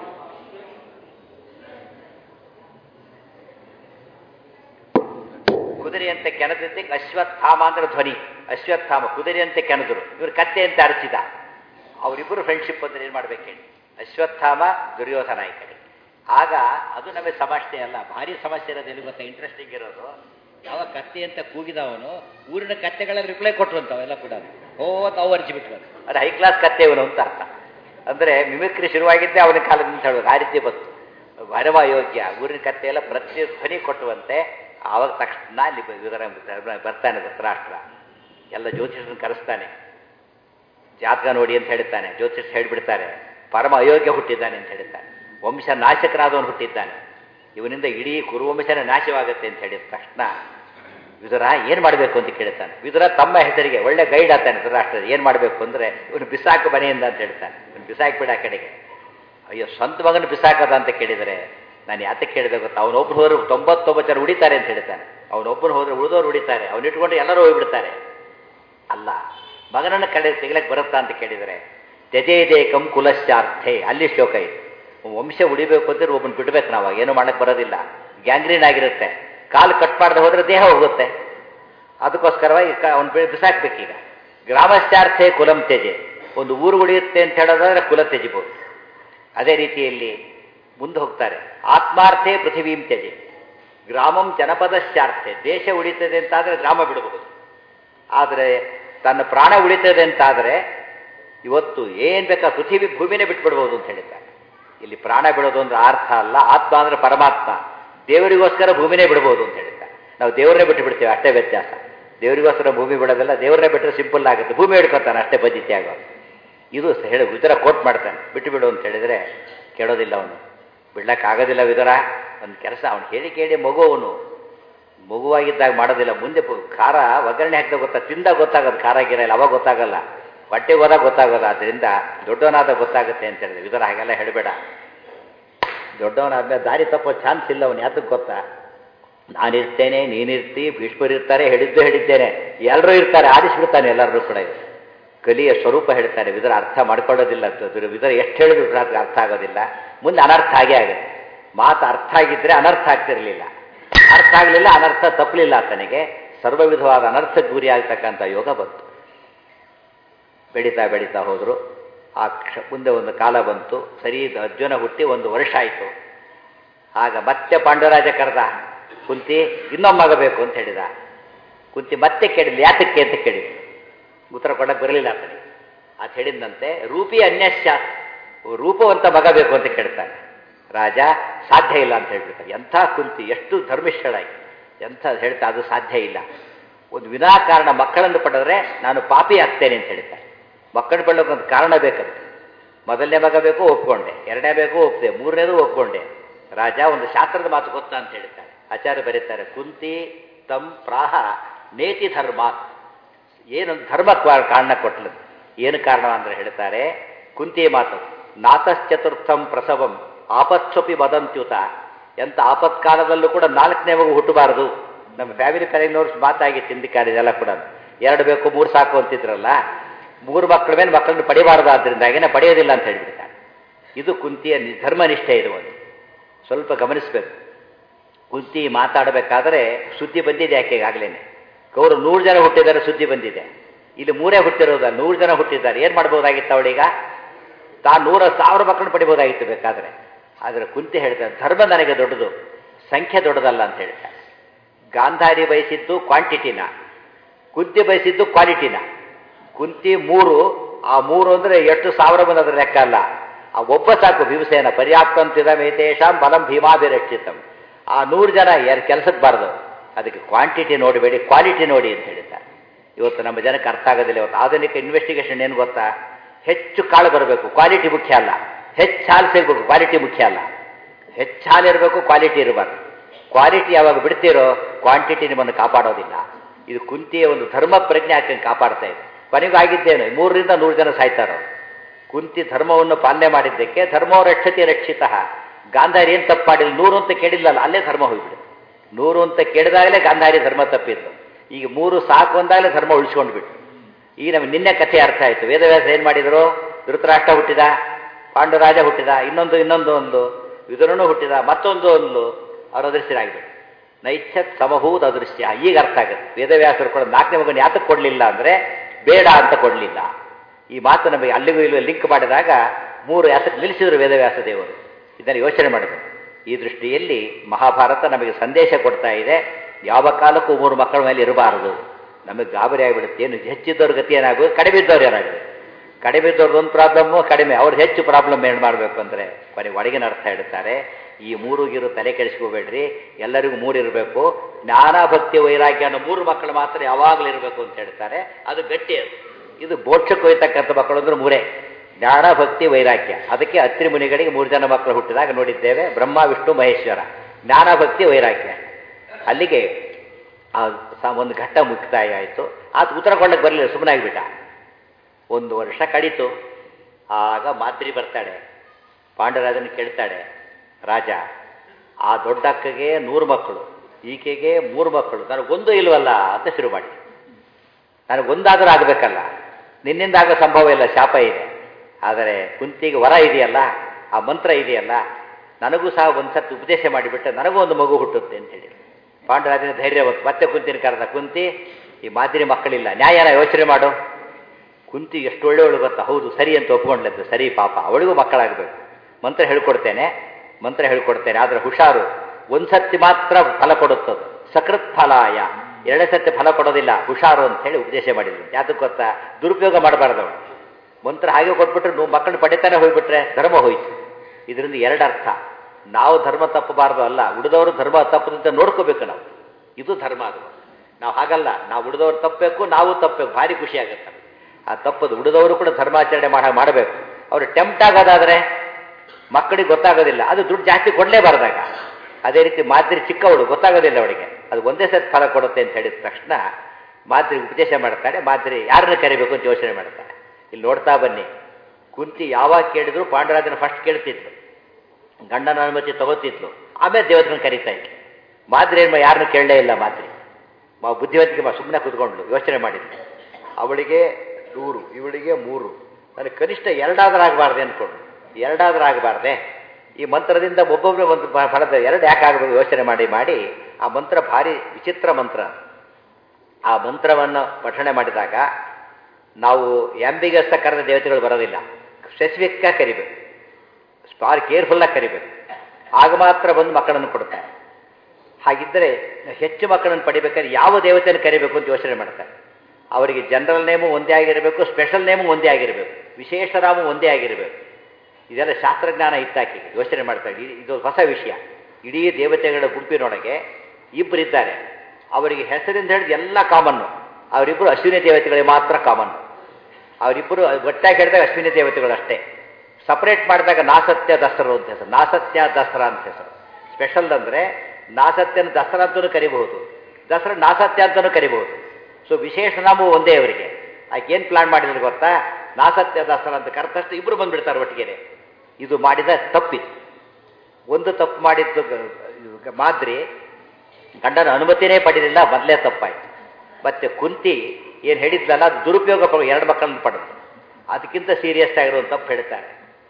ಕುದುರೆಯಂತೆ ಕೆನೆದಿದ್ದಕ್ಕೆ ಅಶ್ವತ್ಥಾಮ ಅಂದ್ರೆ ಧ್ವನಿ. ಅಶ್ವತ್ಥಾಮ ಕುದುರೆಯಂತೆ ಕೆನೆದರು. ಇವರು ಕತ್ತೆ ಅಂತ ಅರಚಿದ. ಅವರಿಬ್ಬರು ಫ್ರೆಂಡ್ಶಿಪ್ ಅಂದ್ರೆ ಏನು ಮಾಡ್ಬೇಕು ಹೇಳಿ? ಅಶ್ವತ್ಥಾಮ ದುರ್ಯೋಧನ ಈ ಕಡೆ. ಆಗ ಅದು ನಮಗೆ ಸಮಸ್ಯೆ ಅಲ್ಲ, ಭಾರಿ ಸಮಸ್ಯೆ ಇರೋದು. ಎಲ್ಲಿ ಗೊತ್ತಾ ಇಂಟ್ರೆಸ್ಟಿಂಗ್ ಇರೋದು? ಯಾವ ಕತ್ತೆ ಅಂತ ಕೂಗಿದವನು ಊರಿನ ಕತ್ತೆಗಳಲ್ಲಿ ರಿಪ್ಲೈ ಕೊಟ್ಟರು ಅಂತ. ಅವೆಲ್ಲ ಕೂಡ ಹೋತ್ ಅವು ಅರ್ಜಿಬಿಟ್ರು. ಅದು ಹೈ ಕ್ಲಾಸ್ ಕತ್ತೆ ಇವನು ಅಂತ ಅರ್ಥ. ಅಂದರೆ ಮಿಮಿಕ್ರಿ ಶುರುವಾಗಿದ್ದೇ ಅವನ ಕಾಲದಿಂದ ಹೇಳೋದು. ಆ ರೀತಿ ಬಂತು. ಭರವ ಯೋಗ್ಯ ಊರಿನ ಕತ್ತೆ ಎಲ್ಲ ಪ್ರತಿ ಧ್ವನಿ ಕೊಟ್ಟುವಂತೆ. ಆವಾಗ ತಕ್ಷಣ ಅಲ್ಲಿ ಇದರ ಬರ್ತಾನೆ ಧೃತರಾಷ್ಟ್ರ. ಎಲ್ಲ ಜ್ಯೋತಿಷರನ್ನು ಕರೆಸ್ತಾನೆ. ಜಾತಕ ನೋಡಿ ಅಂತ ಹೇಳ್ತಾನೆ. ಜ್ಯೋತಿಷ ಹೇಳಿಬಿಡ್ತಾರೆ ಪರಮ ಅಯೋಗ್ಯ ಹುಟ್ಟಿದ್ದಾನೆ ಅಂತ ಹೇಳ್ತಾನೆ. ವಂಶ ನಾಶಕರಾದವನು ಹುಟ್ಟಿದ್ದಾನೆ, ಇವನಿಂದ ಇಡೀ ಕುರುವಂಶನೇ ನಾಶವಾಗುತ್ತೆ ಅಂತ ಹೇಳಿದ ತಕ್ಷಣ ವಿದುರ ಏನು ಮಾಡಬೇಕು ಅಂತ ಕೇಳ್ತಾನೆ. ವಿದುರ ತಮ್ಮ ಹೆಸರಿಗೆ ಒಳ್ಳೆ ಗೈಡ್ ಆಗ್ತಾನೆ ಧೃತರಾಷ್ಟ್ರ. ಏನು ಮಾಡಬೇಕು ಅಂದರೆ ಇವನು ಬಿಸಾಕು ಮನೆಯಿಂದ ಅಂತ ಹೇಳ್ತಾನೆ. ಇವನು ಬಿಸಾಕಿಬಿಡ ಆ ಕಡೆಗೆ. ಅಯ್ಯೋ, ಸ್ವಂತ ಮಗನ ಬಿಸಾಕದ ಅಂತ ಕೇಳಿದರೆ ನಾನು ಯಾತಕ್ಕೆ ಕೇಳಿದೆ ಗೊತ್ತಾ? ಅವನೊಬ್ಬರು ಹೋದ್ರೆ ತೊಂಬತ್ತೊಂಬತ್ತು ಜನ ಉಳಿತಾರೆ ಅಂತ ಹೇಳ್ತಾನೆ. ಅವನೊಬ್ಬರು ಹೋದ್ರೆ ಉಳಿದವರು ಉಳಿತಾರೆ, ಅವನಿಟ್ಕೊಂಡು ಎಲ್ಲರೂ ಹೋಗಿಬಿಡ್ತಾರೆ. ಅಲ್ಲ, ಮಗನನ್ನು ಕಡೆ ತೆಗಿಲಕ್ಕೆ ಬರುತ್ತಾ ಅಂತ ಕೇಳಿದರೆ ತ್ಯಜೇದೇಕಂ ಕುಲಶ್ಚಾರ್ಥೆ. ಅಲ್ಲಿ ಶ್ಲೋಕ ಇದೆ. ವಂಶ ಉಳಿಬೇಕು ಅಂದರೆ ಒಬ್ಬನ ಬಿಡ್ಬೇಕು. ನಾವು ಏನು ಮಾಡಕ್ಕೆ ಬರೋದಿಲ್ಲ. ಗ್ಯಾಂಗ್ರೀನ್ ಆಗಿರುತ್ತೆ. ಕಾಲು ಕಟ್ ಮಾಡದೆ ಹೋದರೆ ದೇಹ ಹೋಗುತ್ತೆ. ಅದಕ್ಕೋಸ್ಕರವಾಗಿ ಅವ್ನು ಬಿಸಾಕ್ಬೇಕೀಗ. ಗ್ರಾಮಶ್ಚಾರ್ಥೆ ಕುಲಂ ತ್ಯಜೆ. ಒಂದು ಊರು ಉಳಿಯುತ್ತೆ ಅಂತ ಹೇಳೋದಾದ್ರೆ ಕುಲ ತ್ಯಜಿಬೋದು. ಅದೇ ರೀತಿಯಲ್ಲಿ ಮುಂದೆ ಹೋಗ್ತಾರೆ. ಆತ್ಮಾರ್ಥೆ ಪೃಥಿವೀಂ ತ್ಯಜೆ. ಗ್ರಾಮಂ ಜನಪದಶ್ಚಾರ್ಥೆ. ದೇಶ ಉಳಿತದೆ ಅಂತಾದರೆ ಗ್ರಾಮ ಬಿಡಬಹುದು. ಆದರೆ ತನ್ನ ಪ್ರಾಣ ಉಳಿತದೆ ಅಂತಾದರೆ ಇವತ್ತು ಏನು ಬೇಕಾ ಪೃಥಿವಿ ಭೂಮಿನೇ ಬಿಟ್ಬಿಡ್ಬೋದು ಅಂತ ಹೇಳಿದ್ದಾರೆ. ಇಲ್ಲಿ ಪ್ರಾಣ ಬಿಡೋದು ಅಂದ್ರೆ ಅರ್ಥ ಅಲ್ಲ. ಆತ್ಮ ಅಂದರೆ ಪರಮಾತ್ಮ. ದೇವರಿಗೋಸ್ಕರ ಭೂಮಿನೇ ಬಿಡ್ಬೋದು ಅಂತ ಹೇಳಿದ್ದಾರೆ. ನಾವು ದೇವರನ್ನೇ ಬಿಟ್ಟು ಬಿಡ್ತೀವಿ, ಅಷ್ಟೇ ವ್ಯತ್ಯಾಸ. ದೇವರಿಗೋಸ್ಕರ ಭೂಮಿ ಬಿಡೋದಲ್ಲ. ದೇವರನ್ನೇ ಬಿಟ್ಟರೆ ಸಿಂಪಲ್ ಆಗುತ್ತೆ. ಭೂಮಿ ಹಿಡ್ಕೊತಾನೆ, ಅಷ್ಟೇ ಬದ್ಧತೆ ಆಗೋದು. ಇದು ಹೇಳಿ ವಿದುರ ಕೋಟ್ ಮಾಡ್ತಾನೆ, ಬಿಟ್ಟು ಬಿಡು ಅಂತ ಹೇಳಿದರೆ ಕೇಳೋದಿಲ್ಲ ಅವನು. ಬಿಡ್ಲಕ್ಕಾಗೋದಿಲ್ಲ ವಿದುರ, ಒಂದು ಕೆಲಸ ಅವನು ಹೇಳಿ ಕೇಳಿ ಮಗು ಅವನು ಮಗುವಾಗಿದ್ದಾಗ ಮಾಡೋದಿಲ್ಲ. ಮುಂದೆ ಖಾರ ಒಗ್ಗರಣೆ ಹಾಕಿದಾಗ ಗೊತ್ತಾ, ತಿಂದಾಗ ಗೊತ್ತಾಗೋದು ಖಾರ ಗಿರ ಇಲ್ಲ, ಅವಾಗ ಗೊತ್ತಾಗಲ್ಲ, ಹೊಟ್ಟೆಗೆ ಹೋದಾಗ ಗೊತ್ತಾಗೋದು. ಆದ್ದರಿಂದ ದೊಡ್ಡವನಾದ ಗೊತ್ತಾಗುತ್ತೆ ಅಂತ ಹೇಳಿದೆ ವಿದುರ. ಹಾಗೆಲ್ಲ ಹೇಳಬೇಡ, ದೊಡ್ಡವನಾದ್ಮೇಲೆ ದಾರಿ ತಪ್ಪೋ ಚಾನ್ಸ್ ಇಲ್ಲ ಅವನು. ಯಾತಕ್ಕೆ ಗೊತ್ತಾ, ನಾನಿರ್ತೇನೆ, ನೀನಿರ್ತಿ, ಭೀಷ್ಮರಿರ್ತಾರೆ, ಹೇಳಿದ್ದು ಹೇಳಿದ್ದೇನೆ, ಎಲ್ಲರೂ ಇರ್ತಾರೆ, ಆರಿಸ್ಬಿಡ್ತಾನೆ ಎಲ್ಲರೂ ಕೂಡ. ಕಲಿಯ ಸ್ವರೂಪ ಹೇಳ್ತಾರೆ ವಿದುರ. ಅರ್ಥ ಮಾಡ್ಕೊಳ್ಳೋದಿಲ್ಲ ವಿದುರ, ಎಷ್ಟು ಹೇಳಿದ್ರು ಅರ್ಥ ಆಗೋದಿಲ್ಲ, ಮುಂದೆ ಅನರ್ಥ ಆಗೇ ಆಗುತ್ತೆ. ಮಾತು ಅರ್ಥ ಆಗಿದ್ದರೆ ಅನರ್ಥ ಆಗ್ತಿರಲಿಲ್ಲ, ಅರ್ಥ ಆಗಲಿಲ್ಲ, ಅನರ್ಥ ತಪ್ಪಲಿಲ್ಲ, ಆತನಿಗೆ ಸರ್ವ ವಿಧವಾದ ಅನರ್ಥಕ್ಕೆ ಗುರಿ ಆಗ್ತಕ್ಕಂಥ ಯೋಗ ಬಂತು. ಬೆಳೀತಾ ಬೆಳೀತಾ ಹೋದರು. ಆ ಕ್ಷ ಮುಂದೆ ಒಂದು ಕಾಲ ಬಂತು, ಸರಿ ಅರ್ಜುನ ಹುಟ್ಟಿ ಒಂದು ವರ್ಷ ಆಯಿತು. ಆಗ ಮತ್ತೆ ಪಾಂಡುರಾಜ ಕರೆದ, ಕುಂತಿ ಇನ್ನೊಮ್ಮೆ ಮಗ ಬೇಕು ಅಂತ ಹೇಳಿದ. ಕುಂತಿ ಮತ್ತೆ ಕೇಳಿದ್ಲು, ಯಾತಕ್ಕೆ ಅಂತ ಕೇಳಿದ್ಲು. ಉತ್ತರ ಕೊಡಕ್ಕೆ ಬರಲಿಲ್ಲ ಆತನಿಗೆ. ಅದು ಹೇಳಿದಂತೆ ರೂಪಿ ಅನ್ಯಶ್ಯ, ರೂಪವಂತ ಮಗ ಬೇಕು ಅಂತ ಕೇಳ್ತಾನೆ. ರಾಜ ಸಾಧ್ಯ ಇಲ್ಲ ಅಂತ ಹೇಳ್ಬಿಡ್ತಾರೆ. ಎಂಥ ಕುಂತಿ, ಎಷ್ಟು ಧರ್ಮಿಷ್ಠಳಾಗಿ ಎಂಥ ಹೇಳ್ತಾ, ಅದು ಸಾಧ್ಯ ಇಲ್ಲ. ಒಂದು ವಿನಾಕಾರಣ ಮಕ್ಕಳನ್ನು ಪಡೆದ್ರೆ ನಾನು ಪಾಪಿ ಆಗ್ತೇನೆ ಅಂತ ಹೇಳ್ತಾರೆ. ಮಕ್ಕಳು ಪಡೋಕ್ಕೊಂದು ಕಾರಣ ಬೇಕಂತೆ. ಮೊದಲನೇ ಮಗ ಬೇಕು ಒಪ್ಕೊಂಡೆ, ಎರಡನೇ ಬೇಕು ಒಪ್ಪಿದೆ, ಮೂರನೇದು ಒಪ್ಕೊಂಡೆ. ರಾಜ ಒಂದು ಶಾಸ್ತ್ರದ ಮಾತು ಗೊತ್ತಾ ಅಂತ ಹೇಳ್ತಾರೆ. ಆಚಾರ್ಯ ಬರೀತಾರೆ, ಕುಂತಿ ತಂ ಪ್ರಾಹ ನೇತಿ ಧರ್ಮ. ಏನೊಂದು ಧರ್ಮ ಕಾರಣ ಕೊಟ್ಟಲು. ಏನು ಕಾರಣ ಅಂದರೆ ಹೇಳ್ತಾರೆ, ಕುಂತಿ ಮಾತು, ನಾತಶ್ಚತುರ್ಥಂ ಪ್ರಸವಂ ಆಪತ್ಸೊಪಿ ವದಂತ್ಯುತ. ಎಂಥ ಆಪತ್ಕಾಲದಲ್ಲೂ ಕೂಡ ನಾಲ್ಕನೇ ಮಗು ಹುಟ್ಟಬಾರದು. ನಮ್ಮ ಫ್ಯಾಮಿಲಿ ಕರೆನೋರ್ಸ್ ಮಾತಾಗಿತ್ತು ಹಿಂದಿ ಕಾಲ ಇದೆಲ್ಲ ಕೂಡ. ಎರಡು ಬೇಕು ಮೂರು ಸಾಕು ಅಂತಿದ್ರಲ್ಲ, ಮೂರು ಮಕ್ಕಳ ಮೇಲೆ ಮಕ್ಕಳನ್ನು ಪಡಿಬಾರದು, ಆದ್ದರಿಂದಾಗೇನೆ ಪಡೆಯೋದಿಲ್ಲ ಅಂತ ಹೇಳಿಬಿಡ್ತಾರೆ. ಇದು ಕುಂತಿಯ ಧರ್ಮನಿಷ್ಠೆ. ಇದು ಒಂದು ಸ್ವಲ್ಪ ಗಮನಿಸಬೇಕು. ಕುಂತಿ ಮಾತಾಡಬೇಕಾದ್ರೆ ಸುದ್ದಿ ಬಂದಿದೆ ಯಾಕೆ ಈಗಾಗಲೇ. ಅವರು ನೂರು ಜನ ಹುಟ್ಟಿದ್ದಾರೆ, ಸುದ್ದಿ ಬಂದಿದೆ. ಇಲ್ಲಿ ಮೂರೇ ಹುಟ್ಟಿರೋದ, ನೂರು ಜನ ಹುಟ್ಟಿದ್ದಾರೆ. ಏನು ಮಾಡ್ಬೋದಾಗಿತ್ತು ಅವಳೀಗ? ತಾನು ನೂರ ಸಾವಿರ ಮಕ್ಕಳನ್ನು ಪಡಿಬೋದಾಗಿತ್ತು ಬೇಕಾದರೆ. ಆದರೆ ಕುಂತಿ ಹೇಳ್ತಾರೆ, ಧರ್ಮ ನನಗೆ ದೊಡ್ಡದು, ಸಂಖ್ಯೆ ದೊಡ್ಡದಲ್ಲ ಅಂತ ಹೇಳ್ತಾರೆ. ಗಾಂಧಾರಿ ಬಯಸಿದ್ದು ಕ್ವಾಂಟಿಟಿನ, ಕುಂತಿ ಬಯಸಿದ್ದು ಕ್ವಾಲಿಟಿನ. ಕುಂತಿ ಮೂರು, ಆ ಮೂರು ಅಂದರೆ ಎಷ್ಟು ಸಾವಿರ ಮಂದಿ ಅದರ ಲೆಕ್ಕ ಅಲ್ಲ. ಆ ಒಬ್ಬ ಸಾಕು, ಭೀಮಸೇನ ಪರ್ಯಾಪ್ತಂತಿದ ಮೇತೇಶಾಂ ಬಲಂ ಭೀಮಾಭಿರಕ್ಷಿತಂ. ಆ ನೂರು ಜನ ಯಾರು ಕೆಲಸಕ್ಕೆ ಬಾರದು, ಅದಕ್ಕೆ ಕ್ವಾಂಟಿಟಿ ನೋಡಬೇಡಿ, ಕ್ವಾಲಿಟಿ ನೋಡಿ ಅಂತ ಹೇಳ್ತಾರೆ. ಇವತ್ತು ನಮ್ಮ ಜನಕ್ಕೆ ಅರ್ಥ ಆಗೋದಿಲ್ಲ. ಇವತ್ತು ಆಧುನಿಕ ಇನ್ವೆಸ್ಟಿಗೇಷನ್ ಏನು ಗೊತ್ತಾ, ಹೆಚ್ಚು ಕಾಳು ಬರಬೇಕು, ಕ್ವಾಲಿಟಿ ಮುಖ್ಯ ಅಲ್ಲ. ಹೆಚ್ಚು ಹಾಲು ಸಿಗಬೇಕು, ಕ್ವಾಲಿಟಿ ಮುಖ್ಯ ಅಲ್ಲ. ಹೆಚ್ಚು ಹಾಲು ಇರಬೇಕು, ಕ್ವಾಲಿಟಿ ಇರಬಾರ್ದು. ಕ್ವಾಲಿಟಿ ಯಾವಾಗ ಬಿಡ್ತೀರೋ ಕ್ವಾಂಟಿಟಿ ನಿಮ್ಮನ್ನು ಕಾಪಾಡೋದಿಲ್ಲ. ಇದು ಕುಂತಿಯ ಒಂದು ಧರ್ಮ ಪ್ರಜ್ಞೆ ಹಾಕಿ ಕಾಪಾಡ್ತಾ ಇದೆ. ಕೊನೆಗೂ ಆಗಿದ್ದೇನು, ಮೂರರಿಂದ ನೂರು ಜನ ಸಾಯ್ತಾರೋ. ಕುಂತಿ ಧರ್ಮವನ್ನು ಪಾಲನೆ ಮಾಡಿದ್ದಕ್ಕೆ ಧರ್ಮೋ ರಕ್ಷತೆ ರಕ್ಷಿತ. ಗಾಂಧಾರಿ ಏನು ತಪ್ಪು ಮಾಡಿಲ್ಲ, ನೂರು ಅಂತ ಕೇಳಿಲ್ಲಲ್ಲ, ಅಲ್ಲೇ ಧರ್ಮ ಹೋಗ್ಬಿಡು. ನೂರು ಅಂತ ಕೇಳಿದಾಗಲೇ ಗಾಂಧಾರಿ ಧರ್ಮ ತಪ್ಪಿದ್ದು. ಈಗ ಮೂರು ಸಾಕು ಅಂದಾಗಲೇ ಧರ್ಮ ಉಳಿಸ್ಕೊಂಡು ಬಿಟ್ಟು. ಈಗ ನಮಗೆ ನಿನ್ನೆ ಕಥೆ ಅರ್ಥ ಆಯಿತು. ವೇದವ್ಯಾಸ ಏನು ಮಾಡಿದರು, ಧೃತರಾಷ್ಟ್ರ ಹುಟ್ಟಿದ, ಪಾಂಡುರಾಜ ಹುಟ್ಟಿದ, ಇನ್ನೊಂದು ಇನ್ನೊಂದು ಒಂದು ವಿದುರನು ಹುಟ್ಟಿದ, ಮತ್ತೊಂದು ಒಂದು ಅವರು ಅದೃಶ್ಯರಾಗಿಬಿಟ್ಟು. ನೈಚ್ಛತ್ ಸಮಭೂತ ಅದೃಶ್ಯ. ಈಗ ಅರ್ಥ ಆಗುತ್ತೆ. ವೇದವ್ಯಾಸರು ಕೂಡ ನಾಲ್ಕನೇ ಮಗನ ಯಾತಕ್ಕೆ ಕೊಡಲಿಲ್ಲ ಅಂದರೆ ಬೇಡ ಅಂತ ಕೊಡಲಿಲ್ಲ. ಈ ಮಾತು ನಮಗೆ ಅಲ್ಲಿಗೂ ಇಲ್ಲೂ ಲಿಂಕ್ ಮಾಡಿದಾಗ ಮೂರು ಯಾತಕ್ಕೆ ನಿಲ್ಲಿಸಿದರು ವೇದವ್ಯಾಸ ದೇವರು. ಇದನ್ನು ಯೋಚನೆ ಮಾಡಬೇಕು. ಈ ದೃಷ್ಟಿಯಲ್ಲಿ ಮಹಾಭಾರತ ನಮಗೆ ಸಂದೇಶ ಕೊಡ್ತಾ ಇದೆ, ಯಾವ ಕಾಲಕ್ಕೂ ಮೂರು ಮಕ್ಕಳ ಮೇಲೆ ಇರಬಾರದು. ನಮಗೆ ಗಾಬರಿ ಆಗಿಬಿಡುತ್ತೆ. ಏನು ಹೆಚ್ಚಿದ್ದವ್ರ ಗತಿ ಏನಾಗೋದು, ಕಡಿಮೆ ಇದ್ದವ್ರು ಏನಾಗುತ್ತೆ. ಕಡಿಮೆ ಇದ್ದವ್ರದ್ದು ಒಂದು ಪ್ರಾಬ್ಲಮ್ಮು, ಕಡಿಮೆ ಅವ್ರು ಹೆಚ್ಚು ಪ್ರಾಬ್ಲಮ್ ಏನು ಮಾಡಬೇಕು ಅಂದರೆ ಕೊನೆಗೆ ಒಳಗಿನ ಅರ್ಥ ಹೇಳ್ತಾರೆ. ಈ ಮೂರುಗಿರು ತಲೆ ಕೆಡಿಸ್ಕೋಬೇಡ್ರಿ, ಎಲ್ಲರಿಗೂ ಮೂರು ಇರಬೇಕು. ಜ್ಞಾನ ಭಕ್ತಿ ವೈರಾಗ್ಯ ಅನ್ನೋ ಮೂರು ಮಕ್ಕಳು ಮಾತ್ರ ಯಾವಾಗಲೂ ಇರಬೇಕು ಅಂತ ಹೇಳ್ತಾರೆ. ಅದು ಗಟ್ಟಿ. ಅದು ಇದು ಮೋಕ್ಷಕ್ಕೆ ಹೋಯ್ತಕ್ಕಂಥ ಮಕ್ಕಳು ಅಂದ್ರೆ ಮೂರೇ, ಜ್ಞಾನ ಭಕ್ತಿ ವೈರಾಗ್ಯ. ಅದಕ್ಕೆ ಅತ್ರಿ ಮುನಿಗಳಿಗೆ ಮೂರು ಜನ ಮಕ್ಕಳು ಹುಟ್ಟಿದಾಗ ನೋಡಿದ್ದೇವೆ, ಬ್ರಹ್ಮ ವಿಷ್ಣು ಮಹೇಶ್ವರ. ಜ್ಞಾನ ಭಕ್ತಿ ವೈರಾಗ್ಯ. ಅಲ್ಲಿಗೆ ಆ ಒಂದು ಘಟ್ಟ ಮುಕ್ತಾಯ ಆಯಿತು. ಆತ ಉತ್ತರ ಕೊಳ್ಳಕ್ಕೆ ಬರಲಿಲ್ಲ, ಸುಮ್ಮನಾಗಿಬಿಟ್ಟ. ಒಂದು ವರ್ಷ ಕಳೀತು. ಆಗ ಮಾದ್ರಿ ಬರ್ತಾಳೆ, ಪಾಂಡರಾಜನ ಕೇಳ್ತಾಳೆ, ರಾಜ ಆ ದೊಡ್ಡ ಅಕ್ಕಗೆ ನೂರು ಮಕ್ಕಳು, ಈಕೆಗೆ ಮೂರು ಮಕ್ಕಳು, ನನಗೊಂದು ಇಲ್ವಲ್ಲ ಅಂತ ಶುರು ಮಾಡಿ. ನನಗೊಂದಾದರೂ ಆಗಬೇಕಲ್ಲ, ನಿನ್ನಿಂದ ಆಗೋ ಸಂಭವ ಇಲ್ಲ, ಶಾಪ ಇದೆ. ಆದರೆ ಕುಂತಿಗೆ ವರ ಇದೆಯಲ್ಲ, ಆ ಮಂತ್ರ ಇದೆಯಲ್ಲ, ನನಗೂ ಸಹ ಒಂದು ಸತ್ತು ಉಪದೇಶ ಮಾಡಿಬಿಟ್ಟೆ, ನನಗೂ ಒಂದು ಮಗು ಹುಟ್ಟುತ್ತೆ ಅಂತೇಳಿ ಪಾಂಡರಾಜನ ಧೈರ್ಯ ಬಂತು. ಮತ್ತೆ ಕುಂತಿನ ಕರೆದ, ಕುಂತಿ ಈ ಮಾದಿರಿ ಮಕ್ಕಳಿಲ್ಲ, ನ್ಯಾಯನ ಯೋಚನೆ ಮಾಡು. ಕುಂತಿ ಎಷ್ಟು ಒಳ್ಳೆಯವಳು ಗೊತ್ತಾ, ಹೌದು ಸರಿ ಅಂತ ಒಪ್ಕೊಂಡ್ಲದ್ದು. ಸರಿ ಪಾಪ, ಅವಳಿಗೂ ಮಕ್ಕಳಾಗಬೇಕು, ಮಂತ್ರ ಹೇಳ್ಕೊಡ್ತೇನೆ ಮಂತ್ರ ಹೇಳ್ಕೊಡ್ತೇನೆ ಆದರೆ ಹುಷಾರು, ಒಂದು ಸತಿ ಮಾತ್ರ ಫಲ ಕೊಡುತ್ತದು, ಸಕೃತ್ ಫಲಾಯ, ಎರಡೇ ಸತಿ ಫಲ ಕೊಡೋದಿಲ್ಲ, ಹುಷಾರು ಅಂತ ಹೇಳಿ ಉಪದೇಶ ಮಾಡಿದ್ರು. ಯಾತಕ್ಕೆ ಗೊತ್ತಾ, ದುರುಪಯೋಗ ಮಾಡಬಾರ್ದು ಅವಳು. ಮಂತ್ರ ಹಾಗೆ ಕೊಟ್ಬಿಟ್ರೆ ನೀವು ಮಕ್ಕಳು ಪಡಿತಾನೆ ಹೋಗ್ಬಿಟ್ರೆ ಧರ್ಮ ಹೋಯ್ತು. ಇದರಿಂದ ಎರಡು ಅರ್ಥ, ನಾವು ಧರ್ಮ ತಪ್ಪಬಾರ್ದು ಅಲ್ಲ, ಉಳಿದವರು ಧರ್ಮ ತಪ್ಪದಂತೆ ನೋಡ್ಕೋಬೇಕು ನಾವು. ಇದು ಧರ್ಮ. ಅದು ನಾವು ಹಾಗಲ್ಲ, ನಾವು ಉಳಿದವರು ತಪ್ಪಬೇಕು, ನಾವು ತಪ್ಪಬೇಕು, ಭಾರಿ ಖುಷಿ ಆಗುತ್ತೆ. ಆ ತಪ್ಪದು. ಉಳಿದವರು ಕೂಡ ಧರ್ಮಾಚರಣೆ ಮಾಡ ಮಾಡಬೇಕು. ಅವರು ಟೆಂಪ್ಟ್ ಆಗೋದಾದರೆ ಮಕ್ಕಳಿಗೆ ಗೊತ್ತಾಗೋದಿಲ್ಲ, ಅದು ದುಡ್ಡು ಜಾಸ್ತಿ ಕೊಡಲೇಬಾರ್ದಾಗ. ಅದೇ ರೀತಿ ಮಾದ್ರಿ ಚಿಕ್ಕವಳು ಗೊತ್ತಾಗೋದಿಲ್ಲ ಅವಳಿಗೆ, ಅದು ಒಂದೇ ಸತಿ ಫಲ ಕೊಡುತ್ತೆ ಅಂತ ಹೇಳಿದ ತಕ್ಷಣ ಮಾದ್ರಿ ಉಪದೇಶ ಮಾಡ್ತಾಳೆ. ಮಾದ್ರಿ ಯಾರನ್ನು ಕರಿಬೇಕು ಅಂತ ಯೋಚನೆ ಮಾಡ್ತಾಳೆ. ಇಲ್ಲಿ ನೋಡ್ತಾ ಬನ್ನಿ, ಕುಂತಿ ಯಾವಾಗ ಕೇಳಿದ್ರು ಪಾಂಡುರಾಜನ ಫಸ್ಟ್ ಕೇಳ್ತಿದ್ಲು, ಗಂಡನ ಅನುಮತಿ ತಗೋತಿದ್ಲು, ಆಮೇಲೆ ದೇವತೆಗಳನ್ನ ಕರೀತಾ ಇದ್ಲು. ಮಾದ್ರಿ ಏನು ಯಾರನ್ನು ಕೇಳಲೇ ಇಲ್ಲ. ಮಾದ್ರಿ ಮಾ ಬುದ್ಧಿವಂತಿಕೆ ಮಾ ಸುಮ್ಮನೆ ಕೂತ್ಕೊಂಡ್ಲು, ಯೋಚನೆ ಮಾಡಿದ್ಲು. ಅವಳಿಗೆ ನೂರು, ಇವಳಿಗೆ ಮೂರು, ನನಗೆ ಕನಿಷ್ಠ ಎರಡಾದ್ರೂ ಆಗಬಾರ್ದೆ ಅಂದ್ಕೊಂಡು, ಎರಡಾದ್ರೂ ಆಗಬಾರ್ದೆ, ಈ ಮಂತ್ರದಿಂದ ಒಬ್ಬೊಬ್ಬರೇ ಒಂದು ಫಲದ ಎರಡು ಯಾಕೆ ಆಗಬೇಕು ಯೋಚನೆ ಮಾಡಿ ಮಾಡಿ ಆ ಮಂತ್ರ ಭಾರಿ ವಿಚಿತ್ರ ಮಂತ್ರ. ಆ ಮಂತ್ರವನ್ನು ಪಠಣೆ ಮಾಡಿದಾಗ ನಾವು ಎಂಬಿಗಸ್ತ ಕರೆದ ದೇವತೆಗಳು ಬರೋದಿಲ್ಲ, ಸ್ಪೆಸಿಫಿಕ್ಕಾಗಿ ಕರಿಬೇಕು, ಭಾರಿ ಕೇರ್ಫುಲ್ಲಾಗಿ ಕರಿಬೇಕು. ಆಗ ಮಾತ್ರ ಬಂದು ಮಕ್ಕಳನ್ನು ಕೊಡ್ತಾರೆ. ಹಾಗಿದ್ದರೆ ಹೆಚ್ಚು ಮಕ್ಕಳನ್ನು ಪಡಿಬೇಕಾದ್ರೆ ಯಾವ ದೇವತೆಯನ್ನು ಕರಿಬೇಕು ಅಂತ ಯೋಚನೆ ಮಾಡ್ತಾರೆ. ಅವರಿಗೆ ಜನರಲ್ ನೇಮು ಒಂದೇ ಆಗಿರಬೇಕು, ಸ್ಪೆಷಲ್ ನೇಮು ಒಂದೇ ಆಗಿರಬೇಕು, ವಿಶೇಷ ನಾಮು ಒಂದೇ ಆಗಿರಬೇಕು. ಇದೆಲ್ಲ ಶಾಸ್ತ್ರಜ್ಞಾನ ಇತ್ತಾಕಿ ಯೋಚನೆ ಮಾಡ್ತಾರೆ. ಇದು ಹೊಸ ವಿಷಯ. ಇಡೀ ದೇವತೆಗಳ ಗುಂಪಿನೊಳಗೆ ಇಬ್ಬರಿದ್ದಾರೆ, ಅವರಿಗೆ ಹೆಸರಿಂದ ಹೇಳಿದ ಎಲ್ಲ ಕಾಮನ್ನು. ಅವರಿಬ್ಬರು ಅಶ್ವಿನಿ ದೇವತೆಗಳಿಗೆ ಮಾತ್ರ ಕಾಮನ್ನು. ಅವರಿಬ್ಬರು ಒಟ್ಟಾಗಿ ಹೇಳಿದಾಗ ಅಶ್ವಿನಿ ದೇವತೆಗಳು ಅಷ್ಟೇ. ಸಪರೇಟ್ ಮಾಡಿದಾಗ ನಾಸತ್ಯ ದಸರಾ ಅಂತ ಹೆಸರು, ನಾಸತ್ಯ ದಸರಾ ಅಂತ ಹೆಸರು. ಸ್ಪೆಷಲ್ ಅಂದರೆ ನಾಸತ್ಯನ ದಸರಾ ಅಂತಲೂ ಕರಿಬಹುದು, ದಸರಾ ನಾಸತ್ಯ ಅಂತಲೂ ಕರಿಬಹುದು. ಸೊ ವಿಶೇಷ ನಾಮವು ಒಂದೇ ಅವರಿಗೆ. ಆಕೆ ಏನು ಪ್ಲಾನ್ ಮಾಡಿದ್ರು ಗೊತ್ತಾ, ನಾಸತ್ಯ ದಸರಾ ಅಂತ ಕರೆದಷ್ಟು ಇಬ್ಬರು ಬಂದುಬಿಡ್ತಾರೆ ಒಟ್ಟಿಗೆ. ಇದು ಮಾಡಿದ ತಪ್ಪಿತ್ತು. ಒಂದು ತಪ್ಪು ಮಾಡಿದ್ದು ಮಾದ್ರಿ ಗಂಡನ ಅನುಮತಿನೇ ಪಡೆದಿಲ್ಲ, ಮೊದಲೇ ತಪ್ಪಾಯಿತು. ಮತ್ತು ಕುಂತಿ ಏನು ಹೇಳಿದ್ಲಲ್ಲ ಅದು ದುರುಪಯೋಗ ಪಡ ಎರಡು ಮಕ್ಕಳನ್ನು ಪಡೆದು, ಅದಕ್ಕಿಂತ ಸೀರಿಯಸ್ ಆಗಿರೋ ತಪ್ಪು ಹೇಳ್ತಾರೆ.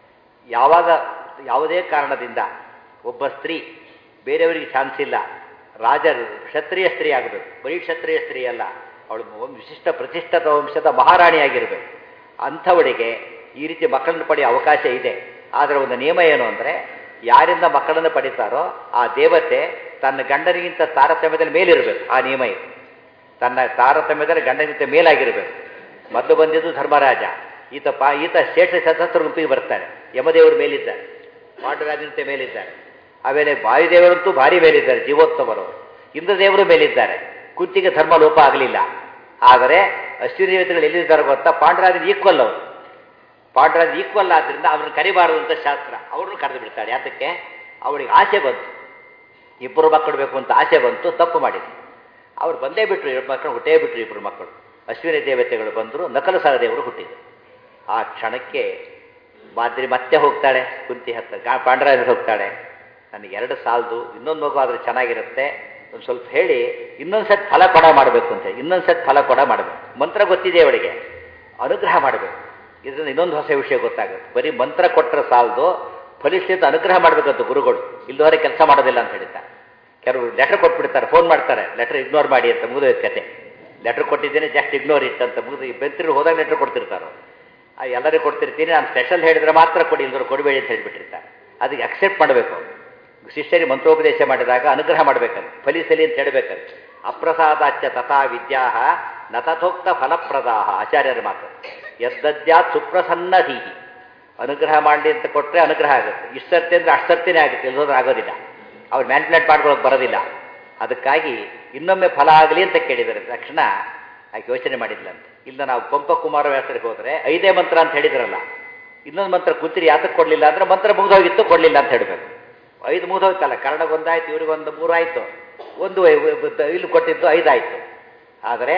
ಯಾವಾಗ ಯಾವುದೇ ಕಾರಣದಿಂದ ಒಬ್ಬ ಸ್ತ್ರೀ ಬೇರೆಯವರಿಗೆ ಚಾನ್ಸ್ ಇಲ್ಲ, ರಾಜರು ಕ್ಷತ್ರಿಯ ಸ್ತ್ರೀ ಆಗಬೇಕು, ಬರೀ ಕ್ಷತ್ರಿಯ ಸ್ತ್ರೀ ಅಲ್ಲ, ಅವಳು ಒಂದು ವಿಶಿಷ್ಟ ಪ್ರತಿಷ್ಠಿತ ವಂಶದ ಮಹಾರಾಣಿಯಾಗಿರಬೇಕು. ಅಂಥವಳಿಗೆ ಈ ರೀತಿ ಮಕ್ಕಳನ್ನು ಪಡೆಯೋ ಅವಕಾಶ ಇದೆ. ಆದರೆ ಒಂದು ನಿಯಮ ಏನು ಅಂದರೆ, ಯಾರಿಂದ ಮಕ್ಕಳನ್ನು ಪಡಿತಾರೋ ಆ ದೇವತೆ ತನ್ನ ಗಂಡನಿಗಿಂತ ತಾರತಮ್ಯದಲ್ಲಿ ಮೇಲಿರಬೇಕು. ಆ ನಿಯಮ ಇದೆ. ತನ್ನ ತಾರತಮ್ಯದಲ್ಲಿ ಗಂಡನಿಗಿಂತ ಮೇಲಾಗಿರಬೇಕು. ಮೊದಲು ಬಂದಿದ್ದು ಧರ್ಮರಾಜ, ಈತ ಪಾ ಈತ ಶ್ರೇಷ್ಠ ಸಶಸ್ತ್ರ ಗುಂಪಿಗೆ ಬರ್ತಾರೆ. ಯಮದೇವರು ಮೇಲಿದ್ದಾರೆ, ಪಾಂಡುರಾಜನಂತೆ ಮೇಲಿದ್ದಾರೆ. ಆಮೇಲೆ ವಾಯುದೇವರಂತೂ ಭಾರಿ ಮೇಲಿದ್ದಾರೆ, ಜೀವೋತ್ತಮರವರು. ಇಂದ್ರದೇವರು ಮೇಲಿದ್ದಾರೆ. ಕುಂತಿಗೆ ಧರ್ಮ ಲೋಪ ಆಗಲಿಲ್ಲ. ಆದರೆ ಅಶ್ವಿನಿ ದೇವತೆಗಳು ಎಲ್ಲಿದ್ದಾರೆ ಗೊತ್ತಾ, ಪಾಂಡುರಾಜನ ಈಕ್ವಲ್ ಅವರು. ಪಾಂಡುರಾಜ ಈಕ್ವಲ್ ಆದ್ದರಿಂದ ಅವ್ರನ್ನ ಕರಿಬಾರದು ಅಂತ ಶಾಸ್ತ್ರ. ಅವ್ರನ್ನ ಕರೆದು ಬಿಡ್ತಾಳೆ. ಯಾತಕ್ಕೆ? ಅವಳಿಗೆ ಆಸೆ ಬಂತು, ಇಬ್ಬರು ಮಕ್ಕಳು ಬೇಕು ಅಂತ ಆಸೆ ಬಂತು, ತಪ್ಪು ಮಾಡಿದ್ರು. ಅವ್ರು ಬಂದೇ ಬಿಟ್ಟರು, ಎರಡು ಮಕ್ಕಳು ಹುಟ್ಟೇ ಬಿಟ್ಟರು. ಇಬ್ಬರು ಮಕ್ಕಳು ಅಶ್ವಿನಿ ದೇವತೆಗಳು ಬಂದರು, ನಕಲು ಸಹದೇವರು ಹುಟ್ಟಿದರು. ಆ ಕ್ಷಣಕ್ಕೆ ಮಾದ್ರಿ ಮತ್ತೆ ಹೋಗ್ತಾಳೆ ಕುಂತಿ ಹತ್ತ, ಗಾ ಪಾಂಡುರಾಜ ಹೋಗ್ತಾಳೆ. ನನಗೆ ಎರಡು ಸಾಲದು, ಇನ್ನೊಂದು ಮಗು ಆದರೆ ಚೆನ್ನಾಗಿರುತ್ತೆ, ಒಂದು ಸ್ವಲ್ಪ ಹೇಳಿ ಇನ್ನೊಂದು ಸತ್ ಫಲ ಕೊಡ ಮಾಡಬೇಕು ಅಂತ. ಇನ್ನೊಂದು ಸತ್ ಫಲ ಕೊಡ ಮಾಡಬೇಕು. ಮಂತ್ರ ಗೊತ್ತಿದೆ ಅವಳಿಗೆ, ಅನುಗ್ರಹ ಮಾಡಬೇಕು. ಇದರಿಂದ ಇನ್ನೊಂದು ಹೊಸ ವಿಷಯ ಗೊತ್ತಾಗುತ್ತೆ. ಬರೀ ಮಂತ್ರ ಕೊಟ್ಟರೆ ಸಾಲದು, ಫಲಿಸಿದ ಅನುಗ್ರಹ ಮಾಡಬೇಕಂತ ಗುರುಗಳು. ಇಲ್ಲದವರೆ ಕೆಲಸ ಮಾಡೋದಿಲ್ಲ ಅಂತ ಹೇಳ್ತಾರೆ. ಕೆಲವರು ಲೆಟರ್ ಕೊಟ್ಬಿಡ್ತಾರೆ, ಫೋನ್ ಮಾಡ್ತಾರೆ, ಲೆಟರ್ ಇಗ್ನೋರ್ ಮಾಡಿ ಅಂತ, ಮುಗಿದ ಕತೆ. ಲೆಟರ್ ಕೊಟ್ಟಿದ್ದೇನೆ, ಜಸ್ಟ್ ಇಗ್ನೋರ್ ಇಟ್ ಅಂತ ಮುಗಿದು ಬೆಂತಿರು ಹೋದಾಗ ಲೆಟರ್ ಕೊಡ್ತಿರ್ತಾರೆ. ಎಲ್ಲರಿಗೂ ಕೊಡ್ತಿರ್ತೀನಿ, ನಾನು ಸ್ಪೆಷಲ್ ಹೇಳಿದ್ರೆ ಮಾತ್ರ ಕೊಡಿ, ಇಲ್ಲದ್ರು ಕೊಡಬೇಡಿ ಅಂತ ಹೇಳಿಬಿಟ್ಟಿರ್ತಾರೆ. ಅದಕ್ಕೆ ಅಕ್ಸೆಪ್ಟ್ ಮಾಡಬೇಕು. ಶಿಷ್ಯರಿಗೆ ಮಂತ್ರೋಪದೇಶ ಮಾಡಿದಾಗ ಅನುಗ್ರಹ ಮಾಡಬೇಕಂತ, ಫಲಿಸಲಿ ಅಂತ ಹೇಳಬೇಕಂತ. ಅಪ್ರಸಾದಾಚ್ಯ ತಥಾ ವಿದ್ಯಾ ನ ತಥೋಕ್ತ ಫಲಪ್ರದಾಹ, ಆಚಾರ್ಯರ ಮಾತು. ಯದ್ದದ್ಯಾತ್ ಸುಪ್ರಸನ್ನಧೀಹಿ, ಅನುಗ್ರಹ ಮಾಡಲಿ ಅಂತ ಕೊಟ್ಟರೆ ಅನುಗ್ರಹ ಆಗುತ್ತೆ. ಇಷ್ಟರ್ತಿ ಅಂದರೆ ಅಷ್ಟರ್ತಿನೇ ಆಗುತ್ತೆ, ಎಲ್ಲೋದ್ರೂ ಆಗೋದಿಲ್ಲ. ಅವ್ರು ಮ್ಯಾನ್ಪ್ಲೇಟ್ ಮಾಡ್ಕೊಳ್ಳೋಕೆ ಬರೋದಿಲ್ಲ. ಅದಕ್ಕಾಗಿ ಇನ್ನೊಮ್ಮೆ ಫಲ ಆಗಲಿ ಅಂತ ಕೇಳಿದರೆ ತಕ್ಷಣ ಆಕೆ ಯೋಚನೆ ಮಾಡಿದ್ಲಂತೆ. ಇಲ್ಲ, ನಾವು ಪಂಪ ಕುಮಾರ ವ್ಯಾಸರಿಗೆ ಹೋದರೆ ಐದೇ ಮಂತ್ರ ಅಂತ ಹೇಳಿದ್ರಲ್ಲ, ಇನ್ನೊಂದು ಮಂತ್ರ ಕುಂತಿರಿ ಯಾತಕ್ಕೆ ಕೊಡಲಿಲ್ಲ ಅಂದರೆ ಮಂತ್ರ ಮುಗಿದೋಗಿತ್ತು, ಕೊಡಲಿಲ್ಲ ಅಂತ ಹೇಳಬೇಕು. ಐದು ಮುಗಿದೋಗ್ತಲ್ಲ, ಕನ್ನಡಗೊಂದಾಯ್ತು, ಇವ್ರಿಗೊಂದು ಮೂರು ಆಯಿತು, ಒಂದು ಇಲ್ಲಿ ಕೊಟ್ಟಿದ್ದು ಐದಾಯಿತು. ಆದರೆ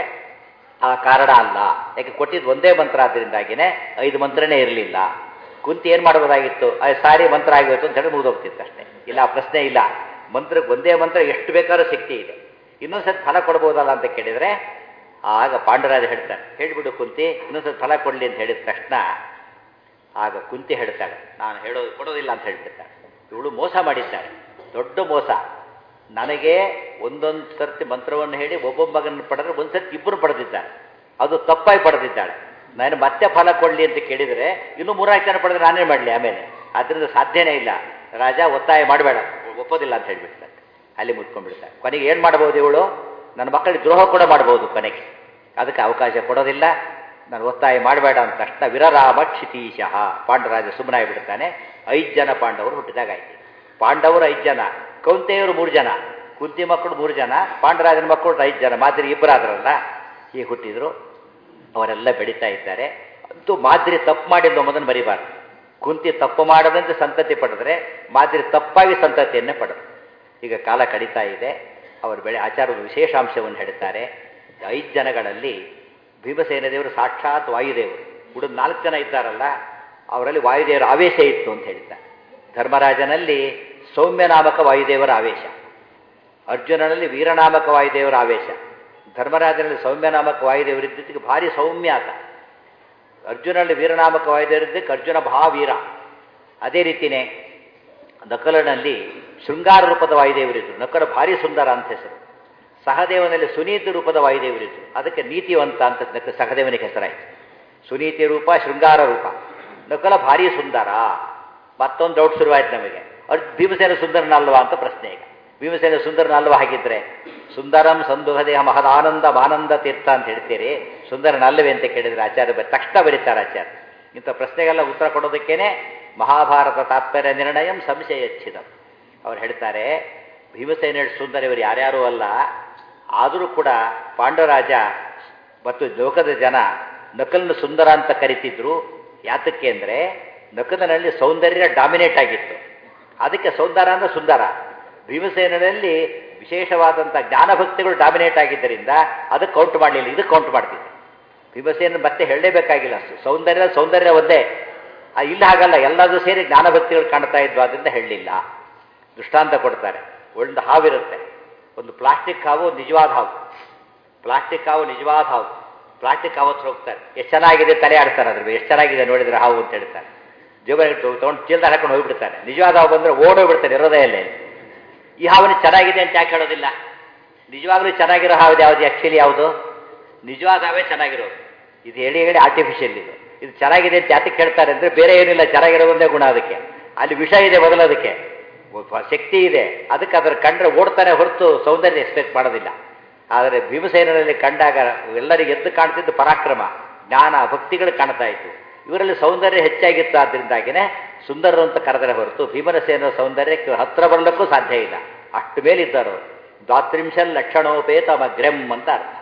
ಆ ಕಾರಣ ಅಲ್ಲ, ಯಾಕೆ ಕೊಟ್ಟಿದ್ದು ಒಂದೇ ಮಂತ್ರ ಆದ್ದರಿಂದಾಗಿಯೇ ಐದು ಮಂತ್ರನೇ ಇರಲಿಲ್ಲ. ಕುಂತಿ ಏನು ಮಾಡ್ಬೋದಾಗಿತ್ತು, ಅದು ಸಾರಿ ಮಂತ್ರ ಆಗಿತ್ತು ಅಂತ ಹೇಳಿ ಮುಗಿದೋಗ್ತಿತ್ತು ಅಷ್ಟೇ. ಇಲ್ಲ, ಆ ಪ್ರಶ್ನೆ ಇಲ್ಲ. ಮಂತ್ರಕ್ಕೆ ಒಂದೇ ಮಂತ್ರ ಎಷ್ಟು ಬೇಕಾದ್ರೂ ಶಕ್ತಿ ಇದೆ. ಇನ್ನೊಂದು ಸತಿ ಫಲ ಕೊಡ್ಬೋದಲ್ಲ ಅಂತ ಕೇಳಿದರೆ ಆಗ ಪಾಂಡುರಾಜ ಹೇಳ್ತಾರೆ, ಹೇಳಿಬಿಡು ಕುಂತಿ, ಇನ್ನೊಂದು ಸತಿ ಫಲ ಕೊಡಲಿ ಅಂತ ಹೇಳಿದ ತಕ್ಷಣ ಆಗ ಕುಂತಿ ಹೇಳ್ತಾಳೆ, ನಾನು ಹೇಳೋದು ಕೊಡೋದಿಲ್ಲ ಅಂತ ಹೇಳಿಬಿಡ್ತಾಳೆ. ಇವಳು ಮೋಸ ಮಾಡಿದ್ದಾಳೆ, ದೊಡ್ಡ ಮೋಸ. ನನಗೆ ಒಂದೊಂದು ಸರ್ತಿ ಮಂತ್ರವನ್ನು ಹೇಳಿ ಒಬ್ಬೊಬ್ಬ ಮಗನ ಪಡೆದ್ರೆ ಒಂದು ಸರ್ತಿ ಇಬ್ಬರು ಪಡೆದಿದ್ದಾಳೆ, ಅದು ತಪ್ಪಾಗಿ ಪಡೆದಿದ್ದಾಳೆ. ನಾನು ಮತ್ತೆ ಫಲ ಕೊಡಲಿ ಅಂತ ಕೇಳಿದರೆ ಇನ್ನೂ ಮೂರಾರು ಜನ ಪಡೆದ್ರೆ ನಾನೇ ಮಾಡಲಿ ಆಮೇಲೆ. ಆದ್ದರಿಂದ ಸಾಧ್ಯನೇ ಇಲ್ಲ. ರಾಜ ಒತ್ತಾಯ ಮಾಡಬೇಡ, ಒಪ್ಪೋದಿಲ್ಲ ಅಂತ ಹೇಳಿಬಿಡ್ತಾರೆ. ಅಲ್ಲಿ ಮುತ್ಕೊಂಡ್ಬಿಡ್ತಾರೆ. ಕೊನೆಗೆ ಏನು ಮಾಡ್ಬೋದು ಇವಳು, ನನ್ನ ಮಕ್ಕಳಿಗೆ ದ್ರೋಹ ಕೂಡ ಮಾಡ್ಬೋದು ಕೊನೆಗೆ. ಅದಕ್ಕೆ ಅವಕಾಶ ಕೊಡೋದಿಲ್ಲ, ನಾನು ಒತ್ತಾಯ ಮಾಡಬೇಡ ಅಂತ ತಕ್ಷಣ ವಿರರಾಮ ಕ್ಷಿತೀಶಃ, ಪಾಂಡರಾಜ ಸುಮ್ಮನಾಗಿ ಬಿಡ್ತಾನೆ. ಐದು ಜನ ಪಾಂಡವರು ಹುಟ್ಟಿದಾಗ ಆಯ್ತು. ಪಾಂಡವರು ಐದು ಜನ, ಕೌಂತೆಯವರು ಮೂರು ಜನ, ಕುಂತಿ ಮಕ್ಕಳು ಮೂರು ಜನ, ಪಾಂಡರಾಜನ ಮಕ್ಕಳು ಐದು ಜನ, ಮಾತ್ರ ಇಬ್ಬರಾದ್ರಲ್ಲ, ಹೀಗೆ ಹುಟ್ಟಿದ್ರು. ಅವರೆಲ್ಲ ಬೆಳೀತಾ ಇದ್ದಾರೆ. ಅಂತೂ ಮಾದ್ರಿ ತಪ್ಪು ಮಾಡಿದ್ದು ಮೊದಲು ಮರಿಬಾರ್ದು. ಕುಂತಿ ತಪ್ಪು ಮಾಡದಂತೆ ಸಂತತಿ ಪಡೆದ್ರೆ ಮಾದ್ರಿ ತಪ್ಪಾಗಿ ಸಂತತಿಯನ್ನೇ ಪಡೆದು. ಈಗ ಕಾಲ ಕಡಿತಾ ಇದೆ. ಅವರು ಬೆಳೆ ಆಚಾರ್ಯರು ವಿಶೇಷಾಂಶವನ್ನು ಹೇಳ್ತಾರೆ. ಐದು ಜನಗಳಲ್ಲಿ ಭೀಮಸೇನ ದೇವರು ಸಾಕ್ಷಾತ್ ವಾಯುದೇವರು. ಉಳಿದ ನಾಲ್ಕು ಜನ ಇದ್ದಾರಲ್ಲ, ಅವರಲ್ಲಿ ವಾಯುದೇವರ ಆವೇಶ ಇತ್ತು ಅಂತ ಹೇಳ್ತಾರೆ. ಧರ್ಮರಾಜನಲ್ಲಿ ಸೌಮ್ಯನಾಮಕ ವಾಯುದೇವರ ಆವೇಶ, ಅರ್ಜುನನಲ್ಲಿ ವೀರನಾಮಕ ವಾಯುದೇವರ ಆವೇಶ, ಧರ್ಮರಾಜನಲ್ಲಿ ಸೌಮ್ಯನಾಮಕ ವಾಯುದೇವರಿದ್ದಕ್ಕೆ ಭಾರಿ ಸೌಮ್ಯ ಆತ. ಅರ್ಜುನಲ್ಲಿ ವೀರನಾಮಕ ವಾಯುದೇವರಿದ್ದಕ್ಕೆ ಅರ್ಜುನ ಭಾವೀರ. ಅದೇ ರೀತಿಯೇ ನಕಲನಲ್ಲಿ ಶೃಂಗಾರ ರೂಪದ ವಾಯುದೇವರಿದ್ದರು, ನಕಲ ಭಾರಿ ಸುಂದರ ಅಂತ ಹೆಸರು. ಸಹದೇವನಲ್ಲಿ ಸುನೀತಿ ರೂಪದ ವಾಯುದೇವರಿದ್ದರು, ಅದಕ್ಕೆ ನೀತಿವಂತ ಅಂತ ಸಹದೇವನಿಗೆ ಹೆಸರಾಯಿತು. ಸುನೀತಿ ರೂಪ, ಶೃಂಗಾರ ರೂಪ. ನಕಲ ಭಾರಿ ಸುಂದರ. ಮತ್ತೊಂದು ಡೌಟ್ ಶುರುವಾಯ್ತು ನಮಗೆ, ಅರ್ಜು ಭೀಮಸೇನ ಸುಂದರನಲ್ವಾ ಅಂತ ಪ್ರಶ್ನೆ. ಈಗ ಭೀಮಸೇನ ಸುಂದರನಲ್ವಾ ಹಾಗಿದ್ರೆ ಸುಂದರಂ ಸಂದುಹದೇಹ ಮಹದಾನಂದ ಮಾನಂದ ತೀರ್ಥ ಅಂತ ಹೇಳ್ತೀರಿ, ಸುಂದರನಲ್ಲವೇ ಅಂತ ಕೇಳಿದರೆ ಆಚಾರ್ಯ ಬರೀ ತಕ್ಷಣ ಬರೀತಾರೆ ಆಚಾರ್ಯ. ಇಂಥ ಪ್ರಶ್ನೆಗೆಲ್ಲ ಉತ್ತರ ಕೊಡೋದಕ್ಕೇನೆ ಮಹಾಭಾರತ ತಾತ್ಪರ್ಯ ನಿರ್ಣಯಂ ಸಂಶಯಚ್ಛಿದಂ. ಅವ್ರು ಹೇಳ್ತಾರೆ ಭೀಮಸೇನ ಸುಂದರ ಇವರು ಯಾರ್ಯಾರೂ ಅಲ್ಲ, ಆದರೂ ಕೂಡ ಪಾಂಡವರಾಜ ಮತ್ತು ಲೋಕದ ಜನ ನಕಲನ್ನು ಸುಂದರ ಅಂತ ಕರಿತಿದ್ರು. ಯಾತಕ್ಕೆ ಅಂದರೆ ನಕಲನಲ್ಲಿ ಸೌಂದರ್ಯ ಡಾಮಿನೇಟ್ ಆಗಿತ್ತು, ಅದಕ್ಕೆ ಸೌಂದರ್ಯ ಅಂದರೆ ಸುಂದರ. ಭೀಮಸೇನಲ್ಲಿ ವಿಶೇಷವಾದಂಥ ಜ್ಞಾನಭಕ್ತಿಗಳು ಡಾಮಿನೇಟ್ ಆಗಿದ್ದರಿಂದ ಅದಕ್ಕೆ ಕೌಂಟ್ ಮಾಡಲಿಲ್ಲ, ಇದಕ್ಕೆ ಕೌಂಟ್ ಮಾಡ್ತಿದ್ರು. ಭೀಮಸೇನ ಮತ್ತೆ ಹೇಳಲೇಬೇಕಾಗಿಲ್ಲ, ಸೌಂದರ್ಯ ಸೌಂದರ್ಯ ಒಂದೇ. ಇಲ್ಲ ಹಾಗಲ್ಲ, ಎಲ್ಲದೂ ಸೇರಿ ಜ್ಞಾನಭಕ್ತಿಗಳು ಕಾಣ್ತಾ ಇದ್ವು, ಅದರಿಂದ ಹೇಳಲಿಲ್ಲ. ದೃಷ್ಟಾಂತ ಕೊಡ್ತಾರೆ. ಒಂದು ಹಾವಿರುತ್ತೆ, ಒಂದು ಪ್ಲಾಸ್ಟಿಕ್ ಹಾವು, ನಿಜವಾದ ಹಾವು. ಪ್ಲಾಸ್ಟಿಕ್ ಹಾವು ನಿಜವಾದ ಹಾವು. ಪ್ಲಾಸ್ಟಿಕ್ ಹಾವು ಹತ್ರ ಹೋಗ್ತಾರೆ, ಎಷ್ಟು ಚೆನ್ನಾಗಿದೆ ತಲೆ ಆಡ್ತಾರೆ, ಅದ್ರ ಎಷ್ಟು ಚೆನ್ನಾಗಿದೆ ನೋಡಿದ್ರೆ ಹಾವು ಅಂತ ಹೇಳ್ತಾರೆ. ಜೀವ ತೊಗೊಂಡು ಚೀಲ್ದಾರ ಹಾಕೊಂಡು ಹೋಗ್ಬಿಡ್ತಾರೆ. ನಿಜವಾದ ಹಾವು ಬಂದರೆ ಓಡೋಗ್ಬಿಡ್ತಾರೆ ಹೃದಯಲ್ಲೇ. ಈ ಹಾವನ್ನ ಚೆನ್ನಾಗಿದೆ ಅಂತ ಯಾಕೆ ಹೇಳೋದಿಲ್ಲ? ನಿಜವಾಗ್ಲೂ ಚೆನ್ನಾಗಿರೋ ಹಾವು ಯಾವುದು? ಆ್ಯಕ್ಚುಲಿ ಯಾವುದು? ನಿಜವಾದ ಹಾವೇ ಚೆನ್ನಾಗಿರೋದು. ಇದು ಹೇಳಿ ಹೇಳಿ ಆರ್ಟಿಫಿಷಿಯಲ್ ಇದು. ಇದು ಚೆನ್ನಾಗಿದೆ ಅಂತ ಯಾತಕ್ಕೆ ಹೇಳ್ತಾರೆ ಅಂದರೆ ಬೇರೆ ಏನಿಲ್ಲ, ಚೆನ್ನಾಗಿರೋದೊಂದೇ ಗುಣ ಅದಕ್ಕೆ. ಅಲ್ಲಿ ವಿಷ ಇದೆ ಮೊದಲದಕ್ಕೆ, ಶಕ್ತಿ ಇದೆ, ಅದಕ್ಕೆ ಅದರ ಕಂಡ್ರೆ ಓಡ್ತಾನೆ ಹೊರತು ಸೌಂದರ್ಯ ಎಕ್ಸ್ಪೆಕ್ಟ್ ಮಾಡೋದಿಲ್ಲ. ಆದರೆ ಭೀಮಸೇನಲ್ಲಿ ಕಂಡಾಗ ಎಲ್ಲರಿಗೆ ಎದ್ದು ಕಾಣ್ತಿದ್ದು ಪರಾಕ್ರಮ, ಜ್ಞಾನ, ಭಕ್ತಿಗಳು ಕಾಣ್ತಾ ಇತ್ತು. ಇವರಲ್ಲಿ ಸೌಂದರ್ಯ ಹೆಚ್ಚಾಗಿತ್ತು, ಆದ್ದರಿಂದಾಗಿಯೇ ಸುಂದರರು ಅಂತ ಕರೆದರೆ ಹೊರತು ಭೀಮಸೇನ ಸೌಂದರ್ಯಕ್ಕೆ ಹತ್ತಿರ ಬರಲಿಕ್ಕೂ ಸಾಧ್ಯ ಇಲ್ಲ. ಅಷ್ಟು ಮೇಲಿದ್ದರು. ದ್ವಾತ್ರಿಂಶಲ್ ಲಕ್ಷಣೋಪೇತ ಮಗ್ರೆಂ ಅಂತ ಅರ್ಥ.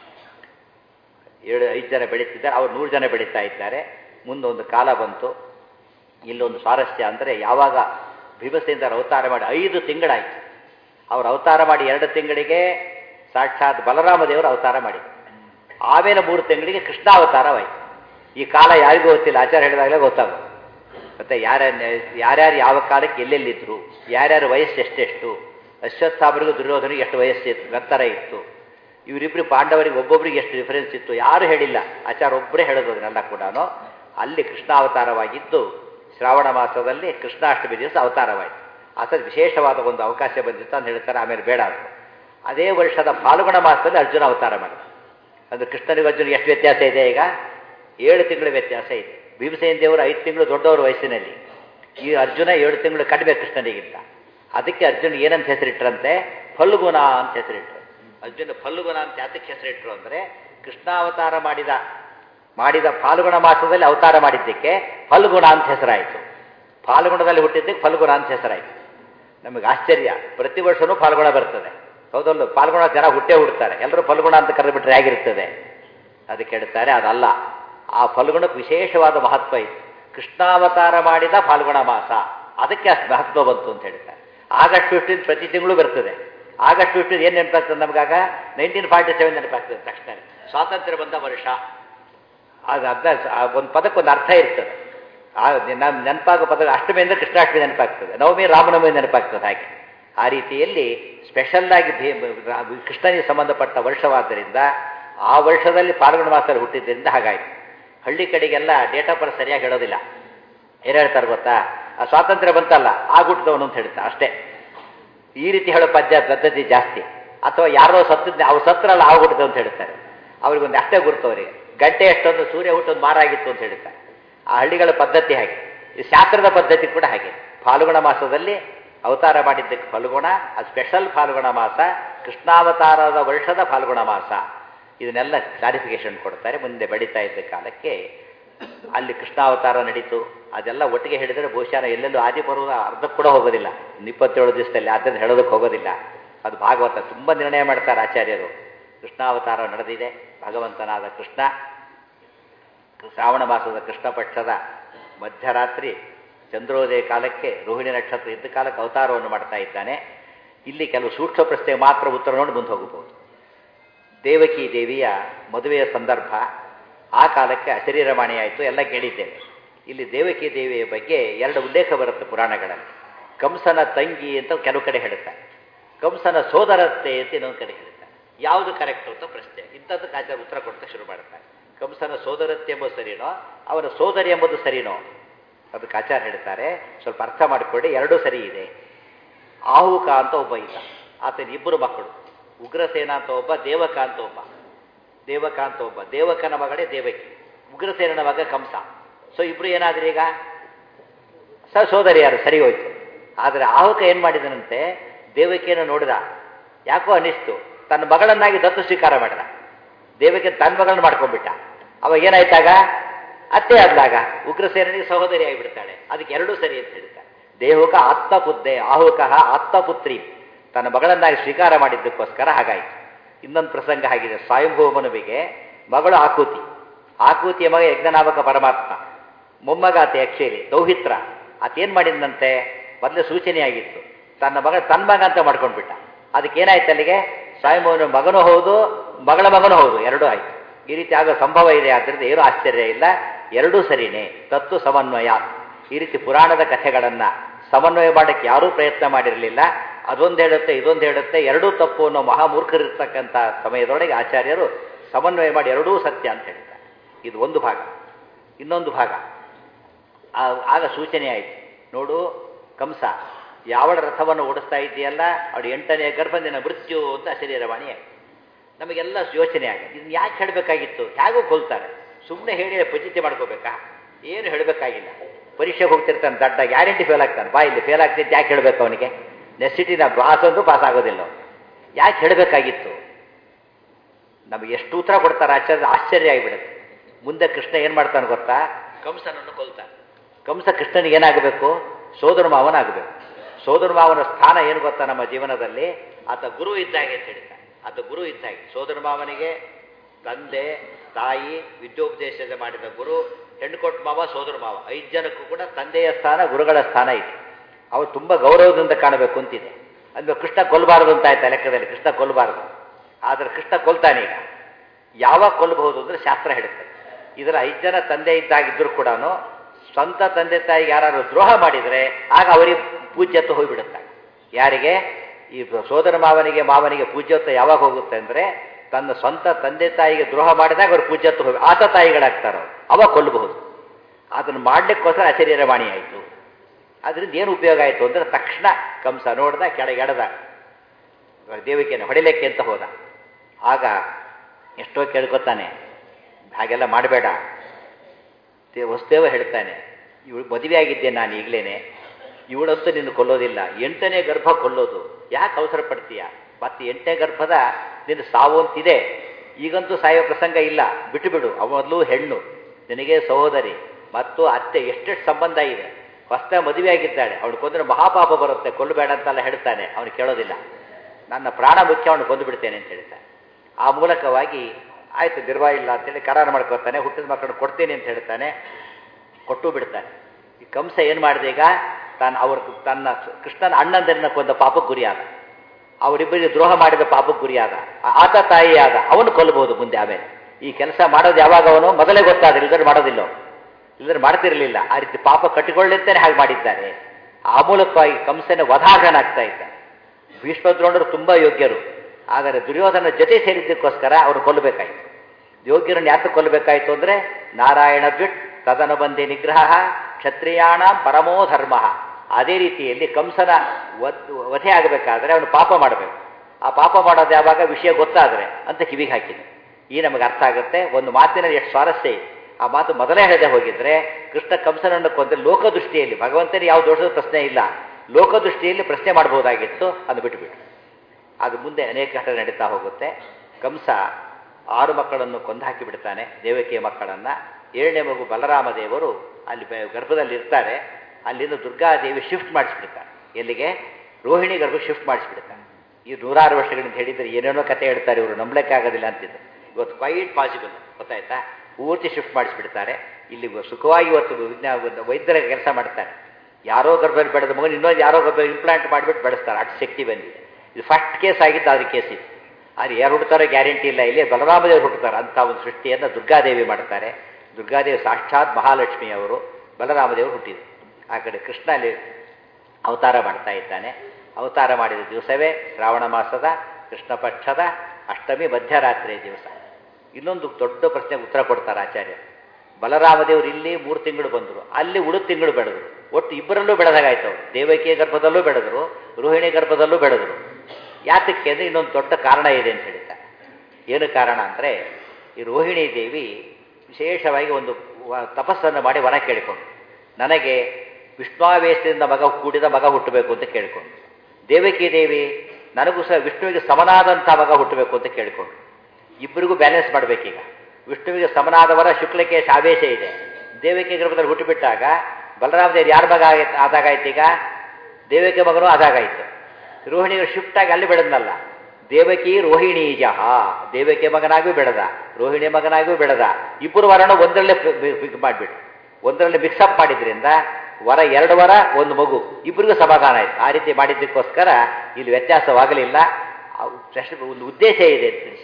ಏಳು ಐದು ಜನ ಬೆಳೀತಿದ್ದಾರೆ, ಅವ್ರು ನೂರು ಜನ ಬೆಳೀತಾ ಇದ್ದಾರೆ. ಮುಂದೊಂದು ಕಾಲ ಬಂತು. ಇಲ್ಲೊಂದು ಸ್ವಾರಸ್ಯ ಅಂದರೆ, ಯಾವಾಗ ಭೀಮಸೇನರು ಅವತಾರ ಮಾಡಿ ಐದು ತಿಂಗಳಾಯಿತು. ಅವರು ಅವತಾರ ಮಾಡಿ ಎರಡು ತಿಂಗಳಿಗೆ ಸಾಕ್ಷಾತ್ ಬಲರಾಮ ದೇವರು ಅವತಾರ ಮಾಡಿ, ಆಮೇಲೆ ಮೂರು ತಿಂಗಳಿಗೆ ಕೃಷ್ಣ ಅವತಾರವಾಯಿತು. ಈ ಕಾಲ ಯಾರಿಗೂ ಗೊತ್ತಿಲ್ಲ, ಆಚಾರ್ಯ ಹೇಳಿದಾಗಲೇ ಗೊತ್ತಾಗೋದು. ಮತ್ತು ಯಾರ್ಯಾರು ಯಾರ್ಯಾರು ಯಾವ ಕಾಲಕ್ಕೆ ಎಲ್ಲೆಲ್ಲಿದ್ದರು, ಯಾರ್ಯಾರ ವಯಸ್ಸು ಎಷ್ಟೆಷ್ಟು, ಅಶ್ವತ್ಥಾಮರಿಗೂ ದುರ್ಯೋಧನಿಗೆ ಎಷ್ಟು ವಯಸ್ಸಿತ್ತು, ನಂತರ ಇತ್ತು, ಇವರಿಬ್ಬರು ಪಾಂಡವರಿಗೆ ಒಬ್ಬೊಬ್ಬರಿಗೆ ಎಷ್ಟು ಡಿಫರೆನ್ಸ್ ಇತ್ತು ಯಾರು ಹೇಳಿಲ್ಲ. ಆಚಾರ್ಯ ಒಬ್ಬರೇ ಹೇಳೋದು ಅದನ್ನೆಲ್ಲ ಕೂಡ. ಅಲ್ಲಿ ಕೃಷ್ಣ ಅವತಾರವಾಗಿದ್ದು ಶ್ರಾವಣ ಮಾಸದಲ್ಲಿ ಕೃಷ್ಣಾಷ್ಟಮಿ ದಿವಸ ಅವತಾರವಾಯಿತು. ಅಸಲು ವಿಶೇಷವಾದ ಒಂದು ಅವಕಾಶ ಬಂದಿತ್ತು ಅಂತ ಹೇಳ್ತಾರೆ. ಆಮೇಲೆ ಬೇಡ ಅದು. ಅದೇ ವರ್ಷದ ಫಾಲ್ಗುಣ ಮಾಸದಲ್ಲಿ ಅರ್ಜುನ ಅವತಾರ ಮಾಡಿದ. ಅಂದರೆ ಕೃಷ್ಣನಿಗೂ ಅರ್ಜುನಿಗೆ ಎಷ್ಟು ವ್ಯತ್ಯಾಸ ಇದೆ? ಈಗ ಏಳು ತಿಂಗಳ ವ್ಯತ್ಯಾಸ ಇದೆ. ಭೀಮಸೇನ ದೇವರು ಐದು ತಿಂಗಳು ದೊಡ್ಡವರು ವಯಸ್ಸಿನಲ್ಲಿ, ಈ ಅರ್ಜುನ ಏಳು ತಿಂಗಳು ಕಡಿಮೆ ಕೃಷ್ಣನಿಗಿಂತ. ಅದಕ್ಕೆ ಅರ್ಜುನ ಏನಂತ ಹೆಸರಿಟ್ರಂತೆ? ಫಲ್ಗುಣ ಅಂತ ಹೆಸರಿಟ್ರು. ಅರ್ಜುನ ಫಲ್ಗುಣ ಅಂತ ಯಾತಕ್ಕೆ ಹೆಸರಿಟ್ರು ಅಂದರೆ, ಕೃಷ್ಣಾವತಾರ ಮಾಡಿದ ಮಾಡಿದ ಫಾಲ್ಗುಣ ಮಾಸದಲ್ಲಿ ಅವತಾರ ಮಾಡಿದ್ದಕ್ಕೆ ಫಲ್ಗುಣ ಅಂತ ಹೆಸರಾಯಿತು. ಫಾಲ್ಗುಣದಲ್ಲಿ ಹುಟ್ಟಿದ್ದಕ್ಕೆ ಫಲ್ಗುಣ ಅಂತ ಹೆಸರಾಯಿತು. ನಮಗೆ ಆಶ್ಚರ್ಯ, ಪ್ರತಿ ವರ್ಷವೂ ಫಾಲ್ಗುಣ ಬರ್ತದೆ, ಹೌದಲ್ಲ? ಫಾಲ್ಗುಣ ಜನ ಹುಟ್ಟೇ ಹುಡ್ತಾರೆ, ಎಲ್ಲರೂ ಫಲ್ಗುಣ ಅಂತ ಕರೆದುಬಿಟ್ರೆ ಹೇಗಿರ್ತದೆ? ಅದಕ್ಕೆ ಹೇಳ್ತಾರೆ ಅದಲ್ಲ, ಆ ಫಲ್ಗುಣಕ್ಕೆ ವಿಶೇಷವಾದ ಮಹತ್ವ ಇತ್ತು. ಕೃಷ್ಣಾವತಾರ ಮಾಡಿದ ಫಾಲ್ಗುಣ ಮಾಸ, ಅದಕ್ಕೆ ಅಷ್ಟು ಮಹತ್ವ ಬಂತು ಅಂತ ಹೇಳ್ತಾರೆ. ಆಗಸ್ಟ್ ಫಿಫ್ಟೀನ್ ಪ್ರತಿ ತಿಂಗಳು ಬರ್ತದೆ. ಆಗಸ್ಟ್ ಫಿಫ್ಟೀನ್ ಏನು ನೆನಪಾಗ್ತದೆ ನಮಗಾಗ? ನೈನ್ಟೀನ್ ಫಾರ್ಟಿ ಸೆವೆನ್ ನೆನಪಾಗ್ತದೆ ತಕ್ಷಣ, ಸ್ವಾತಂತ್ರ್ಯ ಬಂದ ವರ್ಷ. ಅದು ಅರ್ಧ ಒಂದು ಪದಕ್ಕೊಂದು ಅರ್ಥ ಇರ್ತದೆ. ನಮ್ಮ ನೆನಪಾಗೋ ಪದ ಅಷ್ಟಮಿ ಅಂದರೆ ಕೃಷ್ಣಾಷ್ಟಮಿ ನೆನಪಾಗ್ತದೆ, ನವಮಿ ರಾಮನವಮಿ ನೆನಪಾಗ್ತದೆ. ಹಾಗೆ ಆ ರೀತಿಯಲ್ಲಿ ಸ್ಪೆಷಲ್ಲಾಗಿ ಕೃಷ್ಣನಿಗೆ ಸಂಬಂಧಪಟ್ಟ ವರ್ಷವಾದ್ದರಿಂದ ಆ ವರ್ಷದಲ್ಲಿ ಫಾಲ್ಗುಣ ಮಾಸದಲ್ಲಿ ಹುಟ್ಟಿದ್ದರಿಂದ ಹಾಗಾಯಿತು. ಹಳ್ಳಿ ಕಡೆಗೆಲ್ಲ ಡೇಟ್ ಆಫ್ ಬರ್ತ್ ಸರಿಯಾಗಿ ಹೇಳೋದಿಲ್ಲ. ಏನು ಹೇಳ್ತಾರೆ ಗೊತ್ತಾ? ಆ ಸ್ವಾತಂತ್ರ್ಯ ಬಂತಲ್ಲ ಆಗ ಹುಟ್ಟಿದವನು ಅಂತ ಹೇಳ್ತಾರೆ ಅಷ್ಟೇ. ಈ ರೀತಿ ಹೇಳೋ ಪದ್ಯ ಪದ್ಧತಿ ಜಾಸ್ತಿ. ಅಥವಾ ಯಾರೋ ಸತ್ತಿದ್ದೆ ಅವ್ರು ಸತ್ರಲ್ಲ ಆಗ ಹುಟ್ಟಿದವು ಅಂತ ಹೇಳ್ತಾರೆ. ಅವ್ರಿಗೊಂದು ಅಷ್ಟೇ ಗುರುತು ಅವರಿಗೆ. ಗಂಟೆ ಎಷ್ಟೊಂದು ಸೂರ್ಯ ಹುಟ್ಟೊಂದು ಮಾರ ಆಗಿತ್ತು ಅಂತ ಹೇಳ್ತಾರೆ. ಆ ಹಳ್ಳಿಗಳ ಪದ್ಧತಿ ಹಾಗೆ, ಈ ಶಾಸ್ತ್ರದ ಪದ್ಧತಿ ಕೂಡ ಹಾಗೆ. ಫಾಲ್ಗುಣ ಮಾಸದಲ್ಲಿ ಅವತಾರ ಮಾಡಿದ್ದಕ್ಕೆ ಫಲ್ಗುಣ, ಅದು ಸ್ಪೆಷಲ್ ಫಾಲ್ಗುಣ ಮಾಸ, ಕೃಷ್ಣಾವತಾರದ ವರ್ಷದ ಫಾಲ್ಗುಣ ಮಾಸ. ಇದನ್ನೆಲ್ಲ ಕ್ಲಾರಿಫಿಕೇಶನ್ ಕೊಡ್ತಾರೆ. ಮುಂದೆ ಬೆಳೀತಾ ಇದ್ದ ಕಾಲಕ್ಕೆ ಅಲ್ಲಿ ಕೃಷ್ಣಾವತಾರ ನಡೀತು. ಅದೆಲ್ಲ ಒಟ್ಟಿಗೆ ಹೇಳಿದರೆ ಬಹುಶಃ ಎಲ್ಲೆಲ್ಲೂ ಆದಿಪರ್ವದ ಅರ್ಧಕ್ಕೆ ಕೂಡ ಹೋಗೋದಿಲ್ಲ, ಇಪ್ಪತ್ತೇಳು ದಿವಸದಲ್ಲಿ. ಆದ್ದರಿಂದ ಹೇಳೋದಕ್ಕೆ ಹೋಗೋದಿಲ್ಲ. ಅದು ಭಾಗವತ ತುಂಬ ನಿರ್ಣಯ ಮಾಡ್ತಾರೆ ಆಚಾರ್ಯರು. ಕೃಷ್ಣಾವತಾರ ನಡೆದಿದೆ, ಭಗವಂತನಾದ ಕೃಷ್ಣ ಶ್ರಾವಣ ಮಾಸದ ಕೃಷ್ಣ ಪಕ್ಷದ ಮಧ್ಯರಾತ್ರಿ ಚಂದ್ರೋದಯ ಕಾಲಕ್ಕೆ ರೋಹಿಣಿ ನಕ್ಷತ್ರ ಇದ್ದ ಕಾಲಕ್ಕೆ ಅವತಾರವನ್ನು ಮಾಡ್ತಾ ಇದ್ದಾನೆ. ಇಲ್ಲಿ ಕೆಲವು ಸೂಕ್ಷ್ಮ ಪ್ರಶ್ನೆಗೆ ಮಾತ್ರ ಉತ್ತರ ನೋಡಿ ಮುಂದೆ ಹೋಗಬಹುದು. ದೇವಕಿ ದೇವಿಯ ಮದುವೆಯ ಸಂದರ್ಭ, ಆ ಕಾಲಕ್ಕೆ ಅಶರೀರವಾಣಿ ಆಯಿತು, ಎಲ್ಲ ಕೇಳಿದ್ದೇವೆ. ಇಲ್ಲಿ ದೇವಕಿ ದೇವಿಯ ಬಗ್ಗೆ ಎರಡು ಉಲ್ಲೇಖ ಬರುತ್ತೆ ಪುರಾಣಗಳಲ್ಲಿ. ಕಂಸನ ತಂಗಿ ಅಂತ ಕೆಲವು ಕಡೆ ಹೇಳುತ್ತಾರೆ, ಕಂಸನ ಸೋದರತ್ತೆ ಅಂತ ಇನ್ನೊಂದು ಕಡೆ ಹೇಳ್ತಾರೆ. ಯಾವುದು ಕರೆಕ್ಟ್ ಅಂತ ಪ್ರಶ್ನೆ. ಇಂಥದ್ದಕ್ಕೆ ಆಚಾರ ಉತ್ತರ ಕೊಡ್ತಾ ಶುರು ಮಾಡ್ತಾರೆ. ಕಂಸನ ಸೋದರತ್ತೆ ಎಂಬುದು ಸರಿನೋ, ಅವನ ಸೋದರಿ ಎಂಬುದು ಸರಿನೋ ಅದಕ್ಕೆ ಆಚಾರ ಹೇಳ್ತಾರೆ. ಸ್ವಲ್ಪ ಅರ್ಥ ಮಾಡಿಕೊಳ್ಳಿ, ಎರಡೂ ಸರಿ ಇದೆ. ಆಹುಕ ಅಂತ ಒಬ್ಬ ಇದ್ದ, ಆತನ ಇಬ್ಬರು ಮಕ್ಕಳು, ಉಗ್ರಸೇನ ಅಂತ ಒಬ್ಬ, ದೇವಕ ಅಂತ ಒಬ್ಬ. ದೇವಕ ಅಂತ ಒಬ್ಬ, ದೇವಕನ ಮಗಳೇ ದೇವಕಿ, ಉಗ್ರಸೇನನ ಮಗ ಕಂಸ. ಸೊ ಇಬ್ರು ಏನಾದ್ರೂ ಈಗ ಸ ಸೋದರಿಯಾರು, ಸರಿ ಹೋಯ್ತು. ಆದರೆ ಆಹುಕ ಏನು ಮಾಡಿದನಂತೆ, ದೇವಕಿಯನ್ನು ನೋಡಿದ, ಯಾಕೋ ಅನಿಸ್ತು, ತನ್ನ ಮಗಳನ್ನಾಗಿ ದತ್ತು ಸ್ವೀಕಾರ ಮಾಡಿದ. ದೇವಕಿ ತನ್ನ ಮಗಳನ್ನ ಮಾಡ್ಕೊಂಡ್ಬಿಟ್ಟ. ಅವಾಗ ಏನಾಯ್ತಾಗ, ಅತ್ತೆ ಆದಾಗ ಉಗ್ರಸೇನಿಗೆ ಸಹೋದರಿ ಆಗಿಬಿಡ್ತಾಳೆ. ಅದಕ್ಕೆ ಎರಡೂ ಸರಿ ಅಂತ ಹೇಳ್ತಾರೆ. ದೇಹುಕ ಆತ್ಮಪುದ್ದೆ, ಆಹುಕ ಆತ್ಮಪುತ್ರಿ, ತನ್ನ ಮಗಳನ್ನಾಗಿ ಸ್ವೀಕಾರ ಮಾಡಿದ್ದಕ್ಕೋಸ್ಕರ ಹಾಗಾಯಿತು. ಇನ್ನೊಂದು ಪ್ರಸಂಗ ಆಗಿದೆ. ಸ್ವಯಂಭೂಮನುವಿಗೆ ಮಗಳು ಆಕೂತಿ, ಆಕೂತಿಯ ಮಗ ಯಜ್ಞನಾಮಕ ಪರಮಾತ್ಮ, ಮೊಮ್ಮಗ ಆತ ಯಕ್ಷೇಲಿ ದೌಹಿತ್ರ. ಆತೇನು ಮಾಡಿದಂತೆ, ಮೊದಲೇ ಸೂಚನೆಯಾಗಿತ್ತು, ತನ್ನ ಮಗ ತನ್ನ ಮಗ ಅಂತ ಮಾಡ್ಕೊಂಡ್ಬಿಟ್ಟ. ಅದಕ್ಕೇನಾಯ್ತು, ಅಲ್ಲಿಗೆ ಸ್ವಯಂಭೂಮನ ಮಗನೂ ಹೌದು, ಮಗಳ ಮಗನೂ ಹೌದು, ಎರಡೂ ಆಯಿತು. ಈ ರೀತಿ ಆಗೋ ಸಂಭವ ಇದೆ. ಆದ್ದರಿಂದ ಏನೂ ಆಶ್ಚರ್ಯ ಇಲ್ಲ, ಎರಡೂ ಸರಿನೇ. ತತ್ವ ಸಮನ್ವಯ. ಈ ರೀತಿ ಪುರಾಣದ ಕಥೆಗಳನ್ನು ಸಮನ್ವಯ ಮಾಡೋಕ್ಕೆ ಯಾರೂ ಪ್ರಯತ್ನ ಮಾಡಿರಲಿಲ್ಲ. ಅದೊಂದು ಹೇಳುತ್ತೆ, ಇದೊಂದು ಹೇಳುತ್ತೆ, ಎರಡೂ ತಪ್ಪು ಅನ್ನೋ ಮಹಾಮೂರ್ಖರಿರ್ತಕ್ಕಂಥ ಸಮಯದೊಳಗೆ ಆಚಾರ್ಯರು ಸಮನ್ವಯ ಮಾಡಿ ಎರಡೂ ಸತ್ಯ ಅಂತ ಹೇಳ್ತಾರೆ. ಇದು ಒಂದು ಭಾಗ. ಇನ್ನೊಂದು ಭಾಗ, ಆಗ ಸೂಚನೆ ಆಯಿತು, ನೋಡು ಕಂಸ, ಯಾವಳ ರಥವನ್ನು ಓಡಿಸ್ತಾ ಇದೆಯಲ್ಲ ಅವಳು ಎಂಟನೆಯ ಗರ್ಭದಿನ ಮೃತ್ಯು ಅಂತ ಅಶರೀರವಾಣಿ ಆಯಿತು. ನಮಗೆಲ್ಲ ಯೋಚನೆ ಆಗಿದೆ, ಇದನ್ನು ಯಾಕೆ ಹೇಳಬೇಕಾಗಿತ್ತು, ಹೇಗೂ ಕೊಲ್ತಾರೆ, ಸುಮ್ಮನೆ ಹೇಳಿ ಪಚಿತಿ ಮಾಡ್ಕೋಬೇಕಾ, ಏನು ಹೇಳಬೇಕಾಗಿಲ್ಲ. ಪರೀಕ್ಷೆಗೆ ಹೋಗ್ತಿರ್ತಾನೆ ದಡ್ಡ, ಗ್ಯಾರಂಟಿ ಫೇಲ್ ಆಗ್ತಾನೆ, ಬಾ ಇಲ್ಲಿ ಫೇಲ್ ಆಗ್ತಿದ್ದು ಯಾಕೆ ಹೇಳಬೇಕು ಅವನಿಗೆ, ನೆಸಿಟಿನ ಪಾಸ್ ಅಂತೂ ಪಾಸ್ ಆಗೋದಿಲ್ಲ ಅವನು, ಯಾಕೆ ಹೇಳಬೇಕಾಗಿತ್ತು. ನಮಗೆ ಎಷ್ಟು ಉತ್ತರ ಕೊಡ್ತಾರೆ ಆಚಾರ್ಯ, ಆಶ್ಚರ್ಯ ಆಗಿಬಿಡುತ್ತೆ. ಮುಂದೆ ಕೃಷ್ಣ ಏನು ಮಾಡ್ತಾನೆ ಗೊತ್ತಾ, ಕಂಸನನ್ನು ಕೊಲ್ತಾನೆ. ಕಂಸ ಕೃಷ್ಣನಿಗೆ ಏನಾಗಬೇಕು, ಸೋದರ ಮಾವನಾಗಬೇಕು. ಸೋದರ ಮಾವನ ಸ್ಥಾನ ಏನು ಗೊತ್ತಾ ನಮ್ಮ ಜೀವನದಲ್ಲಿ, ಆತ ಗುರು ಇದ್ದಾಗೆ ಅಂತ ಹೇಳ್ತಾನೆ. ಆತ ಗುರು ಇದ್ದಾಗೆ, ಸೋದರ ಮಾವನಿಗೆ ತಂದೆ ತಾಯಿ ವಿದ್ಯೋಪದೇಶ ಮಾಡಿದ ಗುರು, ಹೆಣ್ಣು ಕೊಟ್ಟ ಮಾವ, ಸೋದರ ಮಾವ, ಐದು ಜನಕ್ಕೂ ಕೂಡ ತಂದೆಯ ಸ್ಥಾನ ಗುರುಗಳ ಸ್ಥಾನ ಇದೆ. ಅವ್ರು ತುಂಬ ಗೌರವದಿಂದ ಕಾಣಬೇಕು ಅಂತಿದೆ. ಅಂದ್ರೆ ಕೃಷ್ಣ ಕೊಲ್ಲಬಾರದು ಅಂತ ಆಯ್ತಾ ಲೆಕ್ಕದಲ್ಲಿ, ಕೃಷ್ಣ ಕೊಲ್ಲಬಾರದು. ಆದರೆ ಕೃಷ್ಣ ಕೊಲ್ತಾನೆ. ಈಗ ಯಾವಾಗ ಕೊಲ್ಲಬಹುದು ಅಂದರೆ ಶಾಸ್ತ್ರ ಹೇಳುತ್ತೆ, ಇದರ ಐದು ಜನ ತಂದೆ ಇದ್ದಾಗಿದ್ದರೂ ಕೂಡ ಸ್ವಂತ ತಂದೆ ತಾಯಿಗೆ ಯಾರು ದ್ರೋಹ ಮಾಡಿದರೆ ಆಗ ಅವರಿಗೆ ಪೂಜ್ಯತ್ವ ಹೋಗಿಬಿಡುತ್ತೆ. ಯಾರಿಗೆ, ಈ ಸೋದರ ಮಾವನಿಗೆ ಮಾವನಿಗೆ ಪೂಜ್ಯತ್ವ ಯಾವಾಗ ಹೋಗುತ್ತೆ ಅಂದರೆ, ತನ್ನ ಸ್ವಂತ ತಂದೆ ತಾಯಿಗೆ ದ್ರೋಹ ಮಾಡಿದಾಗ ಅವ್ರು ಪೂಜ್ಯತ್ವ ಹೋಗಿ ಆತ ತಾಯಿಗಳಾಗ್ತಾರೋ ಅವಾಗ ಕೊಲ್ಲಬಹುದು. ಅದನ್ನು ಮಾಡಲಿಕ್ಕೋಸ್ಕರ ಅಶರೀರವಾಣಿ ಆಯಿತು. ಅದರಿಂದ ಏನು ಉಪಯೋಗ ಆಯಿತು ಅಂದರೆ, ತಕ್ಷಣ ಕಂಸ ನೋಡ್ದ, ಕೆಳಗೆಡದ, ದೇವಿಕೆಯನ್ನು ಹೊಡಿಲಿಕ್ಕೆ ಅಂತ ಹೋದ. ಆಗ ಎಷ್ಟೋ ಕೇಳ್ಕೊತಾನೆ, ಹಾಗೆಲ್ಲ ಮಾಡಬೇಡ. ವಸುದೇವ ಹೇಳ್ತಾನೆ, ಇವಳು ಮದುವೆ ಆಗಿದ್ದೆ ನಾನು ಈಗಲೇ, ಇವಳಂತೂ ನಿನ್ನ ಕೊಲ್ಲೋದಿಲ್ಲ, ಎಂಟನೇ ಗರ್ಭ ಕೊಲ್ಲೋದು, ಯಾಕೆ ಅವಸರ ಪಡ್ತೀಯ, ಮತ್ತೆ ಎಂಟನೇ ಗರ್ಭದ ನಿನ್ನ ಸಾವು ಅಂತಿದೆ, ಈಗಂತೂ ಸಾಯೋ ಪ್ರಸಂಗ ಇಲ್ಲ, ಬಿಟ್ಟು ಬಿಡು. ಅವ ಮೊದಲು ಹೆಣ್ಣು, ನಿನಗೆ ಸಹೋದರಿ ಮತ್ತು ಅತ್ತೆ, ಎಷ್ಟೆಷ್ಟು ಸಂಬಂಧ ಇದೆ, ಹೊಸ ಮದುವೆ ಆಗಿದ್ದಾಳೆ, ಅವಳು ಕೊಂದರೆ ಮಹಾಪಾಪ ಬರುತ್ತೆ, ಕೊಲ್ಲಬೇಡ ಅಂತೆಲ್ಲ ಹೇಳ್ತಾನೆ. ಅವನು ಕೇಳೋದಿಲ್ಲ, ನನ್ನ ಪ್ರಾಣ ಮುಖ್ಯ, ಅವನು ಕೊಂದು ಬಿಡ್ತೇನೆ ಅಂತ ಹೇಳ್ತಾನೆ. ಆ ಮೂಲಕವಾಗಿ ಆಯಿತು ನಿರ್ವಾ ಇಲ್ಲ ಅಂತೇಳಿ ಕರಾರು ಮಾಡ್ಕೊತಾನೆ, ಹುಟ್ಟಿದ ಮಕ್ಕಳನ್ನು ಕೊಡ್ತೇನೆ ಅಂತ ಹೇಳ್ತಾನೆ, ಕೊಟ್ಟು ಬಿಡ್ತಾನೆ. ಈ ಕಂಸ ಏನು ಮಾಡಿದೆ ಈಗ, ತಾನು ಅವ್ರ ತನ್ನ ಕೃಷ್ಣನ ಅಣ್ಣಂದರನ್ನ ಕೊಂದ ಪಾಪಕ್ಕೆ ಗುರಿಯಾದ, ಅವರಿಬ್ಬರಿಗೆ ದ್ರೋಹ ಮಾಡಿದ ಪಾಪಕ್ಕೆ ಗುರಿಯಾದ, ಆತ ತಾಯಿಯಾದ, ಅವನು ಕೊಲ್ಲಬಹುದು ಮುಂದೆ. ಆಮೇಲೆ ಈ ಕೆಲಸ ಮಾಡೋದು ಯಾವಾಗ ಅವನು ಮೊದಲೇ ಗೊತ್ತಾದ್ರೆ, ಇಲ್ಲದ್ರೆ ಮಾಡೋದಿಲ್ಲ, ಅವನು ಇಲ್ಲದ್ರೆ ಮಾಡ್ತಿರಲಿಲ್ಲ. ಆ ರೀತಿ ಪಾಪ ಕಟ್ಟಿಕೊಳ್ಳುತ್ತೇನೆ ಹಾಗೆ ಮಾಡಿದ್ದಾನೆ. ಆ ಮೂಲಕವಾಗಿ ಕಂಸನ ವಧಾಗನಾಗ್ತಾ ಇದ್ದ. ಭೀಷ್ಮದ್ರೋಣರು ತುಂಬ ಯೋಗ್ಯರು, ಆದರೆ ದುರ್ಯೋಧನ ಜೊತೆ ಸೇರಿದ್ದಕ್ಕೋಸ್ಕರ ಅವರು ಕೊಲ್ಲಬೇಕಾಯಿತು. ಯೋಗ್ಯರನ್ನು ಯಾಕೆ ಕೊಲ್ಲಬೇಕಾಯಿತು ಅಂದರೆ, ನಾರಾಯಣ ಬಿಟ್ ತದನ ಬಂದೆ ನಿಗ್ರಹ ಕ್ಷತ್ರಿಯಾಣ ಪರಮೋ ಧರ್ಮ. ಅದೇ ರೀತಿಯಲ್ಲಿ ಕಂಸನ ವಧೆ ಆಗಬೇಕಾದ್ರೆ ಅವನು ಪಾಪ ಮಾಡಬೇಕು. ಆ ಪಾಪ ಮಾಡೋದು ಯಾವಾಗ, ವಿಷಯ ಗೊತ್ತಾದರೆ ಅಂತ ಕಿವಿಗೆ ಹಾಕಿದೆ. ಈ ನಮಗೆ ಅರ್ಥ ಆಗುತ್ತೆ. ಒಂದು ಮಾತಿನಲ್ಲಿ ಎಷ್ಟು ಸ್ವಾರಸ್ಯ ಇದೆ. ಆ ಮಾತು ಮೊದಲೇ ಹೇಳದೆ ಹೋಗಿದ್ರೆ, ಕೃಷ್ಣ ಕಂಸನನ್ನು ಕೊಂದರೆ ಲೋಕದೃಷ್ಟಿಯಲ್ಲಿ ಭಗವಂತನ ಯಾವ ದೋಷದ ಪ್ರಶ್ನೆ ಇಲ್ಲ, ಲೋಕದೃಷ್ಟಿಯಲ್ಲಿ ಪ್ರಶ್ನೆ ಮಾಡಬಹುದಾಗಿತ್ತು, ಅದು ಬಿಟ್ಟುಬಿಟ್ಟು. ಅದು ಮುಂದೆ ಅನೇಕ ಘಟನೆ ನಡೀತಾ ಹೋಗುತ್ತೆ. ಕಂಸ ಆರು ಮಕ್ಕಳನ್ನು ಕೊಂದು ಹಾಕಿ ಬಿಡ್ತಾನೆ, ದೇವಕಿಯ ಮಕ್ಕಳನ್ನು. ಏಳನೇ ಮಗು ಬಲರಾಮ ದೇವರು ಅಲ್ಲಿ ಗರ್ಭದಲ್ಲಿ ಇರ್ತಾರೆ. ಅಲ್ಲಿಂದ ದುರ್ಗಾದೇವಿ ಶಿಫ್ಟ್ ಮಾಡಿಸ್ಬಿಡ್ತಾರೆ. ಎಲ್ಲಿಗೆ, ರೋಹಿಣಿ ಗರ್ಭಕ್ಕೆ ಶಿಫ್ಟ್ ಮಾಡಿಸ್ಬಿಡ್ತಾರೆ. ಈ ನೂರಾರು ವರ್ಷಗಳಿಂದ ಹೇಳಿದರೆ ಏನೇನೋ ಕತೆ ಹೇಳ್ತಾರೆ, ಇವರು ನಂಬಲಿಕ್ಕೆ ಆಗೋದಿಲ್ಲ ಅಂತಿದ್ರು. ಇವತ್ತು ಕ್ವೈಟ್ ಪಾಸಿಬಲ್, ಗೊತ್ತಾಯ್ತಾ. ಪೂರ್ತಿ ಶಿಫ್ಟ್ ಮಾಡಿಸ್ಬಿಡ್ತಾರೆ. ಇಲ್ಲಿ ಸುಖವಾಗಿ ಇವತ್ತು ವಿಜ್ಞಾ ವೈದ್ಯರ ಕೆಲಸ ಮಾಡ್ತಾರೆ. ಯಾರೋ ಗರ್ಭದಲ್ಲಿ ಬೆಳೆದ ಮಗನ ಇನ್ನೊಂದು ಯಾರೋ ಗರ್ಭ ಇಂಪ್ಲಾಂಟ್ ಮಾಡಿಬಿಟ್ಟು ಬೆಳೆಸ್ತಾರೆ. ಅಷ್ಟು ಶಕ್ತಿ ಬಂದಿದೆ. ಇದು ಫಸ್ಟ್ ಕೇಸ್ ಆಗಿದ್ದು ಅದ್ರ ಕೇಸ್ ಇದು. ಅದು ಯಾರು ಹುಡ್ತಾರೋ ಗ್ಯಾರಂಟಿ ಇಲ್ಲ. ಇಲ್ಲಿ ಬಲರಾಮದೇವರು ಹುಟ್ಟುತ್ತಾರೆ. ಅಂಥ ಒಂದು ಸೃಷ್ಟಿಯನ್ನು ದುರ್ಗಾದೇವಿ ಮಾಡ್ತಾರೆ. ದುರ್ಗಾದೇವಿ ಸಾಕ್ಷಾತ್ ಮಹಾಲಕ್ಷ್ಮಿಯವರು, ಬಲರಾಮದೇವರು ಹುಟ್ಟಿದರು. ಆ ಕಡೆ ಕೃಷ್ಣ ಅಲ್ಲಿ ಅವತಾರ ಮಾಡ್ತಾ ಇದ್ದಾನೆ. ಅವತಾರ ಮಾಡಿದ ದಿವಸವೇ ಶ್ರಾವಣ ಮಾಸದ ಕೃಷ್ಣ ಪಕ್ಷದ ಅಷ್ಟಮಿ ಮಧ್ಯರಾತ್ರಿಯ ದಿವಸ. ಇನ್ನೊಂದು ದೊಡ್ಡ ಪ್ರಶ್ನೆಗೆ ಉತ್ತರ ಕೊಡ್ತಾರೆ ಆಚಾರ್ಯ. ಬಲರಾಮದೇವರು ಇಲ್ಲಿ ಮೂರು ತಿಂಗಳು ಬಂದರು, ಅಲ್ಲಿ ಉಳಿದ ತಿಂಗಳು ಬೆಳೆದರು. ಒಟ್ಟು ಇಬ್ಬರಲ್ಲೂ ಬೆಳೆದಾಗಾಯ್ತು. ಅವರು ದೇವಕಿಯ ಗರ್ಭದಲ್ಲೂ ಬೆಳೆದರು, ರೋಹಿಣಿ ಗರ್ಭದಲ್ಲೂ ಬೆಳೆದರು. ಯಾತಕ್ಕೆ ಅಂದರೆ ಇನ್ನೊಂದು ದೊಡ್ಡ ಕಾರಣ ಇದೆ ಅಂತ ಹೇಳ್ತಾರೆ. ಏನು ಕಾರಣ ಅಂದರೆ, ಈ ರೋಹಿಣಿ ದೇವಿ ವಿಶೇಷವಾಗಿ ಒಂದು ತಪಸ್ಸನ್ನು ಮಾಡಿ ವರ ಕೇಳಿಕೊಂಡು, ನನಗೆ ವಿಷ್ಣುವೇಶದಿಂದ ಮಗ ಕೂಡಿದ ಮಗ ಹುಟ್ಟಬೇಕು ಅಂತ ಕೇಳಿಕೊಂಡು. ದೇವಕಿ ದೇವಿ ನನಗೂ ಸಹ ವಿಷ್ಣುವಿಗೆ ಸಮನಾದಂಥ ಮಗ ಹುಟ್ಟಬೇಕು ಅಂತ ಕೇಳಿಕೊಂಡು. ಇಬ್ಬರಿಗೂ ಬ್ಯಾಲೆನ್ಸ್ ಮಾಡಬೇಕೀಗ. ವಿಷ್ಣುವಿಗೆ ಸಮನಾದವರ ಶುಕ್ಲಕೇಶ ಆವೇಶ ಇದೆ. ದೇವಕಿ ಗರ್ಭದಲ್ಲಿ ಹುಟ್ಟುಬಿಟ್ಟಾಗ ಬಲರಾಮದೇವರು ಯಾರ ಮಗ ಆಗ ಆದಾಗಾಯ್ತು? ಈಗ ದೇವಕಿ ಮಗನೂ ಆದಾಗಾಯ್ತು. ರೋಹಿಣಿಗೆ ಶಿಫ್ಟ್ ಆಗಿ ಅಲ್ಲಿ ಬೆಳೆದ್ನಲ್ಲ. ದೇವಕಿ ರೋಹಿಣಿ ಜಹ, ದೇವಕಿ ಮಗನಾಗೂ ಬೆಳೆದ, ರೋಹಿಣಿ ಮಗನಾಗೂ ಬೆಳೆದ. ಇಬ್ಬರು ವರನ ಒಂದರಲ್ಲೇ ಮಾಡಿಬಿಟ್ಟು ಒಂದರಲ್ಲಿ ಮಿಕ್ಸಪ್ ಮಾಡಿದ್ರಿಂದ ವರ ಎರಡು ವರ ಒಂದು ಮಗು, ಇಬ್ಬರಿಗೂ ಸಮಾಧಾನ ಆಯಿತು. ಆ ರೀತಿ ಮಾಡಿದ್ದಕ್ಕೋಸ್ಕರ ಇಲ್ಲಿ ವ್ಯತ್ಯಾಸವಾಗಲಿಲ್ಲ. ಒಂದು ಉದ್ದೇಶ ಇದೆ ಅಂತ ತಿಳಿಸಿ.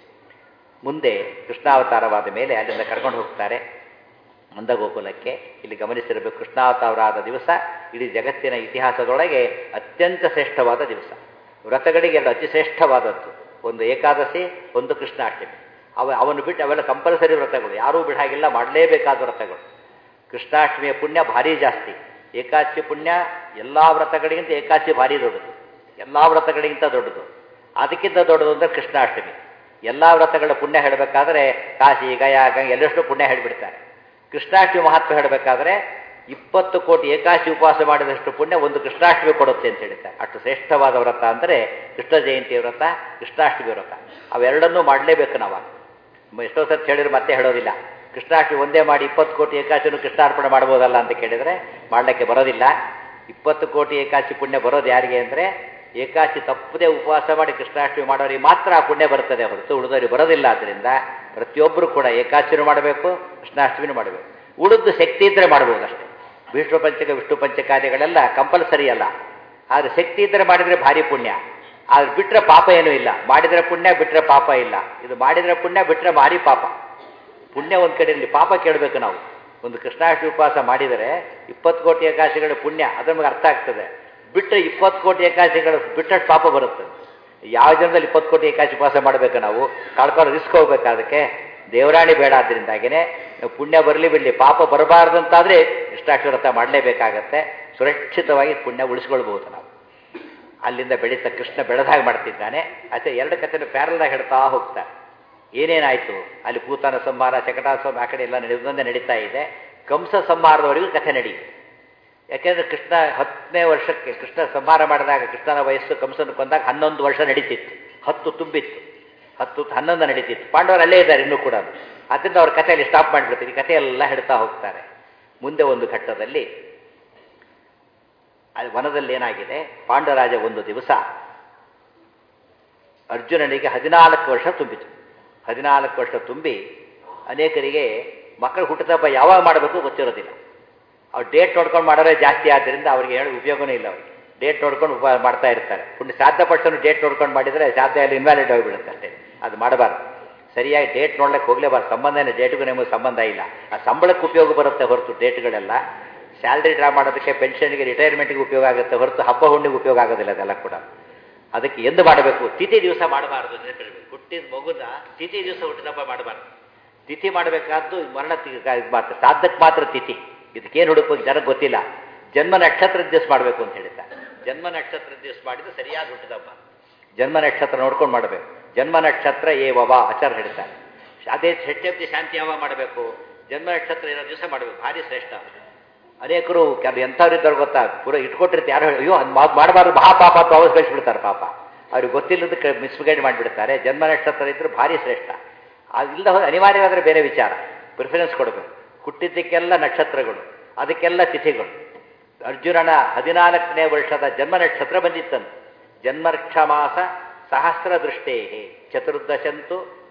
ಮುಂದೆ ಕೃಷ್ಣಾವತಾರವಾದ ಮೇಲೆ ಅಲ್ಲಿಂದ ಕರ್ಕೊಂಡು ಹೋಗ್ತಾರೆ ನಂದಗೋಕುಲಕ್ಕೆ. ಇಲ್ಲಿ ಗಮನಿಸಿರಬೇಕು, ಕೃಷ್ಣಾವತಾರವಾದ ದಿವಸ ಇಡೀ ಜಗತ್ತಿನ ಇತಿಹಾಸದೊಳಗೆ ಅತ್ಯಂತ ಶ್ರೇಷ್ಠವಾದ ದಿವಸ. ವ್ರತಗಳಿಗೆ ಎರಡು ಅತಿ ಶ್ರೇಷ್ಠವಾದದ್ದು, ಒಂದು ಏಕಾದಶಿ, ಒಂದು ಕೃಷ್ಣಾಷ್ಟಮಿ. ಅವ ಅವನು ಬಿಟ್ಟು ಅವೆಲ್ಲ ಕಂಪಲ್ಸರಿ ವ್ರತಗಳು, ಯಾರೂ ಬಿಡಾಗಿಲ್ಲ, ಮಾಡಲೇಬೇಕಾದ ವ್ರತಗಳು. ಕೃಷ್ಣಾಷ್ಟಮಿಯ ಪುಣ್ಯ ಭಾರಿ ಜಾಸ್ತಿ. ಏಕಾದಶಿ ಪುಣ್ಯ ಎಲ್ಲ ವ್ರತಗಳಿಗಿಂತ ಏಕಾದಶಿ ಭಾರಿ ದೊಡ್ಡದು, ಎಲ್ಲ ವ್ರತಗಳಿಗಿಂತ ದೊಡ್ಡದು. ಅದಕ್ಕಿಂತ ದೊಡ್ಡದು ಅಂದರೆ ಕೃಷ್ಣಾಷ್ಟಮಿ. ಎಲ್ಲ ವ್ರತಗಳ ಪುಣ್ಯ ಹೇಳಬೇಕಾದ್ರೆ ಕಾಶಿ ಗಯಾ ಗಂಗೆ ಎಲ್ಲಷ್ಟು ಪುಣ್ಯ ಹೇಳಿಬಿಡ್ತಾರೆ. ಕೃಷ್ಣಾಷ್ಟಮಿ ಮಹತ್ವ ಹೇಳಬೇಕಾದ್ರೆ ಇಪ್ಪತ್ತು ಕೋಟಿ ಏಕಾದಶಿ ಉಪವಾಸ ಮಾಡಿದಷ್ಟು ಪುಣ್ಯ ಒಂದು ಕೃಷ್ಣಾಷ್ಟಮಿ ಕೊಡುತ್ತೆ ಅಂತ ಹೇಳ್ತಾರೆ. ಅಷ್ಟು ಶ್ರೇಷ್ಠವಾದ ವ್ರತ ಅಂದರೆ ಕೃಷ್ಣ ಜಯಂತಿ ವ್ರತ, ಕೃಷ್ಣಾಷ್ಟಮಿ ವ್ರತ. ಅವೆರಡನ್ನೂ ಮಾಡಲೇಬೇಕು ನಾವು. ಎಷ್ಟೋ ಸರ್ತಿ ಹೇಳಿದ್ರು ಮತ್ತೆ ಹೇಳೋದಿಲ್ಲ. ಕೃಷ್ಣಾಷ್ಟಮಿ ಒಂದೇ ಮಾಡಿ ಇಪ್ಪತ್ತು ಕೋಟಿ ಏಕಾದಶಿನೂ ಕೃಷ್ಣಾರ್ಪಣೆ ಮಾಡ್ಬೋದಲ್ಲ ಅಂತ ಕೇಳಿದರೆ ಮಾಡಲಿಕ್ಕೆ ಬರೋದಿಲ್ಲ. ಇಪ್ಪತ್ತು ಕೋಟಿ ಏಕಾದಶಿ ಪುಣ್ಯ ಬರೋದು ಯಾರಿಗೆ ಅಂದರೆ, ಏಕಾದಶಿ ತಪ್ಪದೇ ಉಪವಾಸ ಮಾಡಿ ಕೃಷ್ಣಾಷ್ಟಮಿ ಮಾಡೋರಿಗೆ ಮಾತ್ರ ಆ ಪುಣ್ಯ ಬರ್ತದೆ ಹೊರತು ಉಳಿದವರಿಗೆ ಬರೋದಿಲ್ಲ. ಆದ್ದರಿಂದ ಪ್ರತಿಯೊಬ್ಬರು ಕೂಡ ಏಕಾದಶಿನೂ ಮಾಡಬೇಕು, ಕೃಷ್ಣಾಷ್ಟಮಿನೂ ಮಾಡಬೇಕು. ಉಳಿದು ಶಕ್ತಿ ಇದ್ದರೆ ಮಾಡ್ಬೋದು ಅಷ್ಟೇ. ವಿಷ್ಣು ಪಂಚಕ ವಿಷ್ಣು ಪಂಚಕಾರ್ಯಗಳೆಲ್ಲ ಕಂಪಲ್ಸರಿ ಅಲ್ಲ. ಆದರೆ ಶಕ್ತಿ ಇದ್ದರೆ ಮಾಡಿದರೆ ಭಾರಿ ಪುಣ್ಯ. ಆದ್ರೆ ಬಿಟ್ಟರೆ ಪಾಪ ಏನೂ ಇಲ್ಲ. ಮಾಡಿದರೆ ಪುಣ್ಯ, ಬಿಟ್ಟರೆ ಪಾಪ ಇಲ್ಲ. ಇದು ಮಾಡಿದರೆ ಪುಣ್ಯ, ಬಿಟ್ಟರೆ ಭಾರಿ ಪಾಪ. ಪುಣ್ಯ ಒಂದು ಕಡೆಯಲ್ಲಿ, ಪಾಪ ಕೇಳಬೇಕು ನಾವು. ಒಂದು ಕೃಷ್ಣಾಷ್ಟಮಿ ಉಪವಾಸ ಮಾಡಿದರೆ ಇಪ್ಪತ್ತು ಕೋಟಿ ಏಕಾದಶಿಗಳ ಪುಣ್ಯ ಅದು ನಮಗೆ ಅರ್ಥ ಆಗ್ತದೆ. ಬಿಟ್ಟರೆ ಇಪ್ಪತ್ತು ಕೋಟಿ ಏಕಾದಶಿಗಳು ಬಿಟ್ಟಷ್ಟು ಪಾಪ ಬರುತ್ತೆ. ಯಾವ ಜನದಲ್ಲಿ ಇಪ್ಪತ್ತು ಕೋಟಿ ಏಕಾದಶಿ ಉಪವಾಸ ಮಾಡಬೇಕು ನಾವು? ಕಳ್ಕೊಂಡು ರಿಸ್ಕ್ ಹೋಗ್ಬೇಕು. ಅದಕ್ಕೆ ದೇವರಾಣಿ ಬೇಡ. ಆದ್ದರಿಂದಾಗಿಯೇ ಪುಣ್ಯ ಬರಲಿ ಬಿಡಲಿ, ಪಾಪ ಬರಬಾರ್ದು ಅಂತಾದರೆ ಕೃಷ್ಣಾಷ್ಟಮಿ ವ್ರತ ಮಾಡಲೇಬೇಕಾಗತ್ತೆ. ಸುರಕ್ಷಿತವಾಗಿ ಪುಣ್ಯ ಉಳಿಸ್ಕೊಳ್ಬಹುದು ನಾವು. ಅಲ್ಲಿಂದ ಬೆಳೀತಾ ಕೃಷ್ಣ ಬೆಳೆದಾಗ ಮಾಡ್ತಿದ್ದಾನೆ. ಅದೇ ಎರಡು ಕಥೆಯನ್ನು ಪ್ಯಾರಲ್ಲಾಗಿ ಹೇಳ್ತಾ ಹೋಗ್ತಾರೆ. ಏನೇನಾಯಿತು ಅಲ್ಲಿ? ಪೂತನ ಸಂಹಾರ, ಶಕಟಾಸುರ ಆ ಕಡೆ ಎಲ್ಲ ನಡೆದಂತೆ ನಡೀತಾ ಇದೆ. ಕಂಸ ಸಂಹಾರದವರೆಗೂ ಕಥೆ ನಡೆಯಿತು. ಯಾಕೆಂದರೆ ಕೃಷ್ಣ ಹತ್ತನೇ ವರ್ಷಕ್ಕೆ ಕೃಷ್ಣ ಸಂಹಾರ ಮಾಡಿದಾಗ ಕೃಷ್ಣನ ವಯಸ್ಸು ಕಂಸನ ಕೊಂದಾಗ ಹನ್ನೊಂದು ವರ್ಷ ನಡೀತಿತ್ತು. ಹತ್ತು ತುಂಬಿತ್ತು, ಹತ್ತು ಹನ್ನೊಂದು ನಡೀತಿತ್ತು. ಪಾಂಡವರು ಅಲ್ಲೇ ಇದ್ದಾರೆ ಇನ್ನೂ ಕೂಡ. ಅದರಿಂದ ಅವ್ರ ಕಥೆಯಲ್ಲಿ ಸ್ಟಾಪ್ ಮಾಡಿಬಿಡ್ತೀವಿ. ಈ ಕಥೆಯೆಲ್ಲ ಹೇಳ್ತಾ ಹೋಗ್ತಾರೆ. ಮುಂದೆ ಒಂದು ಘಟ್ಟದಲ್ಲಿ ಅಲ್ಲಿ ವನದಲ್ಲಿ ಏನಾಗಿದೆ, ಪಾಂಡವರಾಜ ಒಂದು ದಿವಸ ಅರ್ಜುನನಿಗೆ ಹದಿನಾಲ್ಕು ವರ್ಷ ತುಂಬಿತು. ಹದಿನಾಲ್ಕು ವರ್ಷ ತುಂಬಿ ಅನೇಕರಿಗೆ ಮಕ್ಕಳು ಹುಟ್ಟುತ್ತಪ್ಪ ಯಾವಾಗ ಮಾಡಬೇಕು ಗೊತ್ತಿರೋದಿಲ್ಲ. ಅವ್ರು ಡೇಟ್ ನೋಡ್ಕೊಂಡು ಮಾಡೋರೇ ಜಾಸ್ತಿ. ಆದ್ದರಿಂದ ಅವ್ರಿಗೆ ಹೇಳೋ ಉಪಯೋಗವೂ ಇಲ್ಲ. ಅವ್ರಿಗೆ ಡೇಟ್ ನೋಡ್ಕೊಂಡು ಉಪ ಮಾಡ್ತಾ ಇರ್ತಾರೆ. ಪುಣ್ಯ ಸಾಧ್ಯ ಪಕ್ಷನು ಡೇಟ್ ನೋಡ್ಕೊಂಡು ಮಾಡಿದರೆ ಸಾಧ್ಯ ಅಲ್ಲಿ ಇನ್ವ್ಯಾಲಿಡ್ ಆಗಿಬಿಡುತ್ತೆ ಅಷ್ಟೇ. ಅದು ಮಾಡಬಾರ್ದು. ಸರಿಯಾಗಿ ಡೇಟ್ ನೋಡ್ಲಿಕ್ಕೆ ಹೋಗಲೇಬಾರ್ದು. ಸಂಬಂಧ ಏನು, ಡೇಟ್ಗೂ ನಮಗೆ ಸಂಬಂಧ ಇಲ್ಲ. ಆ ಸಂಬಳಕ್ಕೆ ಉಪಯೋಗ ಬರುತ್ತೆ ಹೊರತು ಡೇಟ್ಗಳೆಲ್ಲ ಸ್ಯಾಲ್ರಿ ಡ್ರಾ ಮಾಡೋದಕ್ಕೆ, ಪೆನ್ಷನ್ಗೆ, ರಿಟೈರ್ಮೆಂಟ್ಗೆ ಉಪಯೋಗ ಆಗುತ್ತೆ ಹೊರತು ಹಬ್ಬ ಹುಣ್ಣಿಗೆ ಉಪಯೋಗ ಆಗೋದಿಲ್ಲ. ಅದೆಲ್ಲ ಕೂಡ ಅದಕ್ಕೆ ಎಂದು ಮಾಡಬೇಕು? ತಿಥಿ ದಿವಸ ಮಾಡಬಾರ್ದು. ನೆನಪಿರಬೇಕು, ಹುಟ್ಟಿದ ಮಗುನ ತಿಥಿ ದಿವಸ ಹುಟ್ಟಿದಪ್ಪ ಮಾಡಬಾರ್ದು. ತಿಥಿ ಮಾಡಬೇಕಾದ್ದು ಮರಣ ಇದು ಮಾತ್ರ, ಸಾಧಕ್ಕೆ ಮಾತ್ರ ತಿಥಿ. ಇದಕ್ಕೇನು ಹುಡುಕೋದು ಜನಕ್ಕೆ ಗೊತ್ತಿಲ್ಲ. ಜನ್ಮ ನಕ್ಷತ್ರ ದಿವಸ ಮಾಡಬೇಕು ಅಂತ ಹೇಳ್ತಾರೆ. ಜನ್ಮ ನಕ್ಷತ್ರ ದಿವಸ ಮಾಡಿದ್ರೆ ಸರಿಯಾಗಿ ಹುಟ್ಟಿದಪ್ಪ. ಜನ್ಮ ನಕ್ಷತ್ರ ನೋಡ್ಕೊಂಡು ಮಾಡಬೇಕು. ಜನ್ಮ ನಕ್ಷತ್ರ ಏ ವವಾ ಆಚಾರ ಹೇಳ್ತಾರೆ. ಅದೇ ಷಷ್ಠಬ್ದಿ ಶಾಂತಿ ಯಾವಾಗ ಮಾಡಬೇಕು? ಜನ್ಮ ನಕ್ಷತ್ರ ಇರೋ ದಿವಸ ಮಾಡಬೇಕು. ಭಾರಿ ಶ್ರೇಷ್ಠ. ಅನೇಕರು ಅದು ಎಂಥವ್ರು ಇದ್ದವ್ರು ಗೊತ್ತಾ, ಪೂರ ಇಟ್ಕೊಟ್ಟಿರ್ತಾರೆ. ಯಾರು ಅಯ್ಯೋ ಅದು ಮಾಡಬಾರ್ದು, ಮಹಾಪಾಪ ಅಂತ ಅವಾಜ್ ಕಳಿಸ್ಬಿಡ್ತಾರೆ. ಪಾಪ ಅವ್ರಿಗೆ ಗೊತ್ತಿಲ್ಲದಕ್ಕೆ ಮಿಸ್ಗೈಡ್ ಮಾಡಿಬಿಡ್ತಾರೆ. ಜನ್ಮ ನಕ್ಷತ್ರ ಇದ್ದರೂ ಭಾರಿ ಶ್ರೇಷ್ಠ. ಅದಿಲ್ಲದ ಹೋದ್ರೆ ಅನಿವಾರ್ಯವಾದರೆ ಬೇರೆ ವಿಚಾರ, ಪ್ರಿಫರೆನ್ಸ್ ಕೊಡಬೇಕು. ಹುಟ್ಟಿದ್ದಕ್ಕೆಲ್ಲ ನಕ್ಷತ್ರಗಳು, ಅದಕ್ಕೆಲ್ಲ ತಿಥಿಗಳು. ಅರ್ಜುನನ ಹದಿನಾಲ್ಕನೇ ವರ್ಷದ ಜನ್ಮ ನಕ್ಷತ್ರ ಬಂದಿತ್ತಂತೆ. ಜನ್ಮರ್ಕ್ಷ ಮಾಸ ಸಹಸ್ರ ದೃಷ್ಟೇ ಚತುರ್ದಶಂತು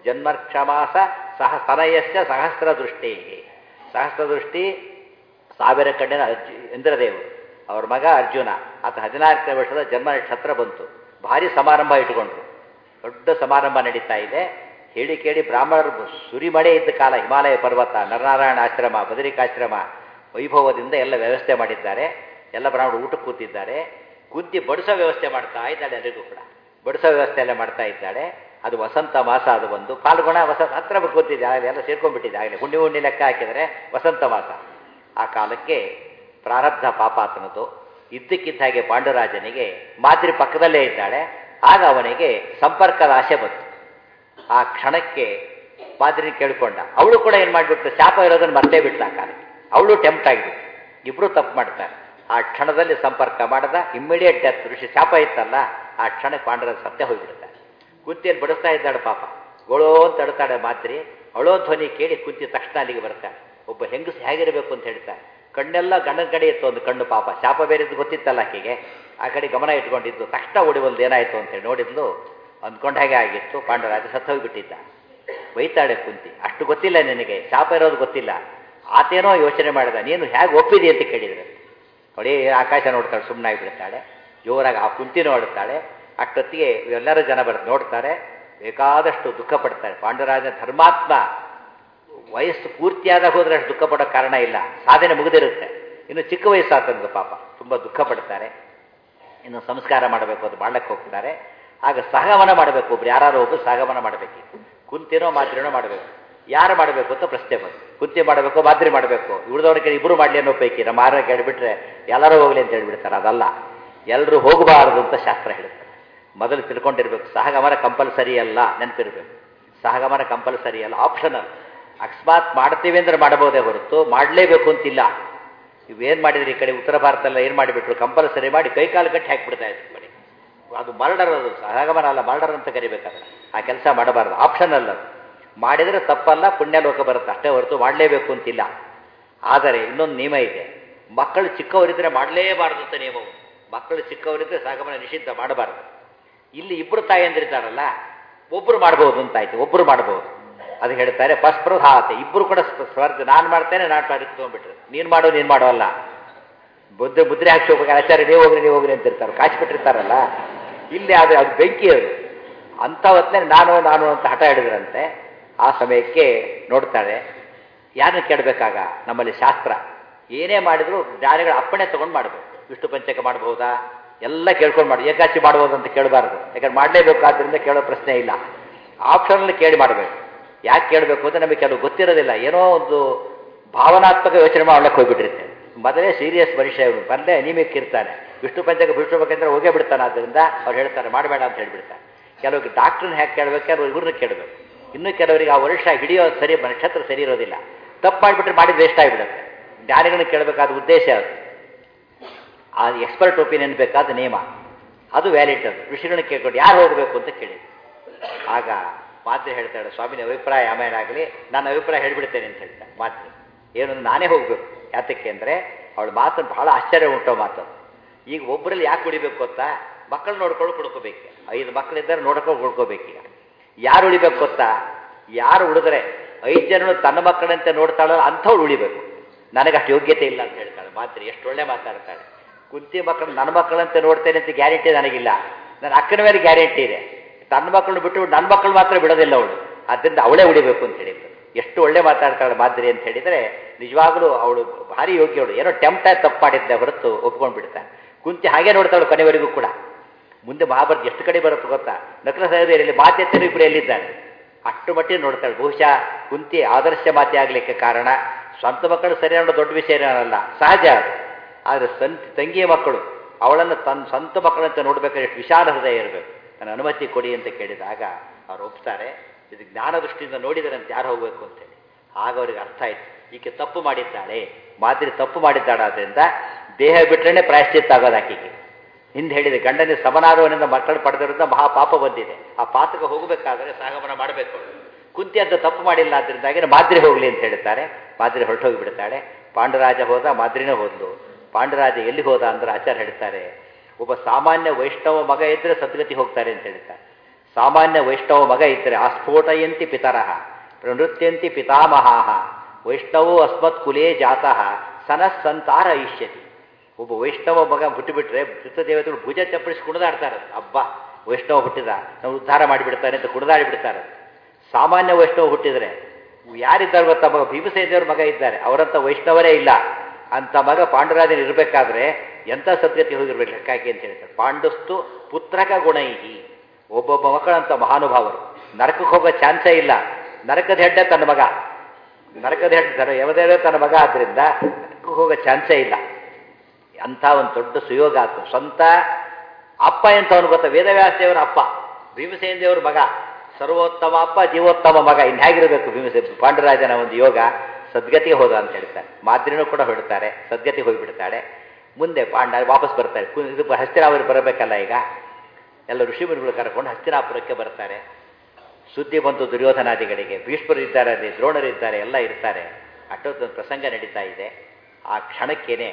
ಜನ್ಮಕ್ಷಮಾಸ ಸಹ ತನಯಸ್ಯ ಸಹಸ್ರ ದೃಷ್ಟಿ ಸಹಸ್ರ ದೃಷ್ಟಿ ಸಾವಿರ ಕಣ್ಣಿನ ಅರ್ಜು ಇಂದ್ರದೇವರು ಅವ್ರ ಮಗ ಅರ್ಜುನ ಆತ ಹದಿನಾಲ್ಕನೇ ವರ್ಷದ ಜನ್ಮ ನಕ್ಷತ್ರ ಬಂತು. ಭಾರಿ ಸಮಾರಂಭ ಇಟ್ಕೊಂಡ್ರು. ದೊಡ್ಡ ಸಮಾರಂಭ ನಡೀತಾ ಇದೆ. ಹೇಳಿ ಕೇಳಿ ಬ್ರಾಹ್ಮಣರು ಸುರಿಮಳೆ ಇದ್ದ ಕಾಲ, ಹಿಮಾಲಯ ಪರ್ವತ, ನರನಾರಾಯಣ ಆಶ್ರಮ, ಬದರಿಕಾಶ್ರಮ ವೈಭವದಿಂದ ಎಲ್ಲ ವ್ಯವಸ್ಥೆ ಮಾಡಿದ್ದಾರೆ. ಎಲ್ಲ ಬ್ರಾಹ್ಮಣರು ಊಟಕ್ಕೆ ಕೂತಿದ್ದಾರೆ. ಕುಂತಿ ಬಡಿಸೋ ವ್ಯವಸ್ಥೆ ಮಾಡ್ತಾ ಇದ್ದಾಳೆ. ಎಲ್ಲರಿಗೂ ಕೂಡ ಬಡಿಸೋ ವ್ಯವಸ್ಥೆ ಎಲ್ಲ ಮಾಡ್ತಾ ಇದ್ದಾಳೆ. ಅದು ವಸಂತ ಮಾಸ. ಅದು ಒಂದು ಪಾಲ್ಗೊಣ ವಸಂತ ಹತ್ರ ಕೂತಿದ್ದೆ. ಆಗಲೇ ಎಲ್ಲ ಸೇರ್ಕೊಂಡ್ಬಿಟ್ಟಿದೆ. ಆಗಲೇ ಹುಣ್ಣಿ ಹುಣ್ಣಿ ಲೆಕ್ಕ ಹಾಕಿದರೆ ವಸಂತ ಮಾಸ. ಆ ಕಾಲಕ್ಕೆ ಪ್ರಾರಬ್ಧ ಪಾಪಾತನದು. ಇದ್ದಕ್ಕಿದ್ದ ಹಾಗೆ ಪಾಂಡುರಾಜನಿಗೆ ಮಾದ್ರಿ ಪಕ್ಕದಲ್ಲೇ ಇದ್ದಾಳೆ. ಆಗ ಅವನಿಗೆ ಸಂಪರ್ಕದ ಆಸೆ ಬಂತು. ಆ ಕ್ಷಣಕ್ಕೆ ಮಾದ್ರಿನ ಕೇಳ್ಕೊಂಡ. ಅವಳು ಕೂಡ ಏನು ಮಾಡಿಬಿಟ್ಲು, ಶಾಪ ಇರೋದನ್ನು ಮರ್ತೇ ಬಿಟ್ಲ. ಆ ಕಾಲಕ್ಕೆ ಅವಳು ಟೆಂಪ್ಟ್ ಆಗಿಬಿಟ್ಟು ಇಬ್ಬರು ತಪ್ಪು ಮಾಡ್ತಾರೆ. ಆ ಕ್ಷಣದಲ್ಲಿ ಸಂಪರ್ಕ ಮಾಡದ ಇಮ್ಮಿಡಿಯೇಟ್ ಡೆತ್. ಋಷಿ ಶಾಪ ಇತ್ತಲ್ಲ, ಆ ಕ್ಷಣಕ್ಕೆ ಪಾಂಡುರಾಜ ಸತ್ಯ ಹೋಗಿಬಿಡ್ತಾರೆ. ಕುಂತಿಯಲ್ಲಿ ಬಡಿಸ್ತಾ ಇದ್ದಾಳೆ ಪಾಪ. ಗೊಳೋ ಅಂತ ಅಡ್ತಾಳೆ ಮಾದ್ರಿ. ಅಳೋ ಧ್ವನಿ ಕೇಳಿ ಕುಂತಿ ತಕ್ಷಣ ಅಲ್ಲಿಗೆ ಬರ್ತಾಳೆ. ಒಬ್ಬ ಹೆಂಗಸು ಹೇಗಿರಬೇಕು ಅಂತ ಹೇಳ್ತಾರೆ. ಕಣ್ಣೆಲ್ಲ ಗಂಡನ ಕಡೆ ಇತ್ತು. ಒಂದು ಕಣ್ಣು ಪಾಪ ಶಾಪ ಬೇರೆದ್ದು ಗೊತ್ತಿತ್ತಲ್ಲ ಆಕೆಗೆ. ಆ ಕಡೆ ಗಮನ ಇಟ್ಕೊಂಡಿದ್ದು. ತಕ್ಷಣ ಓಡಿವಲ್ದು ಏನಾಯಿತು ಅಂತೇಳಿ ನೋಡಿದ್ಲು. ಅಂದ್ಕೊಂಡ ಹಾಗೆ ಆಗಿತ್ತು. ಪಾಂಡುರಾಜ ಸತ್ತು ಹೋಗಿಬಿಟ್ಟಿದ್ದ. ಬೈತಾಳೆ ಕುಂತಿ, ಅಷ್ಟು ಗೊತ್ತಿಲ್ಲ ನಿನಗೆ, ಶಾಪ ಇರೋದು ಗೊತ್ತಿಲ್ಲ. ಆತೇನೋ ಯೋಚನೆ ಮಾಡಿದ, ನೀನು ಹೇಗೆ ಒಪ್ಪಿದಿ ಅಂತ ಕೇಳಿದ್ರೆ ಅವಳೇ ಆಕಾಶ ನೋಡ್ತಾಳೆ, ಸುಮ್ಮನೆ ಆಗಿಬಿಡ್ತಾಳೆ. ಜೋರಾಗಿ ಆ ಕುಂತಿ ನೋಡ್ತಾಳೆ. ಅಷ್ಟೊತ್ತಿಗೆ ಎಲ್ಲರೂ ಜನ ಬರ್ತಾರೆ, ನೋಡ್ತಾರೆ. ಬೇಕಾದಷ್ಟು ದುಃಖ ಪಡ್ತಾರೆ. ಪಾಂಡುರಾಜ ಧರ್ಮಾತ್ಮ. ವಯಸ್ಸು ಪೂರ್ತಿಯಾದ ಹೋದ್ರೆ ಅಷ್ಟು ದುಃಖ ಪಡೋ ಕಾರಣ ಇಲ್ಲ. ಸಾಧನೆ ಮುಗಿದಿರುತ್ತೆ. ಇನ್ನು ಚಿಕ್ಕ ವಯಸ್ಸಾತಂದು ಪಾಪ ತುಂಬ ದುಃಖ ಪಡ್ತಾರೆ. ಇನ್ನು ಸಂಸ್ಕಾರ ಮಾಡಬೇಕು ಅದು ಮಾಡಕ್ಕೆ ಹೋಗ್ತಾರೆ. ಆಗ ಸಹಗಮನ ಮಾಡಬೇಕು. ಒಬ್ರು ಯಾರು ಒಬ್ಬರು ಸಹಗಮನ ಮಾಡಬೇಕು. ಕುಂತಿನೋ ಮಾದ್ರಿನೋ ಮಾಡಬೇಕು. ಯಾರು ಮಾಡಬೇಕು ಅಂತ ಪ್ರಶ್ನೆ ಬಂತು. ಕುಂತಿ ಮಾಡಬೇಕು, ಮಾದ್ರಿ ಮಾಡಬೇಕು. ಉಳಿದವ್ರಿಗೆ ಇಬ್ಬರು ಮಾಡಲಿ ಅನ್ನೋ ಪೈಕಿ ನಮ್ಮ ಆರ ಕೇಳಿಬಿಟ್ರೆ ಎಲ್ಲರೂ ಹೋಗಲಿ ಅಂತ ಹೇಳ್ಬಿಡ್ತಾರೆ. ಅದಲ್ಲ, ಎಲ್ಲರೂ ಹೋಗಬಾರದು ಅಂತ ಶಾಸ್ತ್ರ ಹೇಳುತ್ತೆ. ಮೊದಲು ತಿಳ್ಕೊಂಡಿರ್ಬೇಕು. ಸಹಗಮನ ಕಂಪಲ್ಸರಿ ಅಲ್ಲ, ನೆನಪಿರ್ಬೇಕು. ಸಹಗಮನ ಕಂಪಲ್ಸರಿ ಅಲ್ಲ, ಆಪ್ಷನಲ್. ಅಕಸ್ಮಾತ್ ಮಾಡ್ತೀವಿ ಅಂದ್ರೆ ಮಾಡಬಹುದೇ ಹೊರತು ಮಾಡಲೇಬೇಕು ಅಂತಿಲ್ಲ. ಇವೇನು ಮಾಡಿದ್ರಿ ಈ ಕಡೆ ಉತ್ತರ ಭಾರತದಲ್ಲ ಏನು ಮಾಡಿಬಿಟ್ರು, ಕಂಪಲ್ಸರಿ ಮಾಡಿ ಕೈಕಾಲು ಕಟ್ಟಿ ಹಾಕಿಬಿಡ್ತಾ ಇದ್ರು ಕಡೆ. ಅದು ಮರ್ಡರ್. ಅದು ಸಹಗಮನ ಅಲ್ಲ, ಮರ್ಡರ್ ಅಂತ ಕರಿಬೇಕಾದ್ರೆ ಆ ಕೆಲಸ ಮಾಡಬಾರ್ದು. ಆಪ್ಷನಲ್ ಅದು. ಮಾಡಿದರೆ ತಪ್ಪಲ್ಲ, ಪುಣ್ಯ ಲೋಕ ಬರುತ್ತೆ ಅಷ್ಟೇ ಹೊರತು ಮಾಡಲೇಬೇಕು ಅಂತಿಲ್ಲ. ಆದರೆ ಇನ್ನೊಂದು ನಿಯಮ ಇದೆ. ಮಕ್ಕಳು ಚಿಕ್ಕವರಿದ್ದರೆ ಮಾಡಲೇಬಾರ್ದು ಅಂತ ನಿಯಮವು. ಮಕ್ಕಳು ಚಿಕ್ಕವರಿದ್ದರೆ ಸಹಗಮನ ನಿಷಿದ್ಧ, ಮಾಡಬಾರ್ದು. ಇಲ್ಲಿ ಇಬ್ಬರು ತಾಯಿಯಂದಿರ್ತಾರಲ್ಲ, ಒಬ್ಬರು ಮಾಡ್ಬೋದು ಅಂತಾಯ್ತು. ಒಬ್ಬರು ಮಾಡ್ಬೋದು. ಅದು ಹೇಳ್ತಾರೆ ಪಸ್ಪೃಧಾತೆ. ಇಬ್ಬರು ಕೂಡ ಸ್ಪರ್ಧೆ. ನಾನು ಮಾಡ್ತೇನೆ, ನಾನು ತೊಗೊಂಡ್ಬಿಟ್ರೆ ನೀನು ಮಾಡೋ ನೀನು ಮಾಡೋಲ್ಲ. ಬುದ್ಧಿ ಮುದ್ರೆ ಹಾಕಿ ಹೋಗ್ಬೇಕು. ಆಚಾರ್ಯ ನೀವು ಹೋಗ್ರಿ ನೀವು ಹೋಗ್ರಿ ಅಂತಿರ್ತಾರೆ, ಕಾಯಿಸ್ಬಿಟ್ಟಿರ್ತಾರಲ್ಲ. ಇಲ್ಲಿ ಆದರೆ ಅದು ಬೆಂಕಿ. ಅದು ಅಂಥ ಹೊತ್ತಿನಲ್ಲಿ ನಾನು ನಾನು ಅಂತ ಹಠ ಹಿಡಿದ್ರಂತೆ. ಆ ಸಮಯಕ್ಕೆ ನೋಡ್ತಾಳೆ. ಯಾರನ್ನ ಕೇಳಬೇಕಾಗ ನಮ್ಮಲ್ಲಿ ಶಾಸ್ತ್ರ ಏನೇ ಮಾಡಿದ್ರು ಜ್ಞಾನಿಗಳ ಅಪ್ಪಣೆ ತೊಗೊಂಡು ಮಾಡಬೇಕು. ವಿಷ್ಣು ಪಂಚಕ ಮಾಡಬಹುದಾ ಎಲ್ಲ ಕೇಳ್ಕೊಂಡು ಮಾಡಿ. ಏಕಾಚಿ ಮಾಡ್ಬೋದು ಅಂತ ಕೇಳಬಾರ್ದು. ಯಾಕಂದ್ರೆ ಮಾಡಲೇಬೇಕು. ಆದ್ದರಿಂದ ಕೇಳೋ ಪ್ರಶ್ನೆ ಇಲ್ಲ. ಆಪ್ಷನಲ್ಲಿ ಕೇಳಿ ಮಾಡಬೇಕು. ಯಾಕೆ ಕೇಳಬೇಕು ಅಂತ ನಮಗೆ ಕೆಲವು ಗೊತ್ತಿರೋದಿಲ್ಲ. ಏನೋ ಒಂದು ಭಾವನಾತ್ಮಕ ಯೋಚನೆ ಮಾಡಲಿಕ್ಕೆ ಹೋಗ್ಬಿಟ್ಟಿರ್ತೇವೆ. ಮೊದಲೇ ಸೀರಿಯಸ್ ಮನುಷ್ಯ ಇವನು, ಬಂದೇ ಅನಿಮಿಕ್ ಇರ್ತಾನೆ. ವಿಷ್ಣು ಪಂಚಕ ಬಿಡಿಸ್ಬೇಕಂದ್ರೆ ಹೋಗೇ ಬಿಡ್ತಾನೆ. ಆದ್ದರಿಂದ ಅವ್ರು ಹೇಳ್ತಾರೆ ಮಾಡಬೇಡ ಅಂತ ಹೇಳ್ಬಿಡ್ತಾರೆ. ಕೆಲವರಿಗೆ ಡಾಕ್ಟ್ರನ್ನ ಹೇಗೆ ಕೇಳಬೇಕು, ಕೆಲವರು ಇವ್ರನ್ನ ಕೇಳಬೇಕು. ಇನ್ನು ಕೆಲವರಿಗೆ ಆ ವರ್ಷ ಹಿಡಿಯೋ ಸರಿ, ನಕ್ಷತ್ರ ಸರಿ ಇರೋದಿಲ್ಲ. ತಪ್ಪು ಮಾಡಿಬಿಟ್ರೆ ಮಾಡಿದ ವೇಸ್ಟ್ ಆಗಿಬಿಡುತ್ತೆ. ಜ್ಞಾನಿಗಳನ್ನ ಕೇಳಬೇಕಾದ ಉದ್ದೇಶ ಅದು. ಆ ಎಕ್ಸ್ಪರ್ಟ್ ಒಪಿನಿಯನ್ ಬೇಕಾದ ನಿಯಮ ಅದು ವ್ಯಾಲಿಡ್. ಅದು ಋಷಿಗಳನ್ನ ಕೇಳ್ಕೊಂಡು ಯಾರು ಹೋಗಬೇಕು ಅಂತ ಕೇಳಿ. ಆಗ ಮಾತ್ರೆ ಹೇಳ್ತಾಳೆ, ಸ್ವಾಮಿನ ಅಭಿಪ್ರಾಯ ಆಮೇಲಾಗಲಿ, ನನ್ನ ಅಭಿಪ್ರಾಯ ಹೇಳ್ಬಿಡ್ತೇನೆ ಅಂತ ಹೇಳ್ತಾಳೆ ಮಾತ್ರೆ. ಏನು ನಾನೇ ಹೋಗಬೇಕು. ಯಾತಕ್ಕೆ ಅಂದರೆ ಅವಳ ಮಾತನ್ನು ಬಹಳ ಆಶ್ಚರ್ಯ ಉಂಟೋ ಮಾತು. ಈಗ ಒಬ್ಬರಲ್ಲಿ ಯಾಕೆ ಉಳಿಬೇಕು ಗೊತ್ತಾ, ಮಕ್ಕಳು ನೋಡ್ಕೊಂಡು ಕುಡ್ಕೋಬೇಕು. ಐದು ಮಕ್ಕಳಿದ್ದರೆ ನೋಡ್ಕೊಂಡು ಕುಡ್ಕೋಬೇಕೀಗ. ಯಾರು ಉಳಿಬೇಕು ಗೊತ್ತಾ, ಯಾರು ಉಳಿದ್ರೆ ಐದು ಜನರು ತನ್ನ ಮಕ್ಕಳಂತೆ ನೋಡ್ತಾಳಲ್ಲ ಅಂಥವ್ರು ಉಳಿಬೇಕು. ನನಗೆ ಅಷ್ಟು ಯೋಗ್ಯತೆ ಇಲ್ಲ ಅಂತ ಹೇಳ್ತಾಳೆ ಮಾತ್ರೆ. ಎಷ್ಟು ಒಳ್ಳೆ ಮಾತಾಡ್ತಾಳೆ. ಕುಂತಿ ಮಕ್ಕಳು ನನ್ನ ಮಕ್ಕಳಂತೆ ನೋಡ್ತೇನೆ ಅಂತ ಗ್ಯಾರಂಟಿ ನನಗಿಲ್ಲ. ನನ್ನ ಅಕ್ಕನ ಮೇಲೆ ಗ್ಯಾರಂಟಿ ಇದೆ. ತನ್ನ ಮಕ್ಕಳನ್ನು ಬಿಟ್ಟು ನನ್ನ ಮಕ್ಕಳು ಮಾತ್ರ ಬಿಡೋದಿಲ್ಲ ಅವಳು. ಆದ್ದರಿಂದ ಅವಳೇ ಉಳಿಬೇಕು ಅಂತ ಹೇಳಿದ್ರು. ಎಷ್ಟು ಒಳ್ಳೆ ಮಾತಾಡ್ತಾಳೆ ಮಾದ್ರಿ ಅಂತ ಹೇಳಿದರೆ ನಿಜವಾಗ್ಲೂ ಅವಳು ಭಾರಿ ಯೋಗ್ಯವಳು. ಏನೋ ಟೆಂಪ್ಟ್ ಆಗಿ ತಪ್ಪು ಮಾಡಿದ್ದೆ ಹೊರತು ಒಪ್ಕೊಂಡು ಬಿಡ್ತಾನೆ. ಕುಂತಿ ಹಾಗೆ ನೋಡ್ತಾಳು ಕೊನೆವರೆಗೂ ಕೂಡ. ಮುಂದೆ ಮಹಾಭಾರತ ಎಷ್ಟು ಕಡೆ ಬರುತ್ತೆ ಗೊತ್ತಾ, ನಕಲ ಸಹೋದರಿಯಲ್ಲಿ ಮಾತೆತ್ತರು ಇಬ್ಬರು ಎಲ್ಲಿದ್ದಾರೆ ಅಷ್ಟು ಮಟ್ಟಿಗೆ ನೋಡ್ತಾಳೆ. ಬಹುಶಃ ಕುಂತಿ ಆದರ್ಶ ಮಾತೆ ಆಗಲಿಕ್ಕೆ ಕಾರಣ ಸ್ವಂತ ಮಕ್ಕಳು ಸರಿ ಅನ್ನೋ ದೊಡ್ಡ ವಿಷಯ ಏನಲ್ಲ, ಸಹಜ ಅದು. ಆದರೆ ಸಂತ ತಂಗಿಯ ಮಕ್ಕಳು ಅವಳನ್ನು ತನ್ನ ಸ್ವಂತ ಮಕ್ಕಳಂತೆ ನೋಡ್ಬೇಕಾದ್ರೆ ಎಷ್ಟು ವಿಶಾಲ ಹೃದಯ ಇರಬೇಕು. ನನ್ನ ಅನುಮತಿ ಕೊಡಿ ಅಂತ ಕೇಳಿದಾಗ ಅವ್ರು ಒಪ್ತಾರೆ. ಇದು ಜ್ಞಾನ ದೃಷ್ಟಿಯಿಂದ ನೋಡಿದರಂತೆ ಯಾರು ಹೋಗಬೇಕು ಅಂತೇಳಿ. ಆಗ ಅವ್ರಿಗೆ ಅರ್ಥ ಆಯ್ತು, ಈಕೆ ತಪ್ಪು ಮಾಡಿದ್ದಾಳೆ, ಮಾದ್ರಿ ತಪ್ಪು ಮಾಡಿದ್ದಾಳೆ. ಆದ್ದರಿಂದ ದೇಹ ಬಿಟ್ಟರೆ ಪ್ರಾಯಶ್ಚಿತ್ತ ಆಗೋದು ಆಕೆಗೆ. ಹಿಂದೆ ಹೇಳಿದೆ, ಗಂಡನಿಗೆ ಸಮನಾದವನಿಂದ ಮಕ್ಕಳು ಪಡೆದಿರೋದ್ರಿಂದ ಮಹಾಪಾಪ ಬಂದಿದೆ. ಆ ಪಾತಕ ಹೋಗಬೇಕಾದ್ರೆ ಸಹಗಮನ ಮಾಡಬೇಕು. ಕುಂತಿ ಅಂತ ತಪ್ಪು ಮಾಡಿಲ್ಲ, ಆದ್ದರಿಂದಾಗಿ ಮಾದ್ರಿ ಹೋಗಲಿ ಅಂತ ಹೇಳ್ತಾರೆ. ಮಾದ್ರಿ ಹೊರಟೋಗಿ ಬಿಡ್ತಾಳೆ. ಪಾಂಡುರಾಜ ಹೋದ, ಮಾದ್ರಿನೇ ಹೋದ್ಲು. ಪಾಂಡುರಾಜ ಎಲ್ಲಿ ಹೋದ ಅಂದ್ರೆ ಆಚಾರ್ಯ ಹೇಳ್ತಾರೆ, ಒಬ್ಬ ಸಾಮಾನ್ಯ ವೈಷ್ಣವ ಮಗ ಇದ್ದರೆ ಸದ್ಗತಿ ಹೋಗ್ತಾರೆ ಅಂತ ಹೇಳ್ತಾರೆ. ಸಾಮಾನ್ಯ ವೈಷ್ಣವ ಮಗ ಇದ್ದರೆ ಆಸ್ಫೋಟಯಂತಿ ಪಿತರಃ ಪ್ರನೃತ್ಯಂತಿ ಪಿತಾಮಹಾಹ ವೈಷ್ಣವೋ ಅಸ್ಮತ್ ಕುಲೇ ಜಾತಃ ಸನಃ ಸಂತಾರ ಇಷ್ಯತಿ. ಒಬ್ಬ ವೈಷ್ಣವ ಮಗ ಹುಟ್ಟುಬಿಟ್ರೆ ಪಿತೃದೇವತೆಗಳು ಭುಜ ಚಪ್ಪಳಿಸಿ ಕುಣಿದಾಡ್ತಾರೆ. ಅಬ್ಬ ವೈಷ್ಣವ ಹುಟ್ಟಿದ ನಾವು ಉದ್ಧಾರ ಮಾಡಿಬಿಡ್ತಾನೆ ಅಂತ ಕುಣಿದಾಡಿ ಬಿಡ್ತಾರೆ. ಸಾಮಾನ್ಯ ವೈಷ್ಣವ ಹುಟ್ಟಿದರೆ ಯಾರಿದ್ದಾರೆ ಗೊತ್ತಾ, ಮಗ ಭೀಮಸೇನ ದೇವರ ಮಗ ಇದ್ದಾರೆ, ಅವರಂಥ ವೈಷ್ಣವರೇ ಇಲ್ಲ. ಅಂಥ ಮಗ ಪಾಂಡುರಾಜನ ಇರಬೇಕಾದ್ರೆ ಎಂಥ ಸದ್ಗತಿ ಹೋಗಿರ್ಬೇಕು ಲೆಕ್ಕಾಕಿ ಅಂತ ಹೇಳ್ತಾರೆ. ಪಾಂಡುಸ್ತು ಪುತ್ರಕ ಗುಣೈಹಿ, ಒಬ್ಬೊಬ್ಬ ಮಕ್ಕಳಂತ ಮಹಾನುಭಾವರು. ನರಕಕ್ಕೆ ಹೋಗೋ ಚಾನ್ಸೇ ಇಲ್ಲ. ನರಕದ ಹೆಡ್ಡೆ ತನ್ನ ಮಗ, ನರಕದ ಹೆಡ್ಡೆ ಯಮದೇವರೇ ತನ್ನ ಮಗ ಆದ್ದರಿಂದ ನರಕಕ್ಕೆ ಹೋಗೋ ಚಾನ್ಸೇ ಇಲ್ಲ. ಅಂಥ ಒಂದು ದೊಡ್ಡ ಸುಯೋಗ ಆಯ್ತು. ಸ್ವಂತ ಅಪ್ಪ ಎಂತವನು ಗೊತ್ತಾ, ವೇದವ್ಯಾಸ ದೇವರ ಅಪ್ಪ, ಭೀಮಸೇನ ದೇವರ ಮಗ, ಸರ್ವೋತ್ತಮ ಅಪ್ಪ, ಜೀವೋತ್ತಮ ಮಗ. ಇನ್ನು ಹೇಗಿರಬೇಕು ಭೀಮಸೇನ ಪಾಂಡುರಾಜನ ಒಂದು ಯೋಗ. ಸದ್ಗತಿಗೆ ಹೋದ ಅಂತ ಹೇಳ್ತಾರೆ. ಮಾದ್ರಿನೂ ಕೂಡ ಹೊಡ್ತಾರೆ, ಸದ್ಗತಿಗೆ ಹೋಗಿಬಿಡ್ತಾಳೆ. ಮುಂದೆ ಪಾಂಡ ವಾಪಸ್ ಬರ್ತಾರೆ. ಇದು ಹಸ್ತಿನಾಪುರ ಬರಬೇಕಲ್ಲ, ಈಗ ಎಲ್ಲ ಋಷಿಮುನಿಗಳು ಕರ್ಕೊಂಡು ಹಸ್ತಿನಾಪುರಕ್ಕೆ ಬರ್ತಾರೆ. ಸುದ್ದಿ ಬಂತು ದುರ್ಯೋಧನಾದಿಗಳಿಗೆ. ಭೀಷ್ಮರಿದ್ದಾರೆ, ಅಲ್ಲಿ ದ್ರೋಣರಿದ್ದಾರೆ, ಎಲ್ಲ ಇರ್ತಾರೆ. ಅಷ್ಟೊತ್ತೊಂದು ಪ್ರಸಂಗ ನಡೀತಾ ಇದೆ. ಆ ಕ್ಷಣಕ್ಕೇನೆ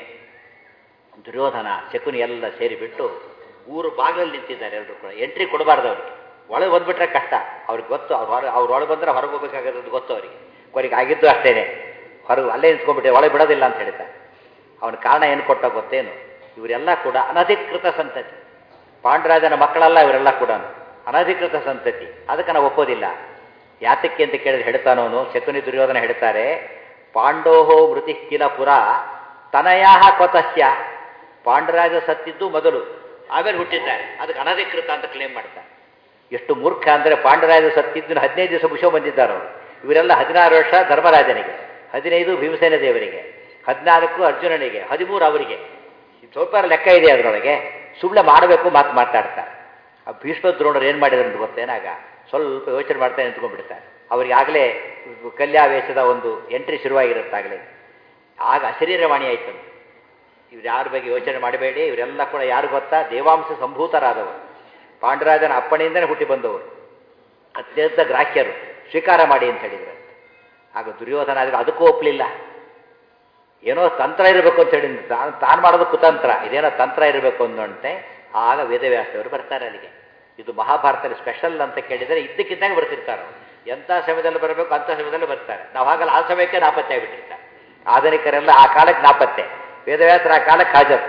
ದುರ್ಯೋಧನ ಶಕುನಿ ಎಲ್ಲ ಸೇರಿಬಿಟ್ಟು ಊರು ಬಾಗಿಲಲ್ಲಿ ನಿಂತಿದ್ದಾರೆ. ಎಲ್ಲರೂ ಕೂಡ ಎಂಟ್ರಿ ಕೊಡಬಾರ್ದು ಅವ್ರಿಗೆ. ಒಳಗೆ ಬಂದುಬಿಟ್ರೆ ಕಷ್ಟ ಅವ್ರಿಗೆ ಗೊತ್ತು. ಅವ್ರು ಹೊರ ಅವ್ರು ಒಳಗೆ ಬಂದರೆ ಹೊರಗೆ ಹೋಗ್ಬೇಕಾಗೋದು ಗೊತ್ತು ಅವರಿಗೆ. ಕೊನೆಗೆ ಆಗಿದ್ದು ಅಷ್ಟೇನೆ, ಹೊರಗೆ ಅಲ್ಲೇ ನಿಂತ್ಕೊಂಡ್ಬಿಟ್ಟೆ, ಒಳಗೆ ಬಿಡೋದಿಲ್ಲ ಅಂತ ಹೇಳ್ತಾರೆ. ಅವನ ಕಾರಣ ಏನು ಕೊಟ್ಟ ಗೊತ್ತೇನು, ಇವರೆಲ್ಲ ಕೂಡ ಅನಧಿಕೃತ ಸಂತತಿ, ಪಾಂಡುರಾಜನ ಮಕ್ಕಳಲ್ಲ ಇವರೆಲ್ಲ ಕೂಡ ಅನಧಿಕೃತ ಸಂತತಿ. ಅದಕ್ಕೆ ನಾವು ಒಪ್ಪೋದಿಲ್ಲ. ಯಾತಕ್ಕೆ ಅಂತ ಕೇಳಿದ್ರೆ ಹೇಳ್ತಾನವನು, ಶಕುನಿ ದುರ್ಯೋಧನ ಹೇಳ್ತಾರೆ, ಪಾಂಡೋಹೋ ಮೃತಿ ಕಿಲ ಪುರ ತನಯಾಹ ಕೊತಸ್ಯ. ಪಾಂಡುರಾಜ ಸತ್ತಿದ್ದು ಮೊದಲು, ಆಮೇಲೆ ಹುಟ್ಟಿದ್ದಾರೆ, ಅದಕ್ಕೆ ಅನಧಿಕೃತ ಅಂತ ಕ್ಲೇಮ್ ಮಾಡ್ತಾರೆ. ಎಷ್ಟು ಮೂರ್ಖ ಅಂದರೆ, ಪಾಂಡುರಾಜ ಸತ್ತಿದ್ದು ಹದಿನೈದು ದಿವಸ ಮುಷೋ ಬಂದಿದ್ದಾರೆ ಅವರು. ಇವರೆಲ್ಲ ಹದಿನಾರು ವರ್ಷ ಧರ್ಮರಾಜನಿಗೆ, ಹದಿನೈದು ಭೀಮಸೇನ ದೇವರಿಗೆ, ಹದಿನಾಲ್ಕು ಅರ್ಜುನನಿಗೆ, ಹದಿಮೂರು ಅವರಿಗೆ. ಸ್ವಲ್ಪ ಲೆಕ್ಕ ಇದೆ ಅದರೊಳಗೆ. ಸುಮ್ಮನೆ ಮಾಡಬೇಕು ಮಾತು ಮಾತಾಡ್ತಾರೆ. ಆ ಭೀಷ್ಮ ದ್ರೋಣರು ಏನು ಮಾಡಿದ್ರು ಅಂತ ಗೊತ್ತೇನಾಗ ಸ್ವಲ್ಪ ಯೋಚನೆ ಮಾಡ್ತಾ ನಿಂತ್ಕೊಂಡ್ಬಿಡ್ತಾರೆ. ಅವ್ರಿಗೆ ಆಗಲೇ ಕಲ್ಯಾವೇಶದ ಒಂದು ಎಂಟ್ರಿ ಶುರುವಾಗಿರುತ್ತಾಗಲೇ. ಆಗ ಅಶರೀರವಾಣಿ ಆಯಿತು. ಇವ್ರು ಯಾರ ಬಗ್ಗೆ ಯೋಚನೆ ಮಾಡಬೇಡಿ, ಇವರೆಲ್ಲ ಕೂಡ ಯಾರು ಗೊತ್ತಾ, ದೇವಾಂಶ ಸಂಭೂತರಾದವರು, ಪಾಂಡುರಾಜನ ಅಪ್ಪಣೆಯಿಂದಲೇ ಹುಟ್ಟಿ ಬಂದವರು, ಅತ್ಯಂತ ಗ್ರಾಹ್ಯರು, ಸ್ವೀಕಾರ ಮಾಡಿ ಅಂತ ಹೇಳಿದ್ರು. ಆಗ ದುರ್ಯೋಧನ ಆದರೆ ಅದಕ್ಕೂ ಒಪ್ಪಲಿಲ್ಲ. ಏನೋ ತಂತ್ರ ಇರಬೇಕು ಅಂತ ಹೇಳಿ ತಾನು ತಾನು ಮಾಡೋದು ಕುತಂತ್ರ, ಇದೇನೋ ತಂತ್ರ ಇರಬೇಕು ಅಂದಂತೆ. ಆಗ ವೇದವ್ಯಾಸದವರು ಬರ್ತಾರೆ ಅಲ್ಲಿಗೆ. ಇದು ಮಹಾಭಾರತದಲ್ಲಿ ಸ್ಪೆಷಲ್ ಅಂತ ಕೇಳಿದರೆ ಇದ್ದಕ್ಕಿದ್ದಾಗ ಬರ್ತಿರ್ತಾರೆ. ಎಂಥ ಸಮಯದಲ್ಲಿ ಬರಬೇಕು ಅಂಥ ಸಮಯದಲ್ಲಿ ಬರ್ತಾರೆ. ನಾವು ಹಾಗಲ್ಲ, ಆ ಸಮಯಕ್ಕೆ ನಾಪತ್ತೆ ಆಗಿಬಿಟ್ಟಿರ್ತಾರೆ. ಆಧುನಿಕರೆಲ್ಲ ಆ ಕಾಲಕ್ಕೆ ನಾಪತ್ತೆ, ವೇದವ್ಯಾಸರ ಆ ಕಾಲಕ್ಕೆ ಹಾಜರು.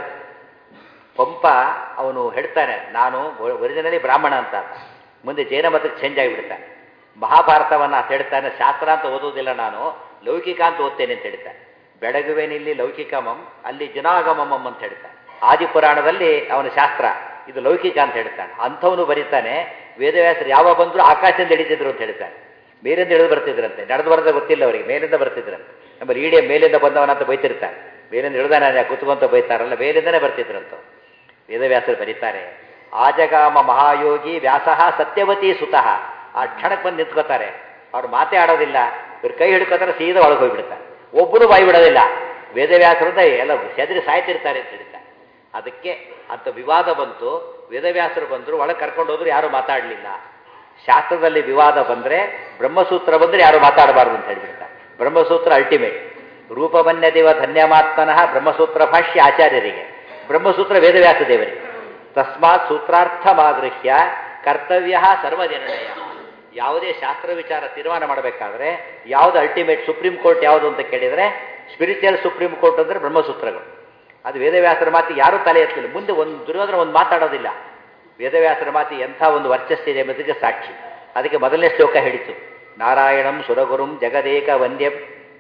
ಪಂಪ ಅವನು ಹೇಳ್ತಾನೆ, ನಾನು ಒರಿಜಿನಲಿ ಬ್ರಾಹ್ಮಣ ಅಂತ, ಮುಂದೆ ಜೈನ ಮತಕ್ಕೆ ಚೇಂಜ್ ಆಗಿಬಿಡ್ತಾನೆ. ಮಹಾಭಾರತವನ್ನು ಅಂತ ಹೇಳ್ತಾನೆ, ಶಾಸ್ತ್ರ ಅಂತ ಓದೋದಿಲ್ಲ ನಾನು, ಲೌಕಿಕ ಅಂತ ಓದ್ತೇನೆ ಅಂತ ಹೇಳ್ತಾನೆ. ಬೆಳಗುವೇನಿಲ್ಲಿ ಲೌಕಿಕಮಂ, ಅಲ್ಲಿ ಜನಾಗಮಮಂ ಅಂತ ಹೇಳ್ತಾನೆ. ಆದಿಪುರಾಣದಲ್ಲಿ ಅವನ ಶಾಸ್ತ್ರ, ಇದು ಲೌಕಿಕ ಅಂತ ಹೇಳ್ತಾನೆ. ಅಂಥವನು ಬರೀತಾನೆ, ವೇದವ್ಯಾಸರು ಯಾವಾಗ ಬಂದರೂ ಆಕಾಶದಿಂದ ಹಿಡಿತಿದ್ರು ಅಂತ ಹೇಳ್ತಾನೆ. ಮೇಲಿಂದ ಇಳಿದು ಬರ್ತಿದ್ರಂತೆ, ನಡೆದು ಬರೋದ ಗೊತ್ತಿಲ್ಲ ಅವರಿಗೆ, ಮೇಲಿಂದ ಬರ್ತಿದ್ರಂತೆ. ನಮ್ಮಲ್ಲಿ ಈಡೇ ಮೇಲಿಂದ ಬಂದವನಂತ ಬೈತಿರ್ತಾನೆ, ಮೇಲಿಂದ ಇಳಿದಾನ ಕೂತ್ಕೊಂತ ಬೈತಾರಲ್ಲ, ಮೇಲಿಂದನೇ ಬರ್ತಿದ್ರಂತ ವೇದವ್ಯಾಸರು ಬರೀತಾರೆ. ಆಜಗಾಮ ಮಹಾಯೋಗಿ ವ್ಯಾಸಃ ಸತ್ಯವತಿ ಸುತಃ. ಆ ಕ್ಷಣಕ್ಕೆ ಬಂದು ನಿಂತ್ಕೋತಾರೆ. ಅವ್ರು ಮಾತೇ ಆಡೋದಿಲ್ಲ, ಇವ್ರು ಕೈ ಹಿಡ್ಕೋತಾರೆ, ಸೀದಾ ಒಳಗೆ ಹೋಗ್ಬಿಡ್ತಾರೆ. ಒಬ್ಬರು ಬಾಯಿ ಬಿಡೋದಿಲ್ಲ. ವೇದವ್ಯಾಸರಿಂದ ಎಲ್ಲ ಸೆದರಿ ಸಾಯ್ತಿರ್ತಾರೆ ಅಂತ ಹೇಳ್ತಾರೆ. ಅದಕ್ಕೆ ಅಂತ ವಿವಾದ ಬಂತು. ವೇದವ್ಯಾಸರು ಬಂದರು, ಒಳಗೆ ಕರ್ಕೊಂಡು ಹೋದ್ರು, ಯಾರು ಮಾತಾಡಲಿಲ್ಲ. ಶಾಸ್ತ್ರದಲ್ಲಿ ವಿವಾದ ಬಂದರೆ, ಬ್ರಹ್ಮಸೂತ್ರ ಬಂದರೆ ಯಾರು ಮಾತಾಡಬಾರ್ದು ಅಂತ ಹೇಳಿಬಿಡ್ತಾರೆ. ಬ್ರಹ್ಮಸೂತ್ರ ಅಲ್ಟಿಮೇಟ್. ರೂಪವನ್ಯದೇವ ಧನ್ಯಮಾತ್ಮನಃ ಬ್ರಹ್ಮಸೂತ್ರ ಭಾಷ್ಯ ಆಚಾರ್ಯರಿಗೆ, ಬ್ರಹ್ಮಸೂತ್ರ ವೇದವ್ಯಾಸ ದೇವರಿಗೆ. ತಸ್ಮಾತ್ ಸೂತ್ರಾರ್ಥಮಾಗೃಹ್ಯ ಕರ್ತವ್ಯ ಸರ್ವನಿರ್ಣಯ. ಯಾವುದೇ ಶಾಸ್ತ್ರ ವಿಚಾರ ತೀರ್ಮಾನ ಮಾಡಬೇಕಾದ್ರೆ ಯಾವುದು ಅಲ್ಟಿಮೇಟ್ ಸುಪ್ರೀಂ ಕೋರ್ಟ್ ಯಾವುದು ಅಂತ ಕೇಳಿದರೆ, ಸ್ಪಿರಿಚುವಲ್ ಸುಪ್ರೀಂ ಕೋರ್ಟ್ ಅಂದರೆ ಬ್ರಹ್ಮಸೂತ್ರಗಳು. ಅದು ವೇದವ್ಯಾಸರ ಮಾತಿ ಯಾರೂ ತಲೆ ಎತ್ತಲಿಲ್ಲ. ಮುಂದೆ ಒಂದು ದುರ್ಯೋಧನ ಒಂದು ಮಾತಾಡೋದಿಲ್ಲ. ವೇದವ್ಯಾಸರ ಮಾತಿ ಎಂಥ ಒಂದು ವರ್ಚಸ್ಸಿದೆ ಎಂಬುದಕ್ಕೆ ಸಾಕ್ಷಿ. ಅದಕ್ಕೆ ಮೊದಲನೇ ಶ್ಲೋಕ ಹೇಳಿತು, ನಾರಾಯಣಂ ಸುರಗುರುಂ ಜಗದೇಕ ವಂದ್ಯಂ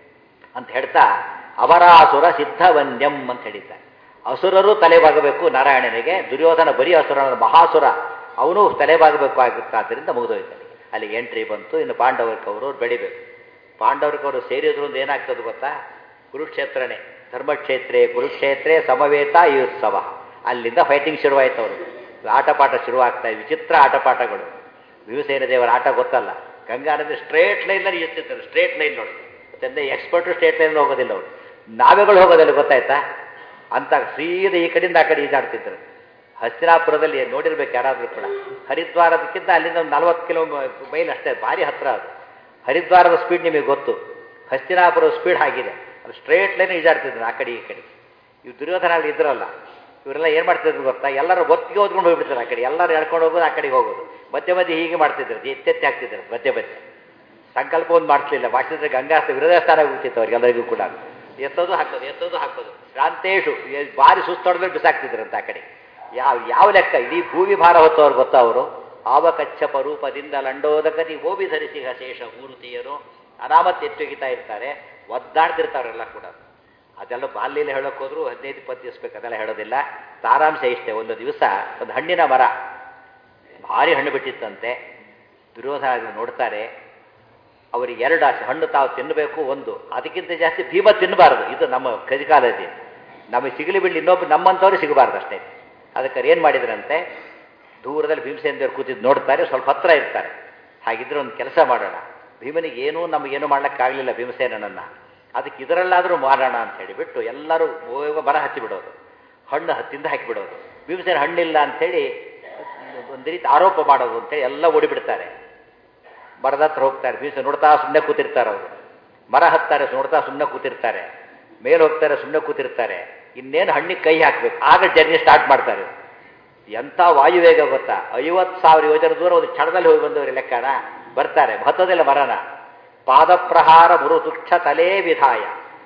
ಅಂತ ಹೇಳ್ತಾ, ಅವರಾಸುರ ಸಿದ್ಧ ವಂದ್ಯಂ ಅಂತ ಹೇಳಿದ್ದಾರೆ. ಅಸುರರು ತಲೆಬಾಗಬೇಕು ನಾರಾಯಣನಿಗೆ. ದುರ್ಯೋಧನ ಬರೀ ಅಸುರನ ಮಹಾಸುರ, ಅವನು ತಲೆಬಾಗಬೇಕು ಆಗುತ್ತಾದ್ದರಿಂದ ಮುಗಿದೋಯ್ತಾನೆ. ಅಲ್ಲಿ ಎಂಟ್ರಿ ಬಂತು. ಇನ್ನು ಪಾಂಡವರ ಕೌರವರು ಬೆಳಿಬೇಕು. ಪಾಂಡವರ ಕೌರವರು ಸೇರಿದ್ರು ಅಂತ ಏನಾಗ್ತದೆ ಗೊತ್ತಾ, ಕುರುಕ್ಷೇತ್ರನೇ. ಧರ್ಮಕ್ಷೇತ್ರೇ ಕುರುಕ್ಷೇತ್ರೇ ಸಮವೇತ ಈ ಉತ್ಸವ. ಅಲ್ಲಿಂದ ಫೈಟಿಂಗ್ ಶುರುವಾಯಿತು. ಅವರು ಆಟಪಾಠ ಶುರುವಾಗ್ತಾ ಇದೆ, ವಿಚಿತ್ರ ಆಟಪಾಠಗಳು. ಭೀಮಸೇನ ದೇವರ ಆಟ ಗೊತ್ತಲ್ಲ, ಗಂಗಾ ನದಿ ಸ್ಟ್ರೇಟ್ ಲೈನಲ್ಲಿ ಇರ್ತಿರ್ತಾರೆ. ಸ್ಟ್ರೇಟ್ ಲೈನ್ ನೋಡಿ, ಮತ್ತೆ ಎಕ್ಸ್ಪರ್ಟು ಸ್ಟ್ರೇಟ್ ಲೈನ್ ಹೋಗೋದಿಲ್ಲ ಅವರು, ನಾವೆಗಳು ಹೋಗೋದಿಲ್ಲ, ಗೊತ್ತಾಯ್ತಾ? ಅಂತ ಸೀದಾ ಈ ಕಡೆಯಿಂದ ಆ ಕಡೆ ಈಜಾಡ್ತಿದ್ರು. ಹಸ್ತಿನಾಪುರದಲ್ಲಿ ನೋಡಿರ್ಬೇಕು ಯಾರಾದರೂ ಕೂಡ. ಹರಿದ್ವಾರದಕ್ಕಿಂತ ಅಲ್ಲಿಂದ ಒಂದು ನಲ್ವತ್ತು ಕಿಲೋ ಮೈಲ್ ಅಷ್ಟೇ, ಭಾರಿ ಹತ್ತಿರ ಅದು. ಹರಿದ್ವಾರದ ಸ್ಪೀಡ್ ನಿಮಗೆ ಗೊತ್ತು, ಹಸ್ತಿನಾಪುರದ ಸ್ಪೀಡ್ ಆಗಿದೆ. ಅದು ಸ್ಟ್ರೇಟ್ ಲೈನ್ ಈಜಾಡ್ತಿದ್ರು ಆ ಕಡೆ ಈ ಕಡೆ. ಇವು ದುರ್ಯೋಧನ ಇದ್ರಲ್ಲ, ಇವರೆಲ್ಲ ಏನು ಮಾಡ್ತಿದ್ರು ಗೊತ್ತಾ, ಎಲ್ಲರೂ ಒತ್ತಿಗೆ ಓದ್ಕೊಂಡು ಹೋಗ್ಬಿಡ್ತಾರೆ ಆ ಕಡೆ. ಎಲ್ಲರೂ ಎಳ್ಕೊಂಡು ಹೋಗೋದು, ಆ ಕಡೆಗೆ ಹೋಗೋದು. ಮಧ್ಯೆ ಮಧ್ಯೆ ಹೀಗೆ ಮಾಡ್ತಿದ್ರು, ಎತ್ತೆತ್ತಿ ಹಾಕ್ತಿದ್ರು ಮಧ್ಯೆ ಮಧ್ಯೆ. ಸಂಕಲ್ಪ ಒಂದು ಮಾಡ್ತಿಲ್ಲ, ಮಾಡಿಸಿದ್ರೆ ಗಂಗಾಸ್ತ ವಿರೋಧ ಸ್ಥಾನ ಹೋಗ್ತಿತ್ತು ಅವ್ರಿಗೆಲ್ಲರಿಗೂ ಕೂಡ. ಎತ್ತೋದು ಹಾಕೋದು ಎತ್ತೋದು ಹಾಕೋದು ಶ್ರಾಂತೇಶು, ಭಾರಿ ಸುಸ್ತೊಡೆದ್ರೆ ಬಿಸಾಕ್ತಿದ್ರಂತ ಆ ಕಡೆ. ಯಾವ ಯಾವ ಲೆಕ್ಕ, ಇಡೀ ಭೂಮಿ ಭಾರ ಹೊತ್ತವ್ರು ಗೊತ್ತಾ ಅವರು. ಆವಕಚ್ಚಪ ರೂಪದಿಂದ ಲಂಡೋದಕದಿ ಓಬಿ ಧರಿಸಿ ಶೇಷ ಮೂರುತಿಯರು ಅನಾಮತ್ ಎತ್ತೊಗಿತಾ ಇರ್ತಾರೆ, ಒದ್ದಾಡ್ತಿರ್ತಾರೆಲ್ಲ ಕೂಡ. ಅದೆಲ್ಲ ಬಾಲ್ಯಲ್ಲಿ ಹೇಳೋಕೆ ಹೋದ್ರು ಹದಿನೈದು ಇಪ್ಪತ್ತು ದಿವಸ ಬೇಕು, ಅದೆಲ್ಲ ಹೇಳೋದಿಲ್ಲ. ಸಾರಾಂಶ ಇಷ್ಟೇ. ಒಂದು ದಿವಸ ಒಂದು ಹಣ್ಣಿನ ಮರ ಭಾರಿ ಹಣ್ಣು ಬಿಟ್ಟಿತ್ತಂತೆ. ವಿರೋಧ ನೋಡ್ತಾರೆ, ಅವರಿಗೆ ಎರಡು ಆಸೆ, ಹಣ್ಣು ತಾವು ತಿನ್ನಬೇಕು ಒಂದು, ಅದಕ್ಕಿಂತ ಜಾಸ್ತಿ ಭೀಮ ತಿನ್ನಬಾರ್ದು. ಇದು ನಮ್ಮ ಕಲಿಕಾಲದಲ್ಲಿ ನಮಗೆ ಸಿಗಲಿ ಬಿಡಲಿ, ಇನ್ನೊಬ್ಬರು ನಮ್ಮಂಥವ್ರು ಸಿಗಬಾರ್ದು ಅಷ್ಟೇ. ಅದಕ್ಕೆ ಏನು ಮಾಡಿದ್ರಂತೆ, ದೂರದಲ್ಲಿ ಭೀಮಸೇನ ದೇವರು ಕೂತಿದ್ದು ನೋಡ್ತಾರೆ, ಸ್ವಲ್ಪ ಹತ್ರ ಇರ್ತಾರೆ. ಹಾಗಿದ್ರೆ ಒಂದು ಕೆಲಸ ಮಾಡೋಣ, ಭೀಮನಿಗೆ ಏನೂ ನಮಗೇನು ಮಾಡ್ಲಿಕ್ಕಾಗಲಿಲ್ಲ ಭೀಮಸೇನನನ್ನು, ಅದಕ್ಕೆ ಇದರಲ್ಲಾದರೂ ಮಾಡೋಣ ಅಂತ ಹೇಳಿಬಿಟ್ಟು ಎಲ್ಲರೂ ಮರ ಹಚ್ಚಿ ಬಿಡೋದು, ಹಣ್ಣು ಹತ್ತಿಂದ ಹಾಕಿಬಿಡೋದು. ಭೀಮಸೇನ ಹಣ್ಣಿಲ್ಲ ಅಂಥೇಳಿ ಒಂದು ರೀತಿ ಆರೋಪ ಮಾಡೋದು ಅಂತೇಳಿ ಎಲ್ಲ ಓಡಿಬಿಡ್ತಾರೆ. ಮರದ ಹತ್ರ ಹೋಗ್ತಾರೆ, ಭೀಮಸೇನ ನೋಡ್ತಾ ಸುಮ್ಮನೆ ಕೂತಿರ್ತಾರೆ. ಅವರು ಮರ ಹತ್ತಾರೆ, ನೋಡ್ತಾ ಸುಮ್ಮನೆ ಕೂತಿರ್ತಾರೆ. ಮೇಲೆ ಹೋಗ್ತಾರೆ, ಸುಮ್ಮನೆ ಕೂತಿರ್ತಾರೆ. ಇನ್ನೇನು ಹಣ್ಣಿಗೆ ಕೈ ಹಾಕಬೇಕು, ಆಗ ಜರ್ನಿ ಸ್ಟಾರ್ಟ್ ಮಾಡ್ತಾರೆ. ಎಂಥ ವಾಯುವೇಗ ಗೊತ್ತಾ, ಐವತ್ತು ಸಾವಿರ ಯೋಜನೆ ದೂರ ಒಂದು ಕ್ಷಣದಲ್ಲಿ ಹೋಗಿ ಬಂದವರು ಲೆಕ್ಕನ ಬರ್ತಾರೆ. ಹತ್ತೋದಿಲ್ಲ ಮರನ. ಪಾದಪ್ರಹಾರ ಮುರುತುಕ್ಷ ತಲೇ ವಿಧಾಯ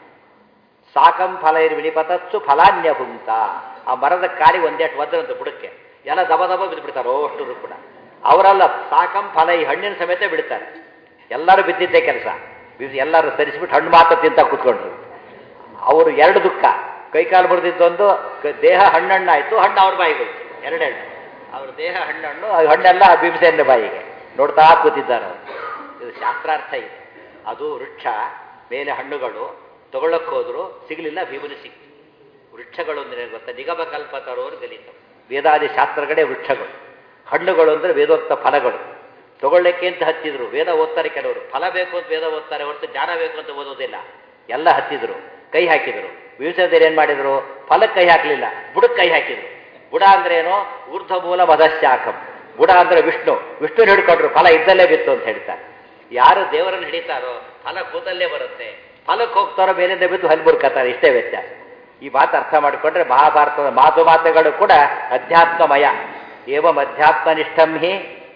ಸಾಕಂ ಫಲೈರ್ ವಿನಿಪತತ್ಸು ಫಲಾನ್ಯ ಭುಂತ. ಆ ಮರದ ಕಾಲಿಗೆ ಒಂದೇಟು ಒದ್ದರಂತ ಬುಡಕ್ಕೆ ಎಲ್ಲ ದಬ ದಬ ಬಿದ್ದುಬಿಡ್ತಾರೆ ಅಷ್ಟರು ಕೂಡ. ಅವರೆಲ್ಲ ಸಾಕಂ ಫಲ ಈ ಹಣ್ಣಿನ ಸಮೇತ ಬಿಡ್ತಾರೆ. ಎಲ್ಲರೂ ಬಿದ್ದಿದ್ದೇ ಕೆಲಸ. ಎಲ್ಲರೂ ಸರಿಸಿಬಿಟ್ಟು ಹಣ್ಣು ಮಾತ್ರ ತಿಂತ ಕೂತ್ಕೊಂಡ್ರು. ಅವರು ಎರಡು ದುಃಖ, ಕೈಕಾಲು ಮುರಿದಿದ್ದೊಂದು, ದೇಹ ಹಣ್ಣಣ್ಣಾಯಿತು, ಹಣ್ಣು ಅವ್ರ ಬಾಯಿಗೆ ಎರಡೆರಡು. ಅವ್ರ ದೇಹ ಹಣ್ಣಣ್ಣು, ಹಣ್ಣೆಲ್ಲ ಭೀಮಸೇನ ಬಾಯಿಗೆ ನೋಡ್ತಾ ಕೂತಿದ್ದಾರೆ ಅವರು. ಇದು ಶಾಸ್ತ್ರಾರ್ಥ ಇದೆ. ಅದು ವೃಕ್ಷ, ಮೇಲೆ ಹಣ್ಣುಗಳು ತಗೊಳ್ಳಕ್ಕೆ ಹೋದ್ರು ಸಿಗಲಿಲ್ಲ, ಭೀಮನಿಗೆ ಸಿಕ್ತು. ವೃಕ್ಷಗಳು ಅಂದರೆ ಗೊತ್ತಾ, ನಿಗಮ ಕಲ್ಪತರೋರು ಗಲಿತ. ವೇದಾದಿ ಶಾಸ್ತ್ರಗಳೇ ವೃಕ್ಷಗಳು. ಹಣ್ಣುಗಳು ಅಂದರೆ ವೇದೋಕ್ತ ಫಲಗಳು. ತಗೊಳ್ಳಕ್ಕೆ ಅಂತ ಹತ್ತಿದ್ರು. ವೇದ ಓದ್ತಾರೆ ಕೆಲವರು, ಫಲ ಬೇಕು ಅಂತ ವೇದ ಓದ್ತಾರೆ ಹೊರತು ಜ್ಞಾನ ಬೇಕು ಅಂತ ಓದೋದಿಲ್ಲ. ಎಲ್ಲ ಹತ್ತಿದ್ರು, ಕೈ ಹಾಕಿದ್ರು. ಭೀಮಸೇನರು ಏನು ಮಾಡಿದ್ರು, ಫಲಕ್ಕೆ ಕೈ ಹಾಕಲಿಲ್ಲ, ಬುಡಕ್ಕೆ ಕೈ ಹಾಕಿದ್ರು. ಬುಡ ಅಂದ್ರೇನು, ಊರ್ಧ್ವ ಮೂಲ ಮದಶಾಖಂ. ಬುಡ ಅಂದರೆ ವಿಷ್ಣು, ವಿಷ್ಣುನ ಹಿಡ್ಕೊಂಡ್ರು, ಫಲ ಇದ್ದಲ್ಲೇ ಬಿತ್ತು ಅಂತ ಹೇಳ್ತಾರೆ. ಯಾರು ದೇವರನ್ನು ಹಿಡಿತಾರೋ ಫಲ ಕೂದಲ್ಲೇ ಬರುತ್ತೆ, ಫಲಕ್ಕೆ ಹೋಗ್ತಾರೋ ಮೇಲಿಂದ ಬಿದ್ದು ಹಲ್ಲಿ ಮುರ್ಕತ್ತಾರೆ. ಇಷ್ಟೇ ವ್ಯತ್ಯಾಸ. ಈ ಮಾತು ಅರ್ಥ ಮಾಡಿಕೊಂಡ್ರೆ ಮಹಾಭಾರತದ ಮಾತು ಮಾತುಗಳು ಕೂಡ ಅಧ್ಯಾತ್ಮಮಯ. ಏವಂ ಅಧ್ಯಾತ್ಮನಿಷ್ಠಂ ಹಿ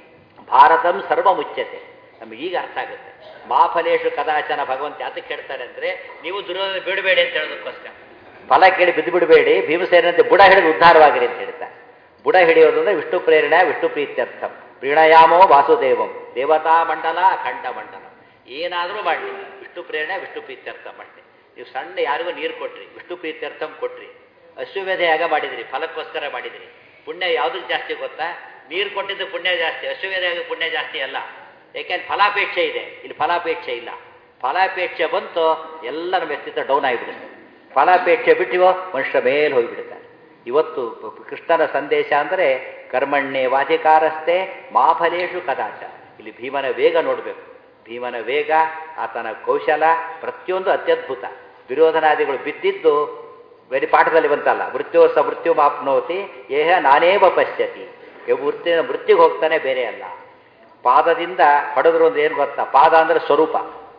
ಭಾರತಂ ಸರ್ವಮುಚ್ಯತೆ. ನಮಗೆ ಈಗ ಅರ್ಥ ಆಗುತ್ತೆ. ಮಾಫಲೇಶು ಕದಾಚನ ಭಗವಂತ ಯಾತಕ್ಕೆ ಹೇಳ್ತಾರೆ ಅಂದರೆ, ನೀವು ದುರ್ಯೋಧನ ಬಿಡಬೇಡಿ ಅಂತ ಹೇಳೋದಕ್ಕೋಸ್ಕರ. ಫಲ ಕೇಳಿ ಬಿದ್ದು ಬಿಡಬೇಡಿ, ಭೀಮಸೇನಂತೆ ಬುಡ ಹಿಡಿದು ಉದ್ಧಾರವಾಗಿರಿ ಅಂತ ಹೇಳ್ತಾರೆ. ಬುಡ ಹಿಡಿಯೋದು ಅಂದರೆ ವಿಷ್ಣು ಪ್ರೇರಣೆ, ವಿಷ್ಣು ಪ್ರೀತ್ಯರ್ಥಂ. ಪ್ರೀಣಯಾಮೋ ವಾಸುದೇವಂ ದೇವತಾ ಮಂಡಲ ಖಂಡ ಮಂಡಲ. ಏನಾದರೂ ಮಾಡಲಿ ವಿಷ್ಣು ಪ್ರೇರಣೆ, ವಿಷ್ಣು ಪ್ರೀತ್ಯರ್ಥ ಮಾಡಲಿ. ನೀವು ಸಣ್ಣ ಯಾರಿಗೂ ನೀರು ಕೊಟ್ರಿ, ವಿಷ್ಣು ಪ್ರೀತ್ಯರ್ಥಂ ಕೊಟ್ರಿ. ಅಶ್ವಮೇಧ ಯಾಗ ಮಾಡಿದಿರಿ, ಫಲಕ್ಕೋಸ್ಕರ ಮಾಡಿದಿರಿ. ಪುಣ್ಯ ಯಾವುದಕ್ಕೆ ಜಾಸ್ತಿ ಗೊತ್ತಾ, ನೀರು ಕೊಟ್ಟಿದ್ದು ಪುಣ್ಯ ಜಾಸ್ತಿ, ಅಶ್ವಮೇಧ ಯಾಗ ಪುಣ್ಯ ಜಾಸ್ತಿ ಅಲ್ಲ. ಯಾಕೆಂದ್ರೆ ಫಲಾಪೇಕ್ಷೆ ಇದೆ, ಇಲ್ಲಿ ಫಲಾಪೇಕ್ಷೆ ಇಲ್ಲ. ಫಲಾಪೇಕ್ಷೆ ಬಂತು, ಎಲ್ಲ ನಮ್ಮ ವ್ಯಕ್ತಿತ್ವ ಡೌನ್ ಆಗಿಬಿಡುತ್ತೆ. ಫಲಾಪೇಕ್ಷೆ ಬಿಟ್ಟಿವೋ ಮನುಷ್ಯ ಮೇಲೆ ಹೋಗಿಬಿಡುತ್ತಾರೆ. ಇವತ್ತು ಕೃಷ್ಣನ ಸಂದೇಶ ಅಂದರೆ ಕರ್ಮಣ್ಣೆ ವಾಧಿಕಾರಸ್ಥೆ ಮಾಫಲೇಶು ಕದಾಚ. ಇಲ್ಲಿ ಭೀಮನ ವೇಗ ನೋಡಬೇಕು. ಭೀಮನ ವೇಗ, ಆತನ ಕೌಶಲ ಪ್ರತಿಯೊಂದು ಅತ್ಯದ್ಭುತ. ದುರ್ಯೋಧನಾದಿಗಳು ಬಿದ್ದಿದ್ದು ಬರೀ ಪಾಠದಲ್ಲಿ ಬಂತಲ್ಲ, ಮೃತ್ಯೋ ಸ ಮೃತ್ಯು ಮಾಪ್ನೋತಿ ಏಹ ನಾನೇವ ಪಶ್ಯತಿ. ಮೃತ್ಯು ಮೃತ್ಯುಗೆ ಹೋಗ್ತಾನೆ, ಬೇರೆ ಅಲ್ಲ. ಪಾದದಿಂದ ಹೊಡೆದ್ರು ಅಂದ್ರೆ ಏನು ಗೊತ್ತಾ, ಪಾದ ಅಂದರೆ ಸ್ವರೂಪ.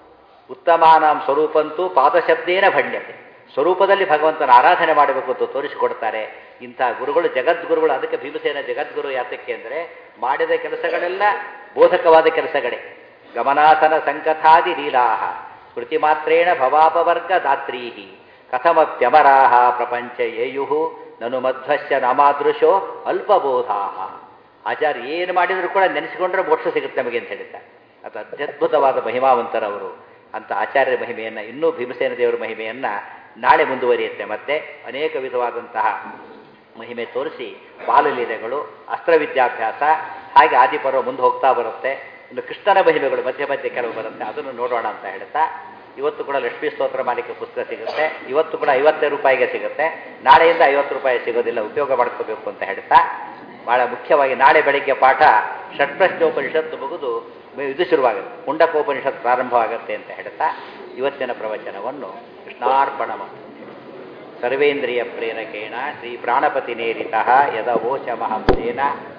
ಉತ್ತಮಾನಾಂ ಸ್ವರೂಪಂತೂ ಪಾದಶಬ್ದೇನ ಭಣ್ಯತೆ. ಸ್ವರೂಪದಲ್ಲಿ ಭಗವಂತನ ಆರಾಧನೆ ಮಾಡಬೇಕು ಅಂತ ತೋರಿಸಿಕೊಡ್ತಾರೆ ಇಂಥ ಗುರುಗಳು, ಜಗದ್ಗುರುಗಳು. ಅದಕ್ಕೆ ಭೀಮಸೇನ ಜಗದ್ಗುರು ಯಾತಕ್ಕೆ ಅಂದರೆ, ಮಾಡಿದ ಕೆಲಸಗಳೆಲ್ಲ ಬೋಧಕವಾದ ಕೆಲಸಗಳೇ. ಗಮನಾಸನ ಸಂಕಥಾದಿ ಲೀಲಾಹ ಸ್ಮೃತಿ ಮಾತ್ರೇಣ ಭವಾಪವರ್ಗ ದಾತ್ರೀಹಿ ಕಥಮಪ್ಯಮರಾಹ ಪ್ರಪಂಚ ಯೇಯು ನನು ಮಧ್ವಶ್ಯ ನಾಮಾದೃಶೋ ಅಲ್ಪಬೋಧಾಹ. ಆಚಾರ್ಯ ಏನು ಮಾಡಿದರೂ ಕೂಡ ನೆನೆಸಿಕೊಂಡ್ರೆ ಮೋಕ್ಷ ಸಿಗುತ್ತೆ ನಮಗೆ ಅಂತ ಹೇಳಿದ್ದಾರೆ. ಅದು ಅತ್ಯದ್ಭುತವಾದ ಮಹಿಮಾವಂತರವರು. ಅಂತ ಆಚಾರ್ಯರ ಮಹಿಮೆಯನ್ನು, ಇನ್ನೂ ಭೀಮಸೇನ ದೇವರ ಮಹಿಮೆಯನ್ನು ನಾಳೆ ಮುಂದುವರಿಯುತ್ತೆ. ಮತ್ತೆ ಅನೇಕ ವಿಧವಾದಂತಹ ಮಹಿಮೆ ತೋರಿಸಿ ಬಾಲಲೀಲೆಗಳು, ಅಸ್ತ್ರವಿದ್ಯಾಭ್ಯಾಸ, ಹಾಗೆ ಆದಿಪರ್ವ ಮುಂದೆ ಹೋಗ್ತಾ ಬರುತ್ತೆ. ಇನ್ನು ಕೃಷ್ಣನ ಮಹಿಮೆಗಳು ಮಧ್ಯೆ ಮಧ್ಯೆ ಕೆಲವು ಬರುತ್ತೆ, ಅದನ್ನು ನೋಡೋಣ ಅಂತ ಹೇಳ್ತಾ, ಇವತ್ತು ಕೂಡ ಲಕ್ಷ್ಮೀ ಸ್ತೋತ್ರ ಮಾಲಿಕೆ ಪುಸ್ತಕ ಸಿಗುತ್ತೆ. ಇವತ್ತು ಕೂಡ ಐವತ್ತೈದು ರೂಪಾಯಿಗೆ ಸಿಗುತ್ತೆ. ನಾಳೆಯಿಂದ ಐವತ್ತು ರೂಪಾಯಿ ಸಿಗೋದಿಲ್ಲ, ಉಪಯೋಗ ಮಾಡ್ಕೋಬೇಕು ಅಂತ ಹೇಳ್ತಾ, ಭಾಳ ಮುಖ್ಯವಾಗಿ ನಾಳೆ ಬೆಳಗ್ಗೆ ಪಾಠ ಷಟ್ಪ್ರಶ್ನೋಪನಿಷತ್ತು ಮುಗಿದು ಇದು ಶುರುವಾಗುತ್ತೆ, ಮುಂಡಕೋಪನಿಷತ್ ಪ್ರಾರಂಭವಾಗುತ್ತೆ ಅಂತ ಹೇಳ್ತಾ ಇವತ್ತಿನ ಪ್ರವಚನವನ್ನು ಕೃಷ್ಣಾರ್ಪಣ ಮಾಡಿ. ಸರ್ವೇಂದ್ರಿಯ ಪ್ರೇರಕೇಣ ಶ್ರೀ ಪ್ರಾಣಪತಿ ನೇರಿತಃ ಯದವೋಚ ಮಹಂಸೇನ